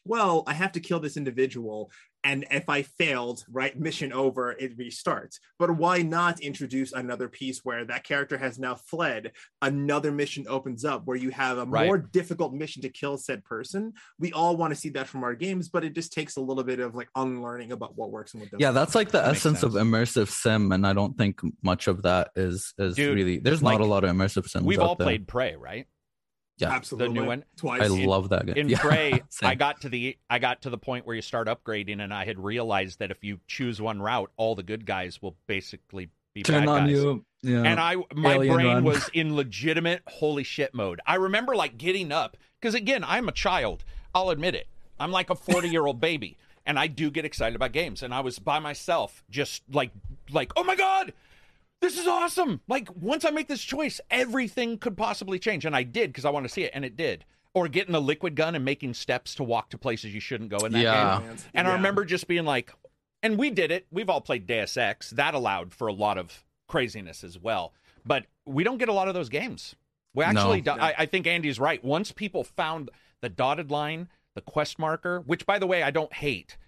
well, I have to kill this individual. And if I failed, right, mission over, it restarts. But why not introduce another piece where that character has now fled, another mission opens up where you have a Right. more difficult mission to kill said person? We all want to see that from our games, but it just takes a little bit of like unlearning about what works and what doesn't. Yeah, that's like the That makes essence of sense. immersive sim, and I don't think much of that is is Dude, really. There's like, not a lot of immersive sims. We've out all there. played Prey, right? Yeah, Absolutely. The new one? Twice. I love that game. In Yeah, Prey, same. I got to the I got to the point where you start upgrading, and I had realized that if you choose one route, all the good guys will basically be turn bad on guys. you. Yeah. And I, my Alien brain run. was in legitimate holy shit mode. I remember like getting up because again, I'm a child. I'll admit it. I'm like a forty year old baby, and I do get excited about games. And I was by myself, just like, like, oh my god, this is awesome! Like once I make this choice, everything could possibly change, and I did because I want to see it, and it did. Or getting a liquid gun and making steps to walk to places you shouldn't go in that Yeah. game. And I Yeah. remember just being like, and we did it. We've all played Deus Ex. That allowed for a lot of craziness as well. But we don't get a lot of those games. We actually, No. do- I, I think Andy's right. Once people found the dotted line, the quest marker, which by the way, I don't hate,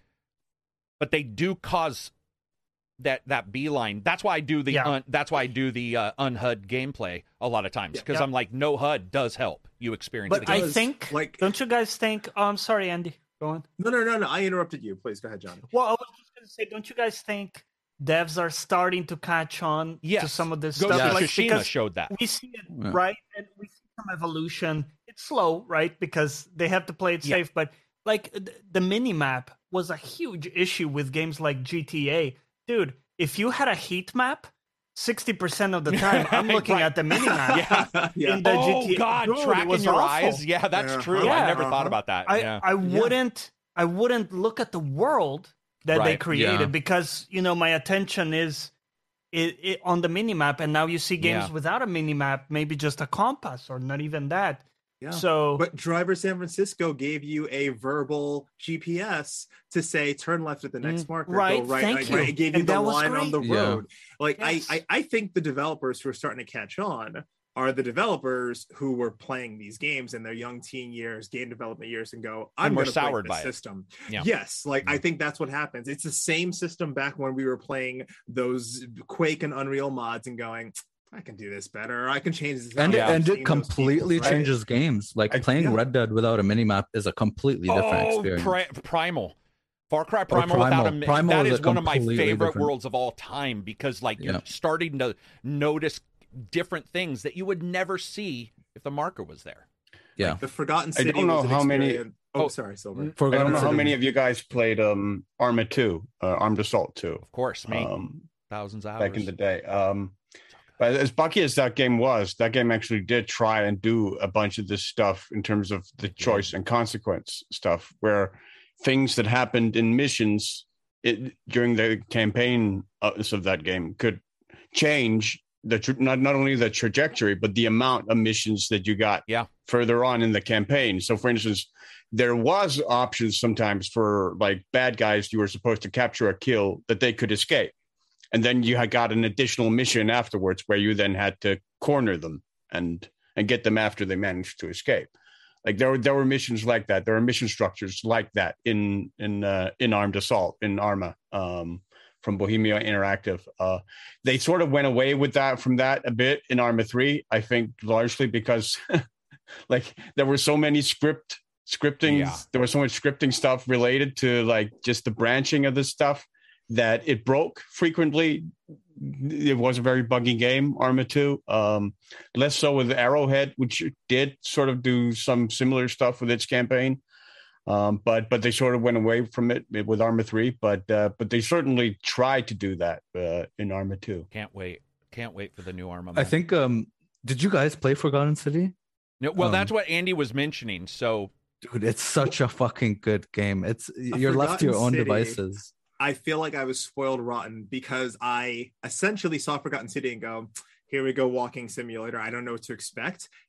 but they do cause that that beeline. That's why I do the Yeah. un, that's why I do the uh, un-H U D gameplay a lot of times because Yeah. I'm like, no H U D does help you experience But the game. I does, think, like- don't you guys think? Oh, I'm sorry, Andy. Go on. No, no, no, no. I interrupted you. Please go ahead, John. Well, I was just going to say, don't you guys think devs are starting to catch on to Yes. some of this Ghost stuff? of Like, Tsushima because showed that. we see it, Yeah. right? And we see some evolution. It's slow, right? Because they have to play it Yeah. safe. But like th- the mini map was a huge issue with games like G T A. Dude, if you had a heat map, sixty percent of the time I'm looking Right. at the mini map. Yeah. Yeah. In the Oh G T A. God, Dude, it tracking was your awful. eyes. Yeah, that's Yeah. true. I Yeah. never thought Uh-huh. about that. I, yeah. I wouldn't I wouldn't look at the world that they Right, created yeah. because you know my attention is it, it, on the mini map, and now you see games Yeah. without a mini map, maybe just a compass or not even that. Yeah. So But Driver San Francisco gave you a verbal G P S to say turn left at the next Mm, marker. right, Go right. thank like, you. right, It gave you And the that was line on the great. Yeah. road. Like Yes. I, I, I think the developers who are starting to catch on are the developers who were playing these games in their young teen years, game development years, and go, I'm And were going to break soured the by it. system. Yeah. Yes, like Yeah. I think that's what happens. It's the same system back when we were playing those Quake and Unreal mods and going, I can do this better. I can change this. and Yeah. it, and Seeing it those completely sequels, right? changes games. Like I- playing yeah. Red Dead without a minimap is a completely different oh, experience. Pri- Primal. Far Cry Primal, without a Primal. mi- Primal that is is a one of my completely favorite different- worlds of all time because like you're Yeah. starting to notice different things that you would never see if the marker was there. Yeah. The Forgotten I City. don't know was an how many- experience- Oh, Oh, sorry, Silver. I don't Forgotten know how City. many of you guys played um Arma two, uh, Armed Assault two, Of course, me. um, Thousands of hours. back in the day. Um, but as bucky as that game was, that game actually did try and do a bunch of this stuff in terms of the choice and consequence stuff, where things that happened in missions it, during the campaign of of that game could change the tra- not not only the trajectory but the amount of missions that you got Yeah. further on in the campaign. So, for instance, there was options sometimes for like bad guys you were supposed to capture a kill that they could escape, and then you had got an additional mission afterwards where you then had to corner them and and get them after they managed to escape. Like there were there were missions like that. There were mission structures like that in in uh, in Armed Assault in Arma um, from Bohemia Interactive. Uh, they sort of went away with that from that a bit in Arma three. I think largely because like there were so many script scripting. Yeah. There was so much scripting stuff related to like just the branching of this stuff that it broke frequently. It was a very buggy game, Arma two. Um, less so with Arrowhead, which did sort of do some similar stuff with its campaign. Um, but but they sort of went away from it with Arma three. But uh, but they certainly tried to do that uh, in Arma two. Can't wait. Can't wait for the new Arma. I think. Um, did you guys play Forgotten City? No, well, um, that's what Andy was mentioning. So Dude, it's such a fucking good game. It's you're left to your Forgotten own City- devices. I feel like I was spoiled rotten because I essentially saw Forgotten City and go, here we go, walking simulator. I don't know what to expect.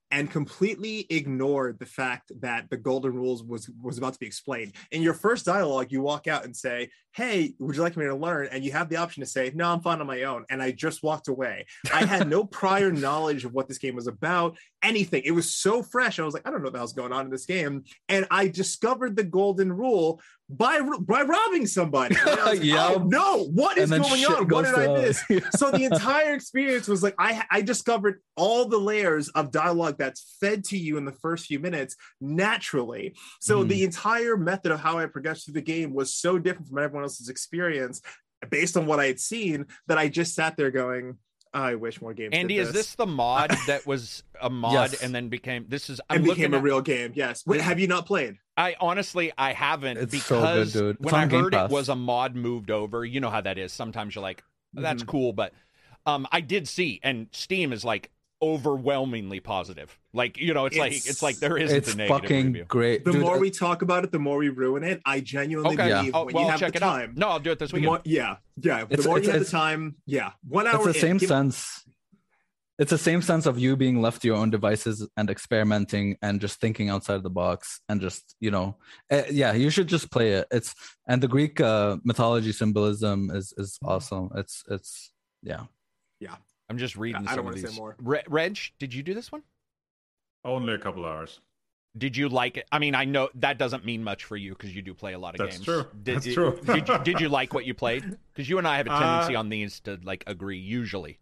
and completely ignored the fact that the golden rules was was about to be explained. In your first dialogue, you walk out and say, hey, would you like me to learn? And you have the option to say, no, I'm fine on my own. And I just walked away. I had no prior knowledge of what this game was about, anything. It was so fresh. I was like, I don't know what the hell's going on in this game. And I discovered the golden rule by by robbing somebody. Like, yeah. Oh, no, what is going on? What did I miss? Yeah. So the entire experience was like, I, I discovered all the layers of dialogue that's fed to you in the first few minutes naturally. So mm. the entire method of how I progressed through the game was so different from everyone else's experience based on what I had seen that I just sat there going, I wish more games. Andy, did this. is this the mod that was a mod yes. and then became this is I'm and became at, a real game? Yes. Wait, have you not played? I honestly I haven't it's because so good, dude. when I heard it was a mod moved over, you know how that is. Sometimes you're like, that's mm-hmm. cool, but um, I did see, and Steam is like overwhelmingly positive. Like, you know, it's, it's like it's like there isn't it's a negative fucking review. Great. The Dude, more uh, we talk about it, the more we ruin it. I genuinely okay. believe oh, when well, you have check the it time. Out. No, I'll do it this the weekend. more, yeah, yeah. The It's- more it's- you have the it's- time, yeah. One hour. It's the in, same give- sense. It's the same sense of you being left to your own devices and experimenting and just thinking outside the box and just, you know, uh, yeah, you should just play it. It's and the Greek uh, mythology symbolism is is awesome. It's it's yeah. Yeah. I'm just reading I some don't of want to these. say more. Re- Reg, did you do this one? Only a couple hours. Did you like it? I mean, I know that doesn't mean much for you because you do play a lot of That's games. true. Did, That's did, true. did, you, did you like what you played? Because you and I have a tendency Uh, on these to like agree usually.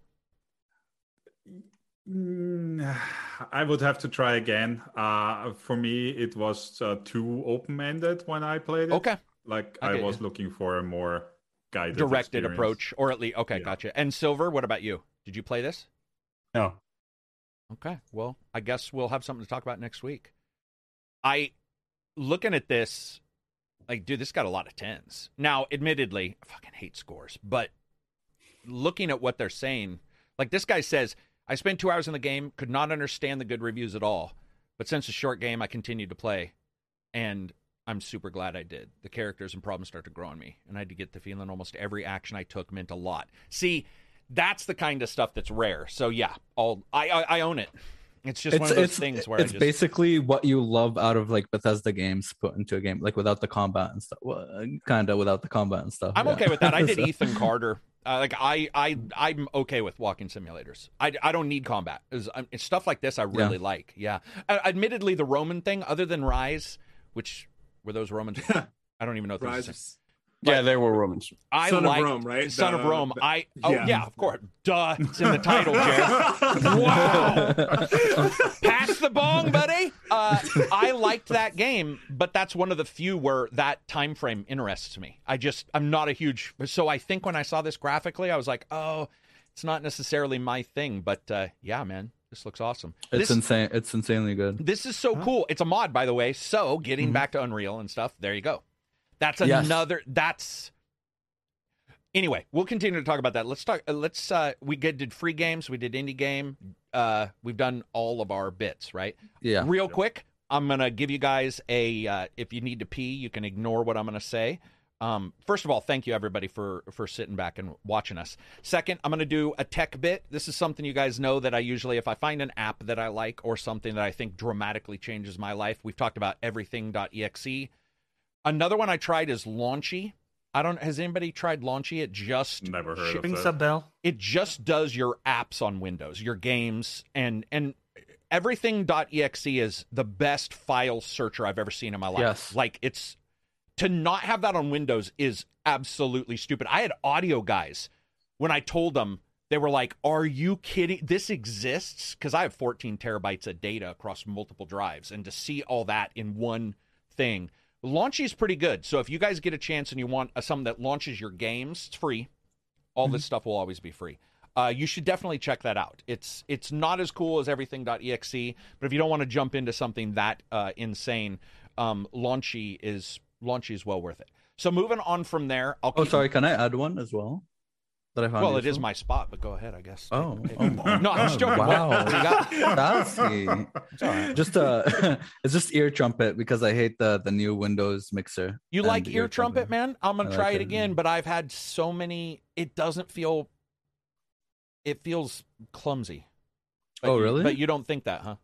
Mm, I would have to try again. Uh, for me, it was uh, too open-ended when I played it. Okay. Like I I, get was you. looking for a more guided, Directed experience. approach, or at least okay, Yeah. gotcha. And Silver, what about you? Did you play this? No. Okay, well, I guess we'll have something to talk about next week. I, looking at this, like, dude, this got a lot of tens. Now, admittedly, I fucking hate scores, but looking at what they're saying, like this guy says, I spent two hours in the game, could not understand the good reviews at all, but since a short game, I continued to play, and I'm super glad I did. The characters and problems start to grow on me, and I had to get the feeling almost every action I took meant a lot. See, that's the kind of stuff that's rare. So yeah, I'll, I, I I own it. It's just It's one of those it's things where it's I just basically what you love out of like Bethesda games put into a game, like without the combat and stuff. Well, kind of without the combat and stuff. I'm yeah. okay with that. I did So- Ethan Carter. Uh, like I I I'm okay with walking simulators. I, I don't need combat. It's, um, it's stuff like this I really Yeah. like. Yeah. Uh, admittedly, the Roman thing, other than Rise, which were those Romans? I don't even know if those are the same. Rise. Yeah, they were Romans. I Son of liked- Rome, right? Son The- of Rome. the- I oh yeah. yeah. of course. Duh, it's in the title, Jared. Wow. Pass the bong, buddy. Uh, I liked that game, but that's one of the few where that time frame interests me. I just I'm not a huge so I think when I saw this graphically, I was like, oh, it's not necessarily my thing, but uh, yeah, man, this looks awesome. It's this, insane. It's insanely good. This is so cool. It's a mod, by the way. So getting Mm-hmm. back to Unreal and stuff, there you go. That's Yes. another. That's anyway. We'll continue to talk about that. Let's talk. Uh, let's. Uh, we get, did free games. We did indie game. Uh, we've done all of our bits, right? Yeah. Real quick, I'm gonna give you guys a. Uh, if you need to pee, you can ignore what I'm gonna say. Um, first of all, thank you everybody for for sitting back and watching us. Second, I'm going to do a tech bit. This is something you guys know that I usually, if I find an app that I like or something that I think dramatically changes my life, we've talked about everything dot E X E. Another one I tried is Launchy. I don't. Has anybody tried Launchy? It just Never heard of Rings that. a bell. it just does your apps on Windows, your games, and and everything dot E X E is the best file searcher I've ever seen in my life. Yes. Like it's to not have that on Windows is absolutely stupid. I had audio guys when I told them, they were like, "Are you kidding? This exists?" Because I have fourteen terabytes of data across multiple drives, and to see all that in one thing. Launchy is pretty good. So if you guys get a chance and you want uh, something that launches your games, it's free. All Mm-hmm. this stuff will always be free. Uh, you should definitely check that out. It's it's not as cool as everything dot E X E, but if you don't want to jump into something that uh, insane, um, Launchy is Launchy is well worth it. So moving on from there, I'll Oh, keep, sorry. Can I add one as well? That I found. Well, it is useful? my spot, but go ahead, I guess. Oh, Take- oh, take- no, I'm just joking. wow. What? What do you got? Sassy. It's all right. Just uh, it's just ear trumpet because I hate the the new Windows mixer. You and like ear trumpet, man? I'm gonna I try like it it. again, but I've had so many. It doesn't feel. It feels clumsy. But Oh, you- really? But you don't think that, huh?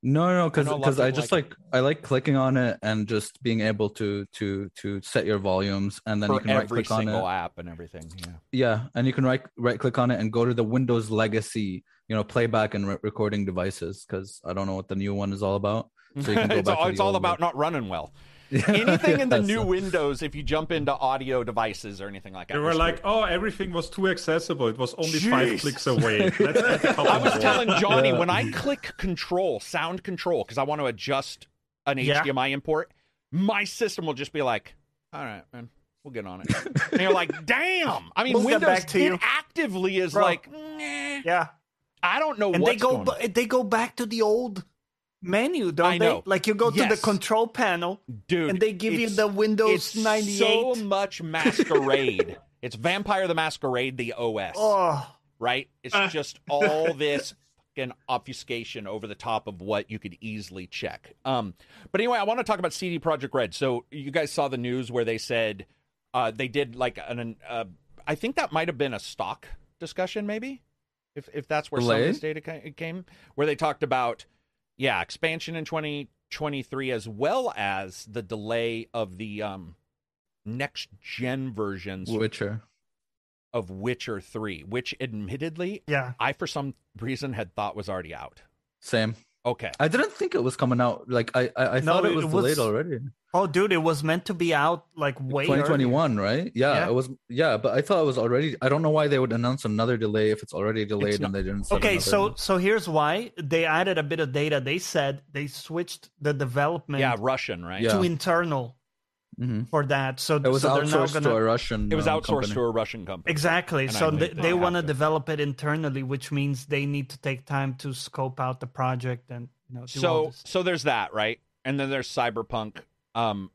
No, no, I because know a lot of because I people just like like I like clicking on it and just being able to to to set your volumes, and then for you can right every click on single it. app and everything. Yeah. Yeah, and you can right right click on it and go to the Windows legacy, you know, playback and re- recording devices. Because I don't know what the new one is all about. So you can go it's back all, to it's the all old about one. not running well. Yeah, Anything in the yeah, new so- Windows, if you jump into audio devices or anything like that, They were you're like, screwed. oh, everything was too accessible. It was only five Jeez. clicks away. Let's add a couple I was more. telling Johnny Yeah. when I click control, sound control, because I want to adjust an Yeah. H D M I import, my system will just be like, all right, man, we'll get on it. And you're like, damn. I mean, We'll get Windows back to it you. actively is Bro. like, nah. Yeah. I don't know And what's they go going on. ba- they go back to the old menu, don't I they? know. Like you go to Yes. the control panel Dude, and they give you it's- the Windows it's ninety-eight. so much Masquerade. It's Vampire the Masquerade, the O S, Oh, right? It's just all this fucking obfuscation over the top of what you could easily check. Um, but anyway, I want to talk about C D Projekt Red. So you guys saw the news where they said uh, they did like an, uh, I think that might have been a stock discussion, maybe, if if that's where some of Delay? this data ca- came, where they talked about, yeah, expansion in twenty twenty-three as well as the delay of the um, next gen versions Witcher. of Witcher three, which admittedly yeah. I for some reason had thought was already out. Same. Okay. I didn't think it was coming out. Like I, I, I No, thought it it was was- delayed already. Oh, dude, it was meant to be out like way twenty twenty-one, right? Yeah, Yeah. it was. Yeah, but I thought it was already. I don't know why they would announce another delay if it's already delayed not- and they didn't. Set Okay, another- so so here's why they added a bit of data. They said they switched the development Yeah, Russian, right? Yeah. to internal Mhm. for that. So it was so they're now outsourced gonna to a Russian. It was um, outsourced company. to a Russian company. exactly. And I So know they, they they have want to to. develop it internally, which means they need to take time to scope out the project and you know do all So this. so there's that, right? And then there's Cyberpunk. Um,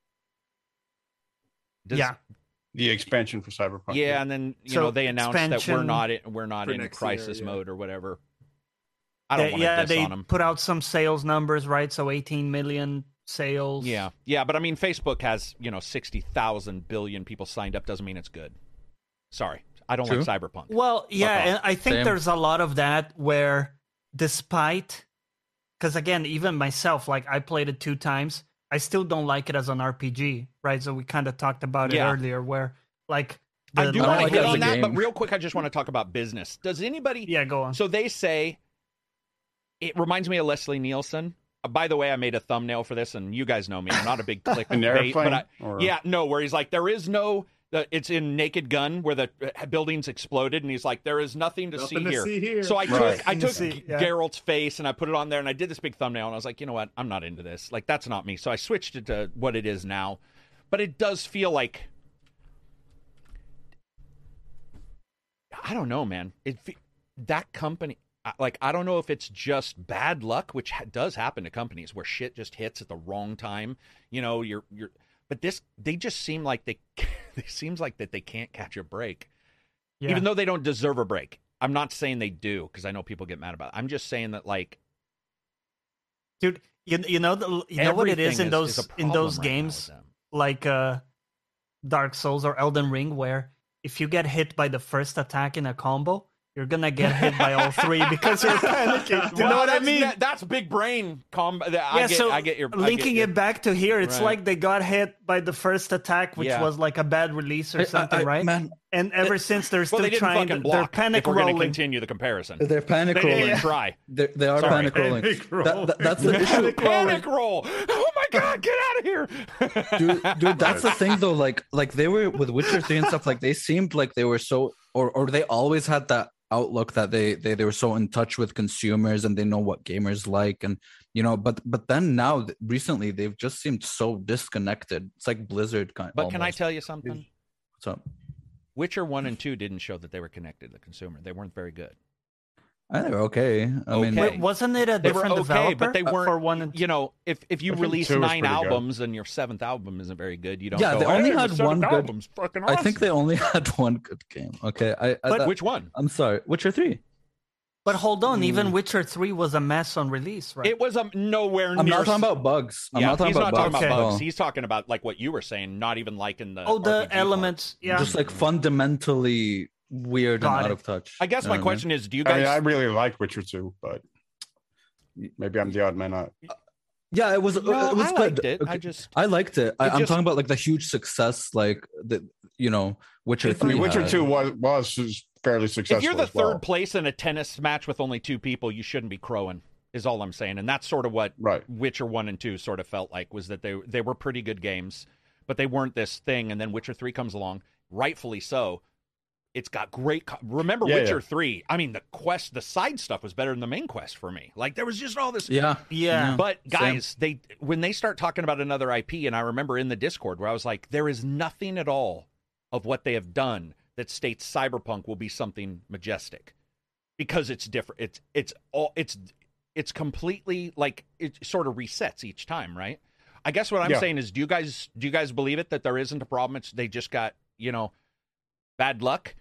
does- Yeah. The expansion for Cyberpunk. yeah, and then you So know they announced that we're expansion not in, we're not for in next year, crisis yeah. mode or whatever. I don't They- want to yeah, diss they on them. put out some sales numbers, right? So eighteen million sales. Yeah, yeah, but I mean, Facebook has you know sixty thousand billion people signed up. Doesn't mean it's good. Sorry, I don't True. like Cyberpunk. Well, yeah, off. and I think Same. there's a lot of that where, despite, because again, even myself, like I played it two times, I still don't like it as an R P G, right? So we kind of talked about it Yeah. earlier, where like I the do I don't want to like hit it as on a that, but game. real quick, I just want to talk about business. Does anybody? yeah, go on. So they say it reminds me of Leslie Nielsen. Uh, by the way, I made a thumbnail for this, and you guys know me. I'm not a big click An bait, airplane? but I, Or- yeah, no, where he's like, there is no. Uh, it's in Naked Gun where the uh, buildings exploded, and he's like, there is nothing to, Nothing see, to here. see here. So I took Right. I Nothing to took see, yeah. Geralt's face and I put it on there, and I did this big thumbnail, and I was like, you know what? I'm not into this. Like that's not me. So I switched it to what it is now. But it does feel like. I don't know, man. It fe- that company, I- like, I don't know if it's just bad luck, which ha- does happen to companies where shit just hits at the wrong time. You know, you're you're, but this they just seem like they, it seems like that they can't catch a break, Yeah. even though they don't deserve a break. I'm not saying they do because I know people get mad about it. I'm just saying that like Dude, you, you know the, you know what it is everything in is- those is a in those problem right now games with them. like uh Dark Souls or Elden Ring, where if you get hit by the first attack in a combo, you're gonna get hit by all three because you're panicking. You know Well, what I that's- mean? that- that's big brain combo. I yeah, get, so I get your I get linking your- it back to here, it's Right. like they got hit by the first attack, which Yeah. was like a bad release or I- something, I- right? Man, And ever since they're still Well, they didn't trying, fucking they're block. panic if we're going to rolling. continue the comparison, they're panic they didn't rolling. even try. They, they are Sorry. panic rolling. Panic That- roll. that- that's the issue. Panic rolling. Panic roll! Oh my god, get out of here! dude, dude that's the thing though, like like they were with Witcher three and stuff, like they seemed like they were so, or or they always had that outlook that they they, they were so in touch with consumers and they know what gamers like, and you know, but but then now th- recently they've just seemed so disconnected. It's like Blizzard kind. But can I almost. tell you something? What's up? Witcher one and two didn't show that they were connected to the consumer. They weren't very good. I think they're okay. I mean, Okay. Wait, wasn't it a They were different okay, developer but they weren't. for one and You know, if if you I think release two was nine pretty good. albums and your seventh album isn't very good, you don't. Yeah, go, they only "Hey, the had seventh one good- album's fucking I think awesome." they only had one good game. Okay, I, I But that- Which one? I'm sorry, Witcher three. But hold on, Mm. even Witcher three was a mess on release, right? It was um, nowhere I'm near. not talking about bugs. I'm yeah, not talking he's about not talking bugs. about at bugs. all. He's talking about like what you were saying, not even liking the. oh, the R P G part. elements, yeah. Just like fundamentally weird Got and out it. of touch. I guess You my know what I mean? question is, do you I guys? mean, I really like Witcher two, but Maybe I'm the odd man out. Yeah, it was. No, it was I good. liked it. Okay. I just I liked it. I, It I'm just- talking about like the huge success, like the you know Witcher If- I mean, three. Witcher had. two was was fairly successful. if you're the as well. third place in a tennis match with only two people, you shouldn't be crowing. Is all I'm saying, and that's sort of what Right. Witcher one and two sort of felt like, was that they they were pretty good games, but they weren't this thing. And then Witcher three comes along, rightfully so. It's got great. Co- Remember Yeah, Witcher yeah. three? I mean, the quest, the side stuff was better than the main quest for me. Like there was just all this. Yeah, Yeah. But guys, they when they start talking about another I P, and I remember in the Discord where I was like, there is nothing at all of what they have done that states Cyberpunk will be something majestic, because it's different. It's it's all it's it's completely like it sort of resets each time, right? I guess what I'm Yeah. saying is, do you guys do you guys believe it that there isn't a problem? It's they just got, you know, bad luck.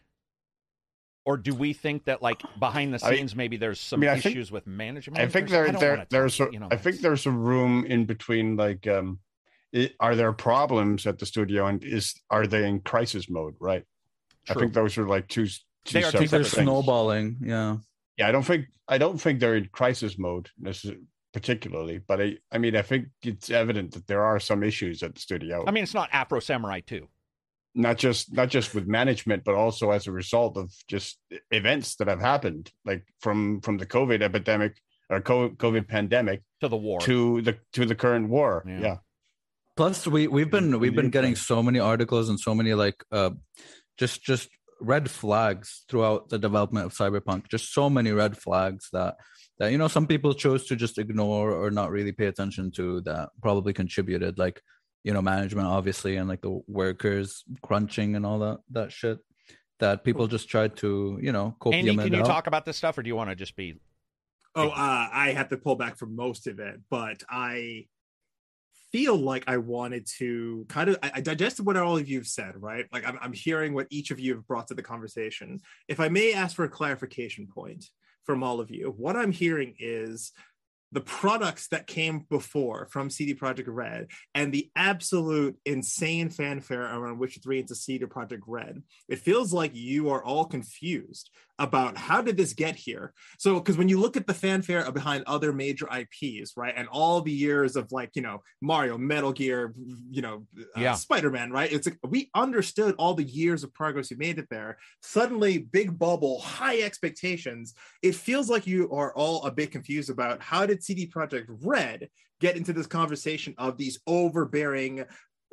Or do we think that, like, behind the I- scenes, maybe there's some I mean, I think- issues with management? I think or there, something? I don't there wanna there's talk, a, you know, I think there's a room in between, like, um, it, are there problems at the studio, and is are they in crisis mode? Right. I True. think those are like two. two They are I two think separate they're separate things. snowballing. Yeah, Yeah, I don't think I don't think they're in crisis mode necessarily, particularly, but I I mean I think it's evident that there are some issues at the studio. I mean, it's not Afro Samurai two. not just not just with management, but also as a result of just events that have happened, like from from the COVID epidemic or co- COVID pandemic To the war. to the to the current war. Yeah. Yeah, plus we we've been In we've been getting Ukraine. so many articles and so many like uh just just red flags throughout the development of Cyberpunk. Just so many red flags that that you know some people chose to just ignore or not really pay attention to, that probably contributed, like you know management obviously, and like the workers crunching and all that that shit that people just tried to you know copium Andy, it can you out. talk about this stuff, or do you want to just be? Oh, uh, I have to pull back from most of it, but I feel like I wanted to kind of I, I digested what all of you have said, right? Like I'm, I'm hearing what each of you have brought to the conversation. If I may ask for a clarification point from all of you, what I'm hearing is the products that came before from C D Projekt Red and the absolute insane fanfare around Witcher three into C D Projekt Red. It feels like you are all confused about how did this get here? So, because when you look at the fanfare behind other major I Ps, right, and all the years of like, you know, Mario, Metal Gear, you know, uh, Yeah. Spider-Man, right? It's like we understood all the years of progress you made it there. Suddenly, big bubble, high expectations. It feels like you are all a bit confused about how did C D Projekt Red get into this conversation of these overbearing,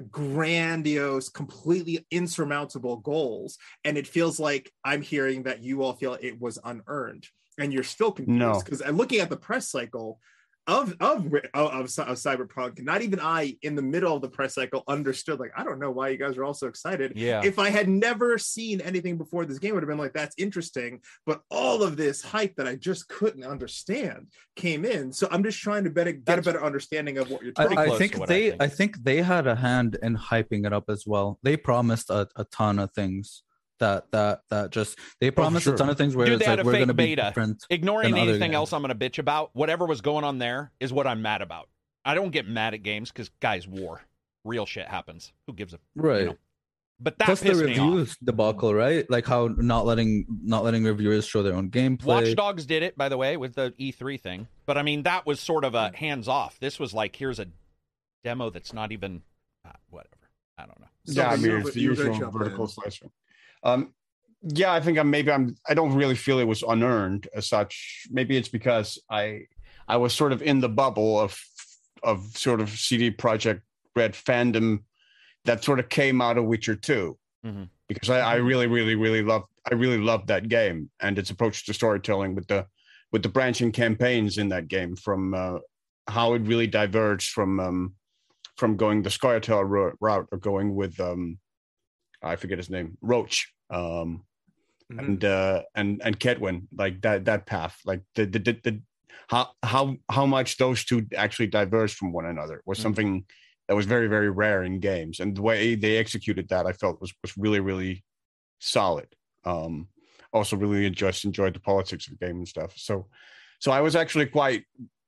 grandiose, completely insurmountable goals. And it feels like I'm hearing that you all feel it was unearned, and you're still confused No. because I'm looking at the press cycle of of, of of Cyberpunk. Not even I, in the middle of the press cycle, understood. Like, I don't know why you guys are all so excited. Yeah. If I had never seen anything before this game, would have been like, that's interesting. But all of this hype that I just couldn't understand came in. So I'm just trying to better get That's- a better understanding of what you're I, talking I close think to what I they think. I think they had a hand in hyping it up as well. They promised a, a ton of things that that that just they promised sure. a ton of things where Dude, it's they had like a we're fake going to be beta. different. Ignoring than other anything games. else I'm going to bitch about, whatever was going on there is what I'm mad about. I don't get mad at games because, guys, war. Real shit happens. Who gives a... Right. You know, but that Plus the pissed me off. reviews debacle, right? Like how not letting not letting reviewers show their own gameplay. Watch Dogs did it, by the way, with the E three thing. But, I mean, that was sort of a hands-off. This was like, here's a demo that's not even... Uh, whatever. I don't know. So yeah, I you mean were- it's the you were gonna usual jump vertical in. slicer. Um, yeah, I think I'm maybe I'm I don't really feel it was unearned as such. Maybe it's because I I was sort of in the bubble of of sort of C D Projekt Red fandom that sort of came out of Witcher two. Mhm. Because I, I really, really, really love I really loved that game and its approach to storytelling with the with the branching campaigns in that game, from uh, how it really diverged from um, from going the Skytale ro- route or going with um, I forget his name, Roach, um, Mhm. and uh, and and Kedwin, like that that path, like the the, the, the how how how much those two actually diverged from one another was Mhm. something that was very, very rare in games, and the way they executed that, I felt was was really, really solid. Um, also, really just enjoyed the politics of the game and stuff. So, so I was actually quite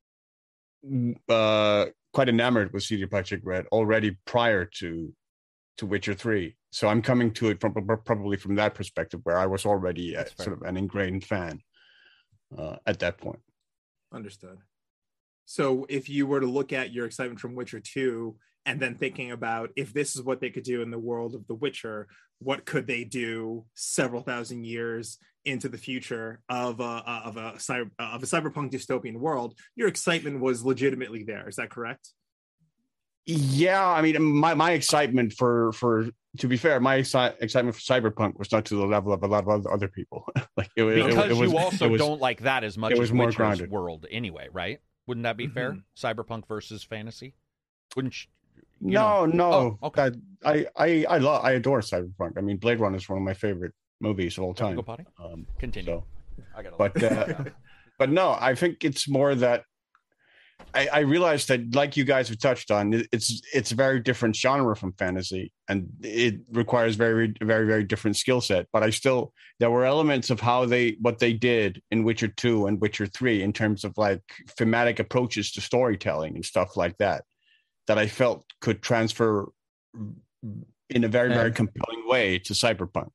uh, quite enamored with C D Projekt Red already prior to to Witcher three. So I'm coming to it from probably from that perspective, where I was already a, That's fair. sort of an ingrained fan uh, at that point. Understood. So if you were to look at your excitement from Witcher two and then thinking about if this is what they could do in the world of The Witcher, what could they do several thousand years into the future of a, of a, cyber, of a cyberpunk dystopian world, your excitement was legitimately there. Is that correct? Yeah, I mean, my, my excitement for, for, to be fair, my exci- excitement for Cyberpunk was not to the level of a lot of other people. like it, Because it, it was, you also was, don't like that as much it was as more Witcher's grounded. world anyway, right? Wouldn't that be Mm-hmm. fair? Cyberpunk versus fantasy? Wouldn't you, you no, know? no. Oh, okay. I, I, I love, I adore Cyberpunk. I mean, Blade Runner is one of my favorite movies of all Have to time. go potty? Um, Continue. so, I gotta but, uh, but no, I think it's more that I, I realized that, like you guys have touched on, it- it's it's a very different genre from fantasy, and it requires very, very, very different skill set. But I still, there were elements of how they, what they did in Witcher two and Witcher three in terms of like thematic approaches to storytelling and stuff like that, that I felt could transfer in a very, very And- compelling way to Cyberpunk.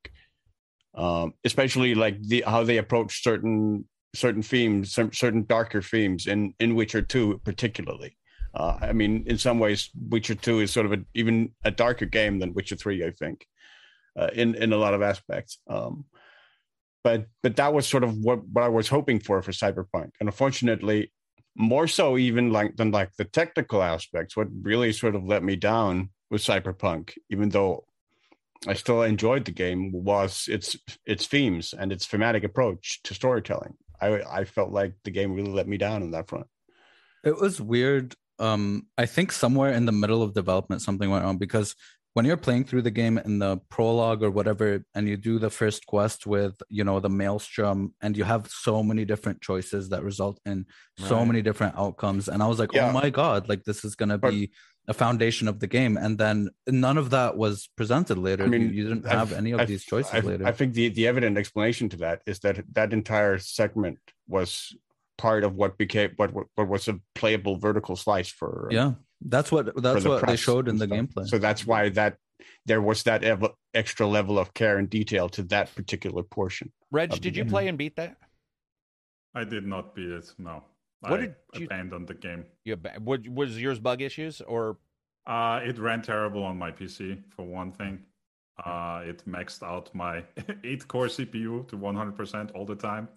Um, especially like the how they approach certain certain themes, cer- certain darker themes in, in Witcher two particularly. Uh, I mean, in some ways, Witcher two is sort of a, even a darker game than Witcher three, I think, uh, in, in a lot of aspects. Um, but but that was sort of what, what I was hoping for for Cyberpunk. And unfortunately, more so even like than like the technical aspects, what really sort of let me down with Cyberpunk, even though I still enjoyed the game, was its its themes and its thematic approach to storytelling. I I felt like the game really let me down on that front. It was weird. Um, I think somewhere in the middle of development, something went wrong because when you're playing through the game in the prologue or whatever, and you do the first quest with, you know, the Maelstrom, and you have so many different choices that result in so Right. many different outcomes. And I was like, Yeah. oh my God, like this is going to But- be a foundation of the game. And then none of that was presented later. I mean, you, you didn't have I've- any of I've- these choices I've- later. I think the, the evident explanation to that is that that entire segment was part of what became what what, what was a playable vertical slice for yeah, that's what for that's the what they press showed in and the stuff. gameplay. So that's why that there was that ev- extra level of care and detail to that particular portion. Reg, of the did you game. play and beat that? I did not beat it. No, What I did you- abandoned the game. You, was, was yours bug issues or Uh, it ran terrible on my P C for one thing. Uh, it maxed out my eight core C P U to one hundred percent all the time.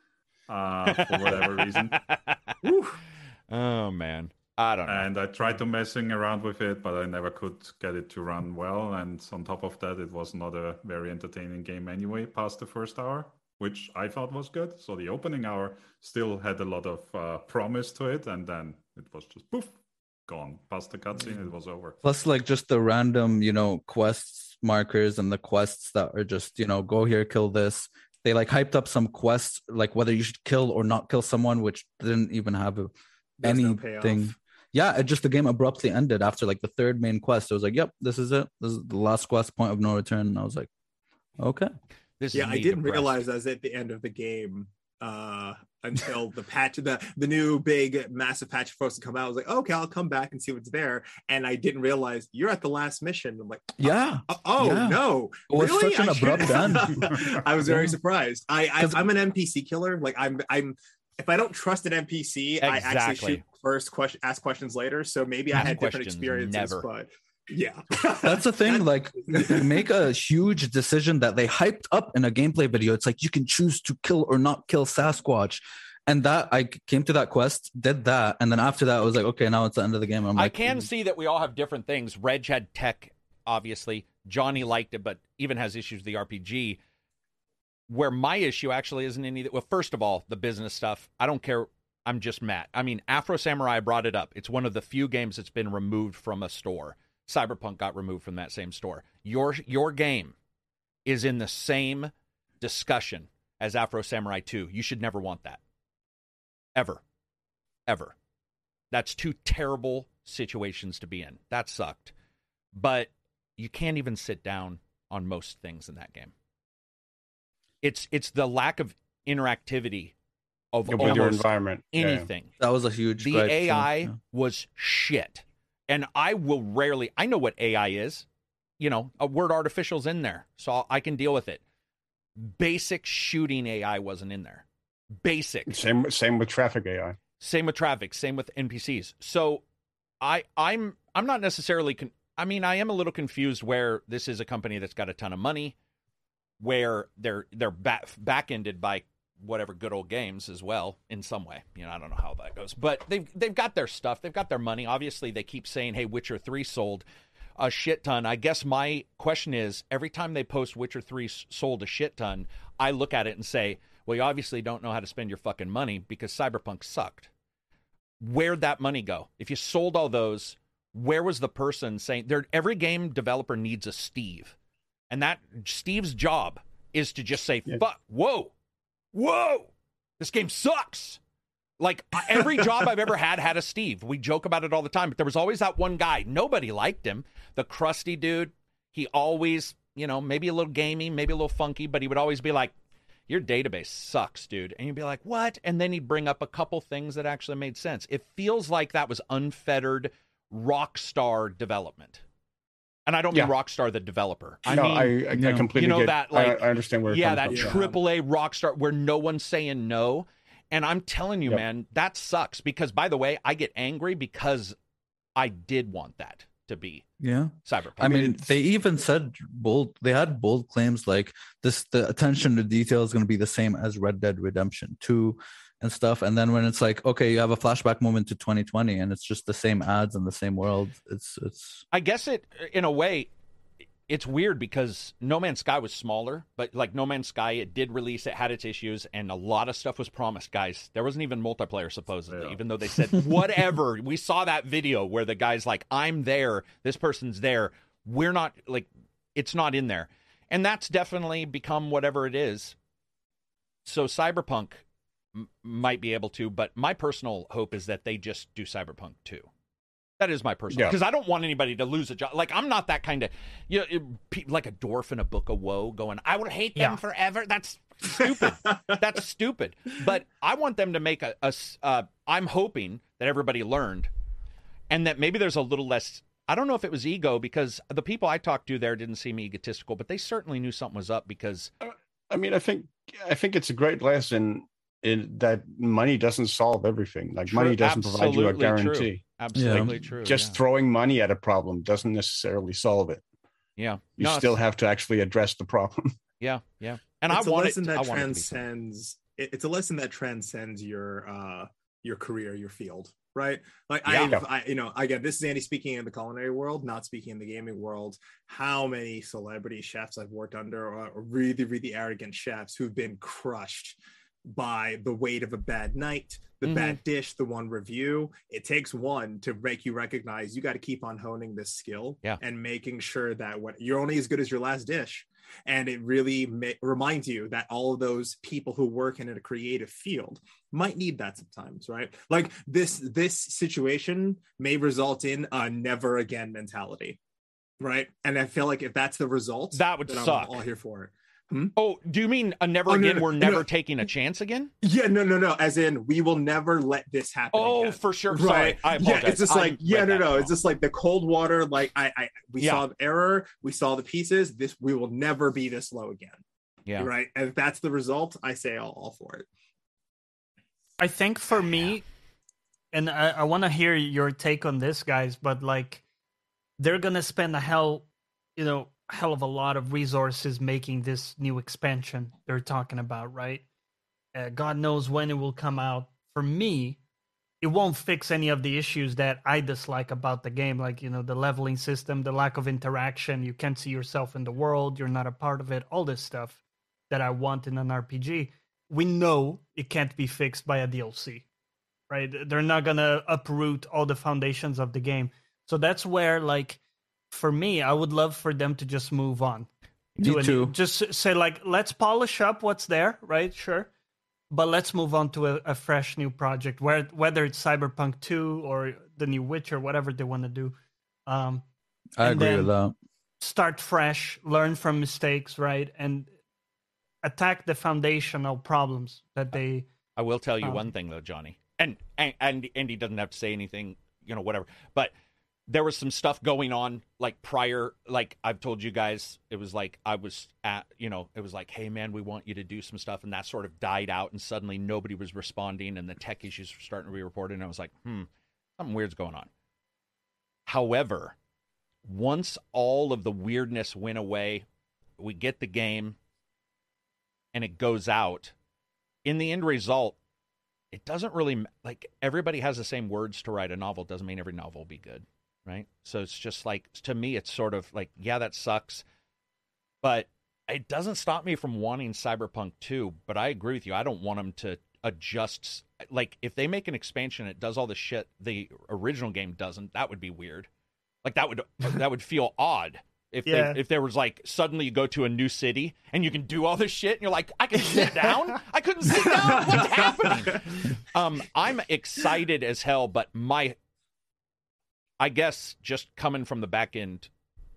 Uh, for whatever reason. Whew. Oh man, I don't know. And I tried to messing around with it, but I never could get it to run well. And on top of that, it was not a very entertaining game anyway, past the first hour, which I thought was good. So the opening hour still had a lot of uh, promise to it, and then it was just poof, gone. Past the cutscene, it was over. Plus, like just the random, you know, quests markers and the quests that are just, you know, go here, kill this. They like hyped up some quests, like whether you should kill or not kill someone, which didn't even have a, There's no anything. payoff. Yeah, it just the game abruptly ended after like the third main quest. It was like, yep, this is it. This is the last quest, point of no return. And I was like, okay. This Yeah, is I me didn't depressed. realize I was at the end of the game uh until the patch the the new big massive patch was supposed to come out. I was like, okay, I'll come back and see what's there. And I didn't realize you're at the last mission. I'm like, Yeah. oh, oh, Yeah. no. It was really? such an I should- abrupt end. I was very Yeah. surprised. I, I 'Cause- I'm an N P C killer. Like I'm I'm if I don't trust an N P C, I actually Exactly. shoot first, question ask questions later. So maybe I Ask had different questions, experiences, never. but yeah. That's the thing. That- Like, you make a huge decision that they hyped up in a gameplay video. It's like you can choose to kill or not kill Sasquatch. And that I came to that quest, did that, and then after that, I was like, okay, now it's the end of the game. I'm I like, can see that we all have different things. Reg had tech, obviously. Johnny liked it, but even has issues with the R P G. Where my issue actually isn't any. Well, first of all, the business stuff. I don't care. I'm just mad. I mean, Afro Samurai brought it up. It's one of the few games that's been removed from a store. Cyberpunk got removed from that same store. Your your game is in the same discussion as Afro Samurai two. You should never want that. Ever. Ever. That's two terrible situations to be in. That sucked. But you can't even sit down on most things in that game. It's it's the lack of interactivity of with your almost environment. Yeah. anything. that was a huge. The gripe, A I too. Yeah. was shit. And I will rarely, I know what A I is. You know, a word artificial's in there, so I can deal with it. Basic shooting A I wasn't in there. Basic. Same same with traffic A I. Same with traffic, same with N P Cs. So I I'm I'm not necessarily con- I mean, I am a little confused where this is a company that's got a ton of money, where they're they're back back-ended by whatever good old games as well in some way. You know, I don't know how that goes. But they've they've got their stuff, they've got their money. Obviously, they keep saying, "Hey, Witcher three sold a shit ton." I guess my question is, every time they post Witcher three sold a shit ton, I look at it and say, well, you obviously don't know how to spend your fucking money because Cyberpunk sucked. Where'd that money go? If you sold all those, where was the person saying, there? Every game developer needs a Steve. And that Steve's job is to just say, Yeah. fuck, whoa, whoa, this game sucks. Like, every job I've ever had had a Steve. We joke about it all the time, but there was always that one guy. Nobody liked him. The crusty dude. He always, you know, maybe a little gamey, maybe a little funky, but he would always be like, your database sucks, dude. And you'd be like, what? And then he'd bring up a couple things that actually made sense. It feels like that was unfettered Rockstar development. And I don't mean Yeah. Rockstar, the developer. I no, mean, I, I, I no. completely you know, get, that, like, I, I understand where. It yeah, comes that from. triple A Rockstar where no one's saying no. And I'm telling you, Yep. man, that sucks. Because, by the way, I get angry because I did want that to be Yeah. Cyberpunk. I mean, they even said bold. They had bold claims like this: the attention to detail is going to be the same as Red Dead Redemption two and stuff. And then when it's like, okay, you have a flashback moment to twenty twenty, and it's just the same ads and the same world. It's it's. I guess it, in a way, it's weird because No Man's Sky was smaller, but like No Man's Sky, it did release, it had its issues, and a lot of stuff was promised, guys. There wasn't even multiplayer, supposedly, Yeah. even though they said, whatever. We saw that video where the guy's like, I'm there, this person's there. We're not, like, it's not in there. And that's definitely become whatever it is. So Cyberpunk m- might be able to, but my personal hope is that they just do Cyberpunk two. That is my personal, Yeah. because I don't want anybody to lose a job. Like, I'm not that kind of, you know, it- pe- like a dwarf in a book of woe going, I would hate them Yeah. forever. That's stupid. That's stupid. But I want them to make a, a s- uh, I'm hoping that everybody learned and that maybe there's a little less, I don't know if it was ego, because the people I talked to there didn't seem egotistical, but they certainly knew something was up because, I mean, I think I think it's a great lesson in that money doesn't solve everything. Like True, money doesn't provide you a absolutely true. guarantee. absolutely true. Just yeah. throwing money at a problem doesn't necessarily solve it. yeah. You No, still it's- have to actually address the problem. Yeah, yeah. And it's I a want it, lesson that I want it to be so. transcends. it- It's a lesson that transcends your uh your career, your field, right? Like Yeah. I've, I, you know, again, this is Andy speaking in the culinary world, not speaking in the gaming world. How many celebrity chefs I've worked under are really, really arrogant chefs who've been crushed by the weight of a bad night, the Mhm. bad dish, the one review. It takes one to make you recognize you got to keep on honing this skill Yeah. and making sure that when you're only as good as your last dish. And it really ma- reminds you that all of those people who work in a creative field might need that sometimes, right? Like this, this situation may result in a never again mentality, right? And I feel like if that's the result, That would then I'm suck. all here for it. Oh, do you mean a never Oh, no, again? no, We're no. never taking a chance again? Yeah, no, no, no. As in, we will never let this happen. Oh, again. for sure. Sorry, Right. I apologize. Yeah, it's just I like, read yeah, no, that no. wrong. It's just like the cold water. Like I, I we Yeah. saw the error, we saw the pieces. This we will never be this low again. Yeah. Right. And if that's the result, I say all, all for it. I think for me, and I, I want to hear your take on this, guys, but like they're gonna spend a hell, you know, hell of a lot of resources making this new expansion they're talking about, right? Uh, God knows when it will come out. For me, it won't fix any of the issues that I dislike about the game, like, you know, the leveling system, the lack of interaction, you can't see yourself in the world, you're not a part of it, all this stuff that I want in an R P G. We know it can't be fixed by a D L C, right? They're not going to uproot all the foundations of the game. So that's where, like, for me, I would love for them to just move on. Me to a new- too. just say, like, let's polish up what's there, right? Sure. But let's move on to a, a fresh new project, where whether it's Cyberpunk two or the new Witcher, whatever they want to do. Um, I and agree then with that. start fresh, learn from mistakes, right? And attack the foundational problems that they... I will tell you Um, one thing though, Johnny, and, and and Andy doesn't have to say anything, you know, whatever. But there was some stuff going on like prior, like I've told you guys, it was like I was at, you know, it was like, hey man, we want you to do some stuff. And that sort of died out and suddenly nobody was responding and the tech issues were starting to be reported. And I was like, hmm, something weird's going on. However, once all of the weirdness went away, we get the game and it goes out. In the end result, it doesn't really, like, everybody has the same words to write a novel. Doesn't mean every novel will be good, right? So it's just like, to me, it's sort of like, yeah, that sucks. But it doesn't stop me from wanting Cyberpunk two. But I agree with you. I don't want them to adjust. Like, if they make an expansion, it does all the shit the original game doesn't, that would be weird. Like, that would that would feel odd. If Yeah. they, if there was like suddenly you go to a new city and you can do all this shit and you're like, I can sit down? I couldn't sit down? What's happening? Um, I'm excited as hell, but my, I guess just coming from the back end,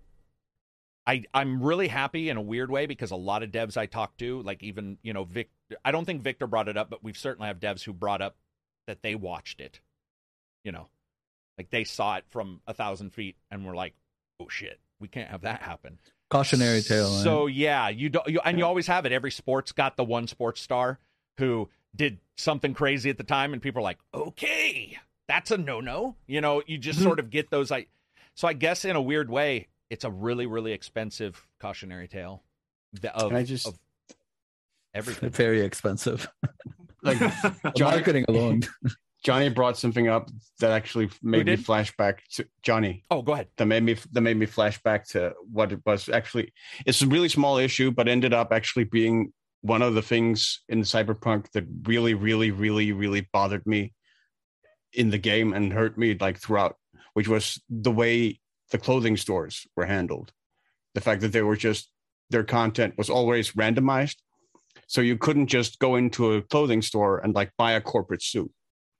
I, I'm really happy in a weird way because a lot of devs I talk to, like even, you know, Vic, I don't think Victor brought it up, but we've certainly have devs who brought up that they watched it, you know, like they saw it from a thousand feet and were like, oh shit. We can't have that happen. Cautionary tale. So yeah, you don't, you, and you always have it. Every sport's got the one sports star who did something crazy at the time, and people are like, "Okay, that's a no-no." You know, you just sort of get those. I, so I guess in a weird way, it's a really, really expensive cautionary tale. Of, Can I just of everything. Very expensive. like The Johnny, marketing alone. Johnny brought something up that actually made me did? flash back to Johnny. Oh, go ahead. That made me that made me flash back to what it was actually. It's a really small issue, but ended up actually being one of the things in Cyberpunk that really, really, really, really bothered me in the game and hurt me like throughout, which was the way the clothing stores were handled. The fact that they were just, their content was always randomized. So you couldn't just go into a clothing store and like buy a corporate suit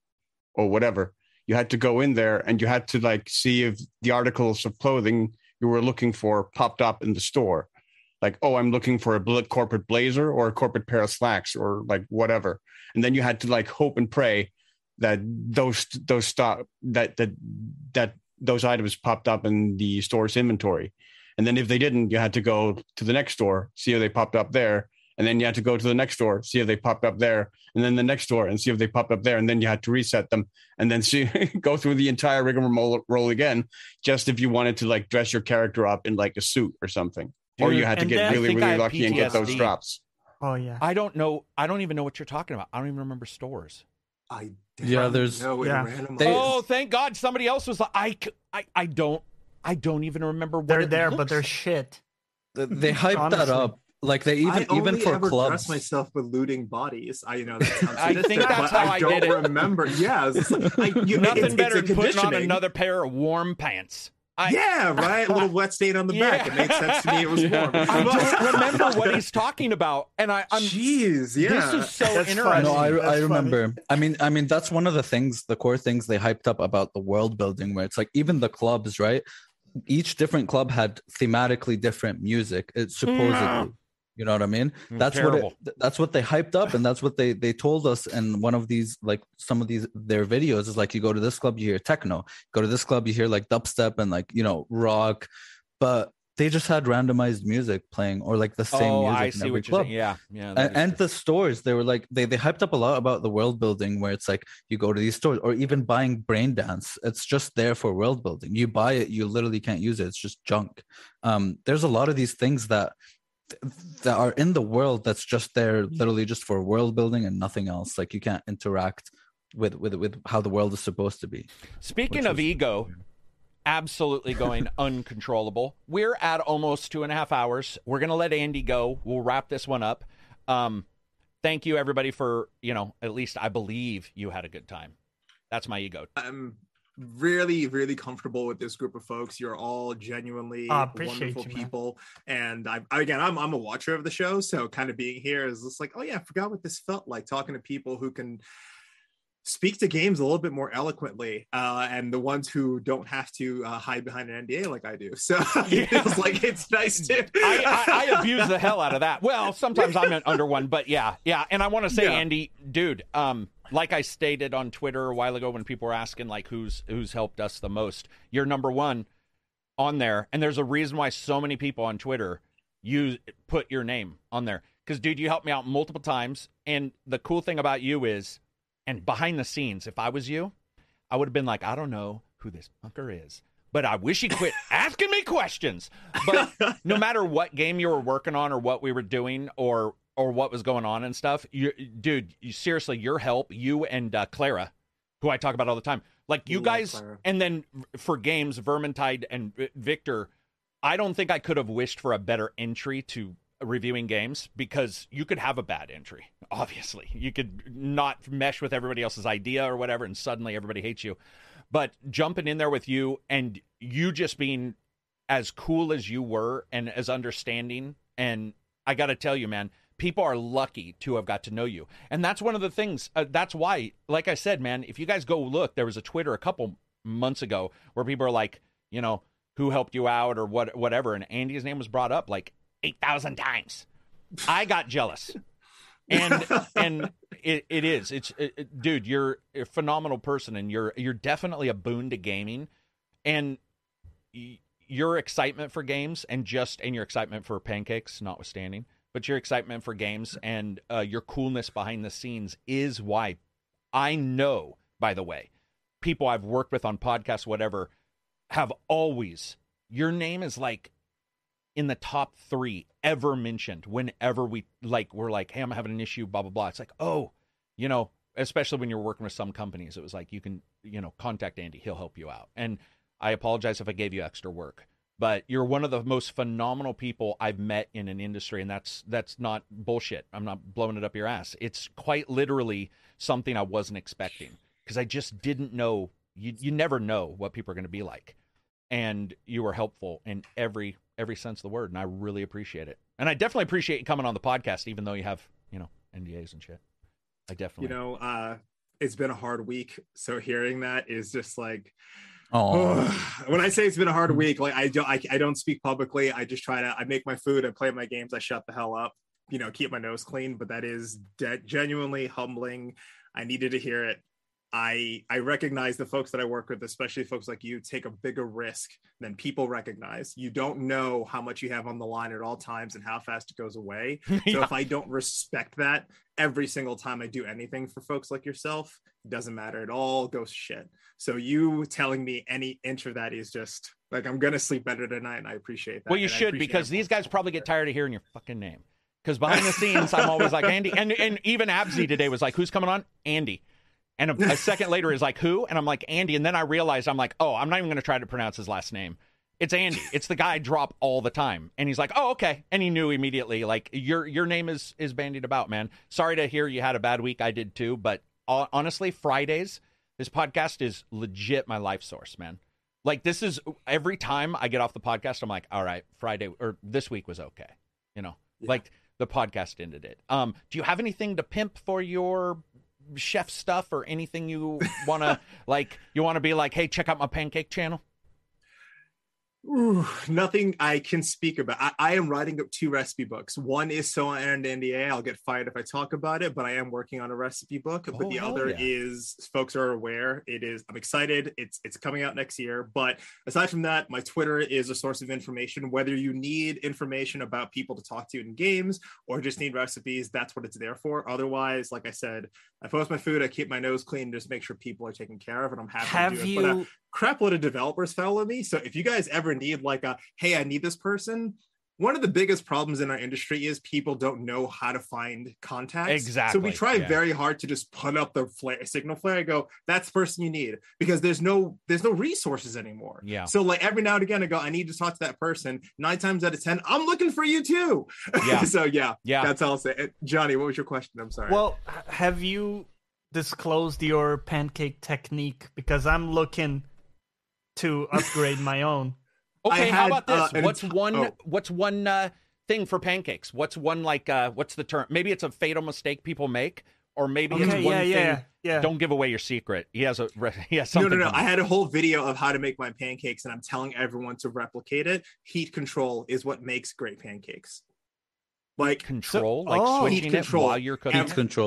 or whatever. You had to go in there and you had to like see if the articles of clothing you were looking for popped up in the store. Like, oh, I'm looking for a bl- corporate blazer or a corporate pair of slacks or like whatever. And then you had to like hope and pray that those those stock that that that those items popped up in the store's inventory. And then if they didn't, you had to go to the next store, see if they popped up there. And then you had to go to the next store, see if they popped up there, and then the next store and see if they popped up there. And then you had to reset them and then see go through the entire rigmarole roll again, just if you wanted to like dress your character up in like a suit or something. Dude, or you had to and get then- I really, think I really have lucky and get those P T S D. drops. Oh yeah. I don't know. I don't even know what you're talking about. I don't even remember stores. I Yeah, there's- no, yeah. They- Oh, thank God! Somebody else was like, I, c- I, I don't, I don't even remember what They're it there, looks but they're like. shit. They- They hyped Honestly. that up. Like they even I only even for ever clubs. dress myself with looting bodies. I you know that sounds I think sadistic, that's but how I I don't did it. remember. Yeah, it's just like, I, you, Nothing it's, better it's than a putting on conditioning. another pair of warm pants. I, Yeah, right. A little wet stain on the back. Yeah. It made sense to me. It was warm. I don't remember what he's talking about, and I, I'm. Jeez, yeah. This is so That's interesting. funny. No, I, That's I funny. remember. I mean, I mean, that's one of the things, the core things they hyped up about the world building, where it's like even the clubs, right? Each different club had thematically different music. It's supposedly, you know what I mean? Mm, That's terrible. what it, that's what they hyped up, and that's what they they told us in one of these, like some of these their videos is like, you go to this club, you hear techno. Go to this club, you hear like dubstep and like, you know, rock, but they just had randomized music playing or like the same Oh, music I in see every what you're club. saying. Yeah, yeah. that And, is and true. the stores, they were like they, they hyped up a lot about the world building, where it's like you go to these stores or even buying brain dance, it's just there for world building. You buy it, you literally can't use it, it's just junk. Um there's a lot of these things that that are in the world that's just there literally just for world building and nothing else. Like you can't interact with with with how the world is supposed to be. Speaking which of was- ego, absolutely going uncontrollable. We're at almost two and a half hours. We're gonna let Andy go. We'll wrap this one up. Um, thank you everybody for, you know, at least I believe you had a good time. That's my ego. I'm really, really comfortable with this group of folks. You're all genuinely Ah, appreciate wonderful you, man. people. And I, again, I'm, I'm a watcher of the show. So kind of being here is just like, oh yeah, I forgot what this felt like, talking to people who can speak to games a little bit more eloquently, uh, and the ones who don't have to uh, hide behind an N D A like I do. So it feels like it's nice to. I, I, I abuse the hell out of that. Well, sometimes I'm under one, but yeah, yeah. And I want to say, Yeah. Andy, dude, um, like I stated on Twitter a while ago when people were asking like who's who's helped us the most, you're number one on there, and there's a reason why so many people on Twitter use put your name on there. Because, dude, you helped me out multiple times, and the cool thing about you is, and behind the scenes, if I was you, I would have been like, I don't know who this fucker is, but I wish he quit asking me questions. But no matter what game you were working on or what we were doing or or what was going on and stuff, you, dude, you, seriously, your help, you and uh, Clara, who I talk about all the time, like you Love guys, Clara. and then for games, Vermintide and Victor, I don't think I could have wished for a better entry to reviewing games, because you could have a bad entry. Obviously, you could not mesh with everybody else's idea or whatever, and suddenly everybody hates you. But jumping in there with you and you just being as cool as you were and as understanding, and I got to tell you, man, people are lucky to have got to know you. And that's one of the things, uh, that's why, like I said, man, if you guys go look, there was a Twitter a couple months ago where people are like, you know, who helped you out or what, whatever. And Andy's name was brought up like eight thousand times. I got jealous. And, and it, it is, it's, it, it- dude, you're a phenomenal person, and you're, you're definitely a boon to gaming. And y- your excitement for games and just, and your excitement for pancakes, notwithstanding, but your excitement for games and uh, your coolness behind the scenes is why I know, by the way, people I've worked with on podcasts, whatever, have always, your name is like in the top three ever mentioned whenever we like, we're like, hey, I'm having an issue, blah, blah, blah. It's like, oh, you know, especially when you're working with some companies, it was like, you can, you know, contact Andy, he'll help you out. And I apologize if I gave you extra work, but you're one of the most phenomenal people I've met in an industry. And that's, that's not bullshit. I'm not blowing it up your ass. It's quite literally something I wasn't expecting, because I just didn't know. You, you never know what people are going to be like. And you were helpful in every, every sense of the word. And I really appreciate it. And I definitely appreciate you coming on the podcast, even though you have, you know, N D As and shit. I definitely, You know, uh, it's been a hard week. So hearing that is just like, Oh, when I say it's been a hard week, like I don't, I, I don't speak publicly. I just try to, I make my food, I play my games, I shut the hell up, you know, keep my nose clean. But that is de- genuinely humbling. I needed to hear it. I I recognize the folks that I work with, especially folks like you, take a bigger risk than people recognize. You don't know how much you have on the line at all times and how fast it goes away. So Yeah. if I don't respect that every single time I do anything for folks like yourself, it doesn't matter at all, goes shit. So you telling me any inch of that is just like, I'm gonna sleep better tonight, and I appreciate that. well, you And I should, appreciate because these everyone's guys probably get support. tired of hearing your fucking name. Because behind the scenes, I'm always like, Andy. And, and even Absy today was like, who's coming on? Andy. And a, a second later is like, who? And I'm like, Andy. And then I realized, I'm like, oh, I'm not even going to try to pronounce his last name. It's Andy. It's the guy I drop all the time. And he's like, oh, okay. And he knew immediately, like, your your name is is bandied about, man. Sorry to hear you had a bad week. I did too. But uh, honestly, Fridays, this podcast is legit my life source, man. Like, this is, every time I get off the podcast, I'm like, all right, Friday, or this week was okay. You know, Yeah. like, the podcast ended it. Um, do you have anything to pimp for your chef stuff, or anything you want to, like, you want to be like, hey, check out my pancake channel? Ooh, nothing I can speak about. I, I am writing up two recipe books. One is so under N D A. I'll get fired if I talk about it, but I am working on a recipe book. Oh, But the hell other yeah. is, folks are aware, it is, I'm excited. It's it's coming out next year. But aside from that, my Twitter is a source of information. Whether you need information about people to talk to in games or just need recipes, that's what it's there for. Otherwise, like I said, I post my food, I keep my nose clean, just make sure people are taken care of, and I'm happy Have to do it. But, uh, you? crap load of developers follow me. So if you guys ever need like a, hey, I need this person, one of the biggest problems in our industry is people don't know how to find contacts. Exactly, So we try yeah. very hard to just put up the flare, signal flare and go, that's the person you need, because there's no there's no resources anymore. Yeah. So like every now and again I go, I need to talk to that person. Nine times out of ten, I'm looking for you too. Yeah. So yeah, Yeah. that's all I'll say. Uh, Johnny, what was your question? I'm sorry. Well, h- have you disclosed your pancake technique? Because I'm looking to upgrade my own. Okay, I how had, about this? uh, an what's ent- one oh. what's one uh, thing for pancakes? What's one, like, uh, what's the term? Maybe it's a fatal mistake people make, or maybe Okay, it's one yeah, thing. yeah, yeah. Don't give away your secret. He has a re- he has No, something. no, no. coming. I had a whole video of how to make my pancakes, and I'm telling everyone to replicate it. Heat control is what makes great pancakes. Like, Control, like oh, switching heat it control. while you're cooking. heat control.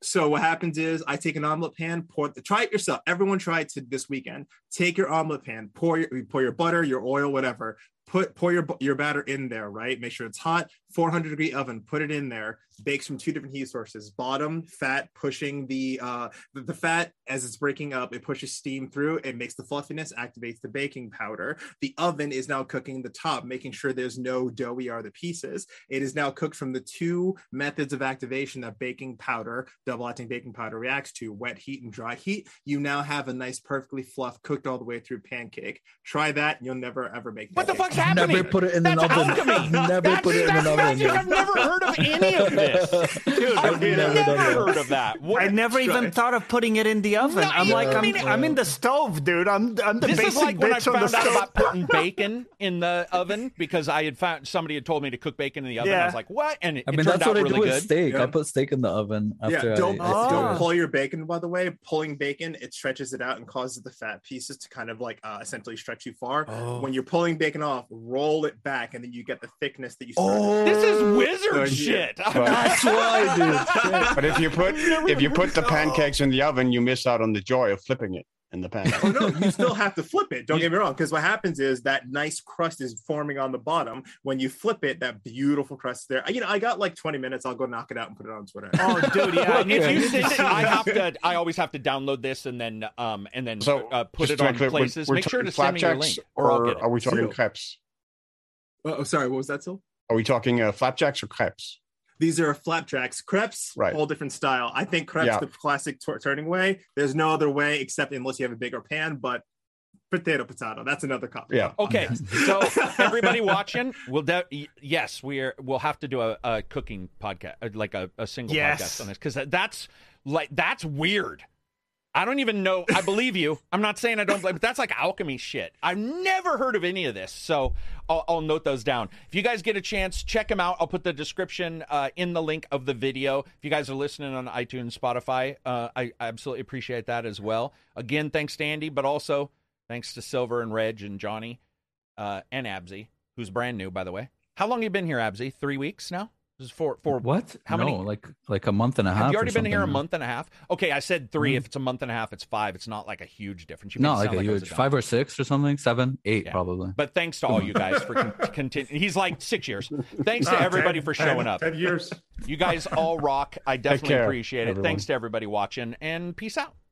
So what happens is I take an omelet pan, pour the, try it yourself. Everyone try it to this weekend. Take your omelet pan, pour your, pour your butter, your oil, whatever. Put pour your your batter in there, right? Make sure it's hot. four hundred degree oven. Put it in there. Bakes from two different heat sources. Bottom fat pushing the uh the, the fat as it's breaking up. It pushes steam through. It makes the fluffiness. Activates the baking powder. The oven is now cooking the top, making sure there's no doughy are the pieces. It is now cooked from the two methods of activation that baking powder, double acting baking powder reacts to: wet heat and dry heat. You now have a nice, perfectly fluffed, cooked all the way through pancake. Try that. You'll never ever make. What the pancake. fuck's happening? Never put it in That's an oven. alchemy. Never That's, put it in that's an magic. oven. I've never heard of any of this. Dude, I've never never, done that. heard of that. What? I never Try even it. thought of putting it in the oven. No, I'm I like, I'm, mean, I'm in the stove, dude. I'm, I'm the This basic is like when I bitch on the found out stove. about putting bacon in the oven because I had found somebody had told me to cook bacon in the oven. I Yeah. was like, what? And it, I it mean, turned that's out what I really do with good. steak. Yeah. I put steak in the oven after Yeah, don't I, I Oh. don't pull your bacon. By the way, pulling bacon it stretches it out and causes the fat pieces to kind of like uh, essentially stretch too far. Oh. When you're pulling bacon off, roll it back, and then you get the thickness that you. Started. Oh, This is wizard Oh, yeah. shit. That's why, dude. But if you put if you put the pancakes in the oven, you miss out on the joy of flipping it in the pan. Oh no, you still have to flip it. Don't get me wrong, because what happens is that nice crust is forming on the bottom. When you flip it, that beautiful crust is there. You know, I got like twenty minutes. I'll go knock it out and put it on Twitter. Oh, dude, yeah. I Look, need if to- you send it, I have to. I always have to download this and then um and then So uh, put just it to on make clear, we're- places. we're Make sure to talking send me your flapjacks, link, or I'll or get it. are we talking Zero. crepes? Oh, sorry, what was that, Sil? Are we talking uh, flapjacks or crepes? These are flapjacks. Crepes, Right. whole different style. I think crepes Yeah. the classic tur- turning way. There's no other way except unless you have a bigger pan, but potato, potato. That's another cup. Yeah. Okay, so everybody watching, we'll de- y- yes, we're we'll have to do a, a cooking podcast, uh, like a, a single Yes. podcast on this, because that's like that's weird. I don't even know. I believe you. I'm not saying I don't, but that's like alchemy shit. I've never heard of any of this, so I'll, I'll note those down. If you guys get a chance, check them out. I'll put the description uh, in the link of the video. If you guys are listening on iTunes, Spotify, uh, I, I absolutely appreciate that as well. Again, thanks to Andy, but also thanks to Silver and Reg and Johnny uh, and Absy, who's brand new, by the way. How long have you been here, Absy? Three weeks now? This is four, four. What? How no, many? like like a month and a half. Have you or already been here a something. month and a half? Okay, I said three. Mhm. If it's a month and a half, it's five. It's not like a huge difference. You made Not it like sound a I was huge dumb. five or six or something, seven, eight Yeah. probably. But thanks to all you guys for con- continue. He's like six years. Thanks to Ah, everybody ten- for ten- showing up. ten years. You guys all rock. I definitely care, appreciate it. everyone. Thanks to everybody watching, and peace out.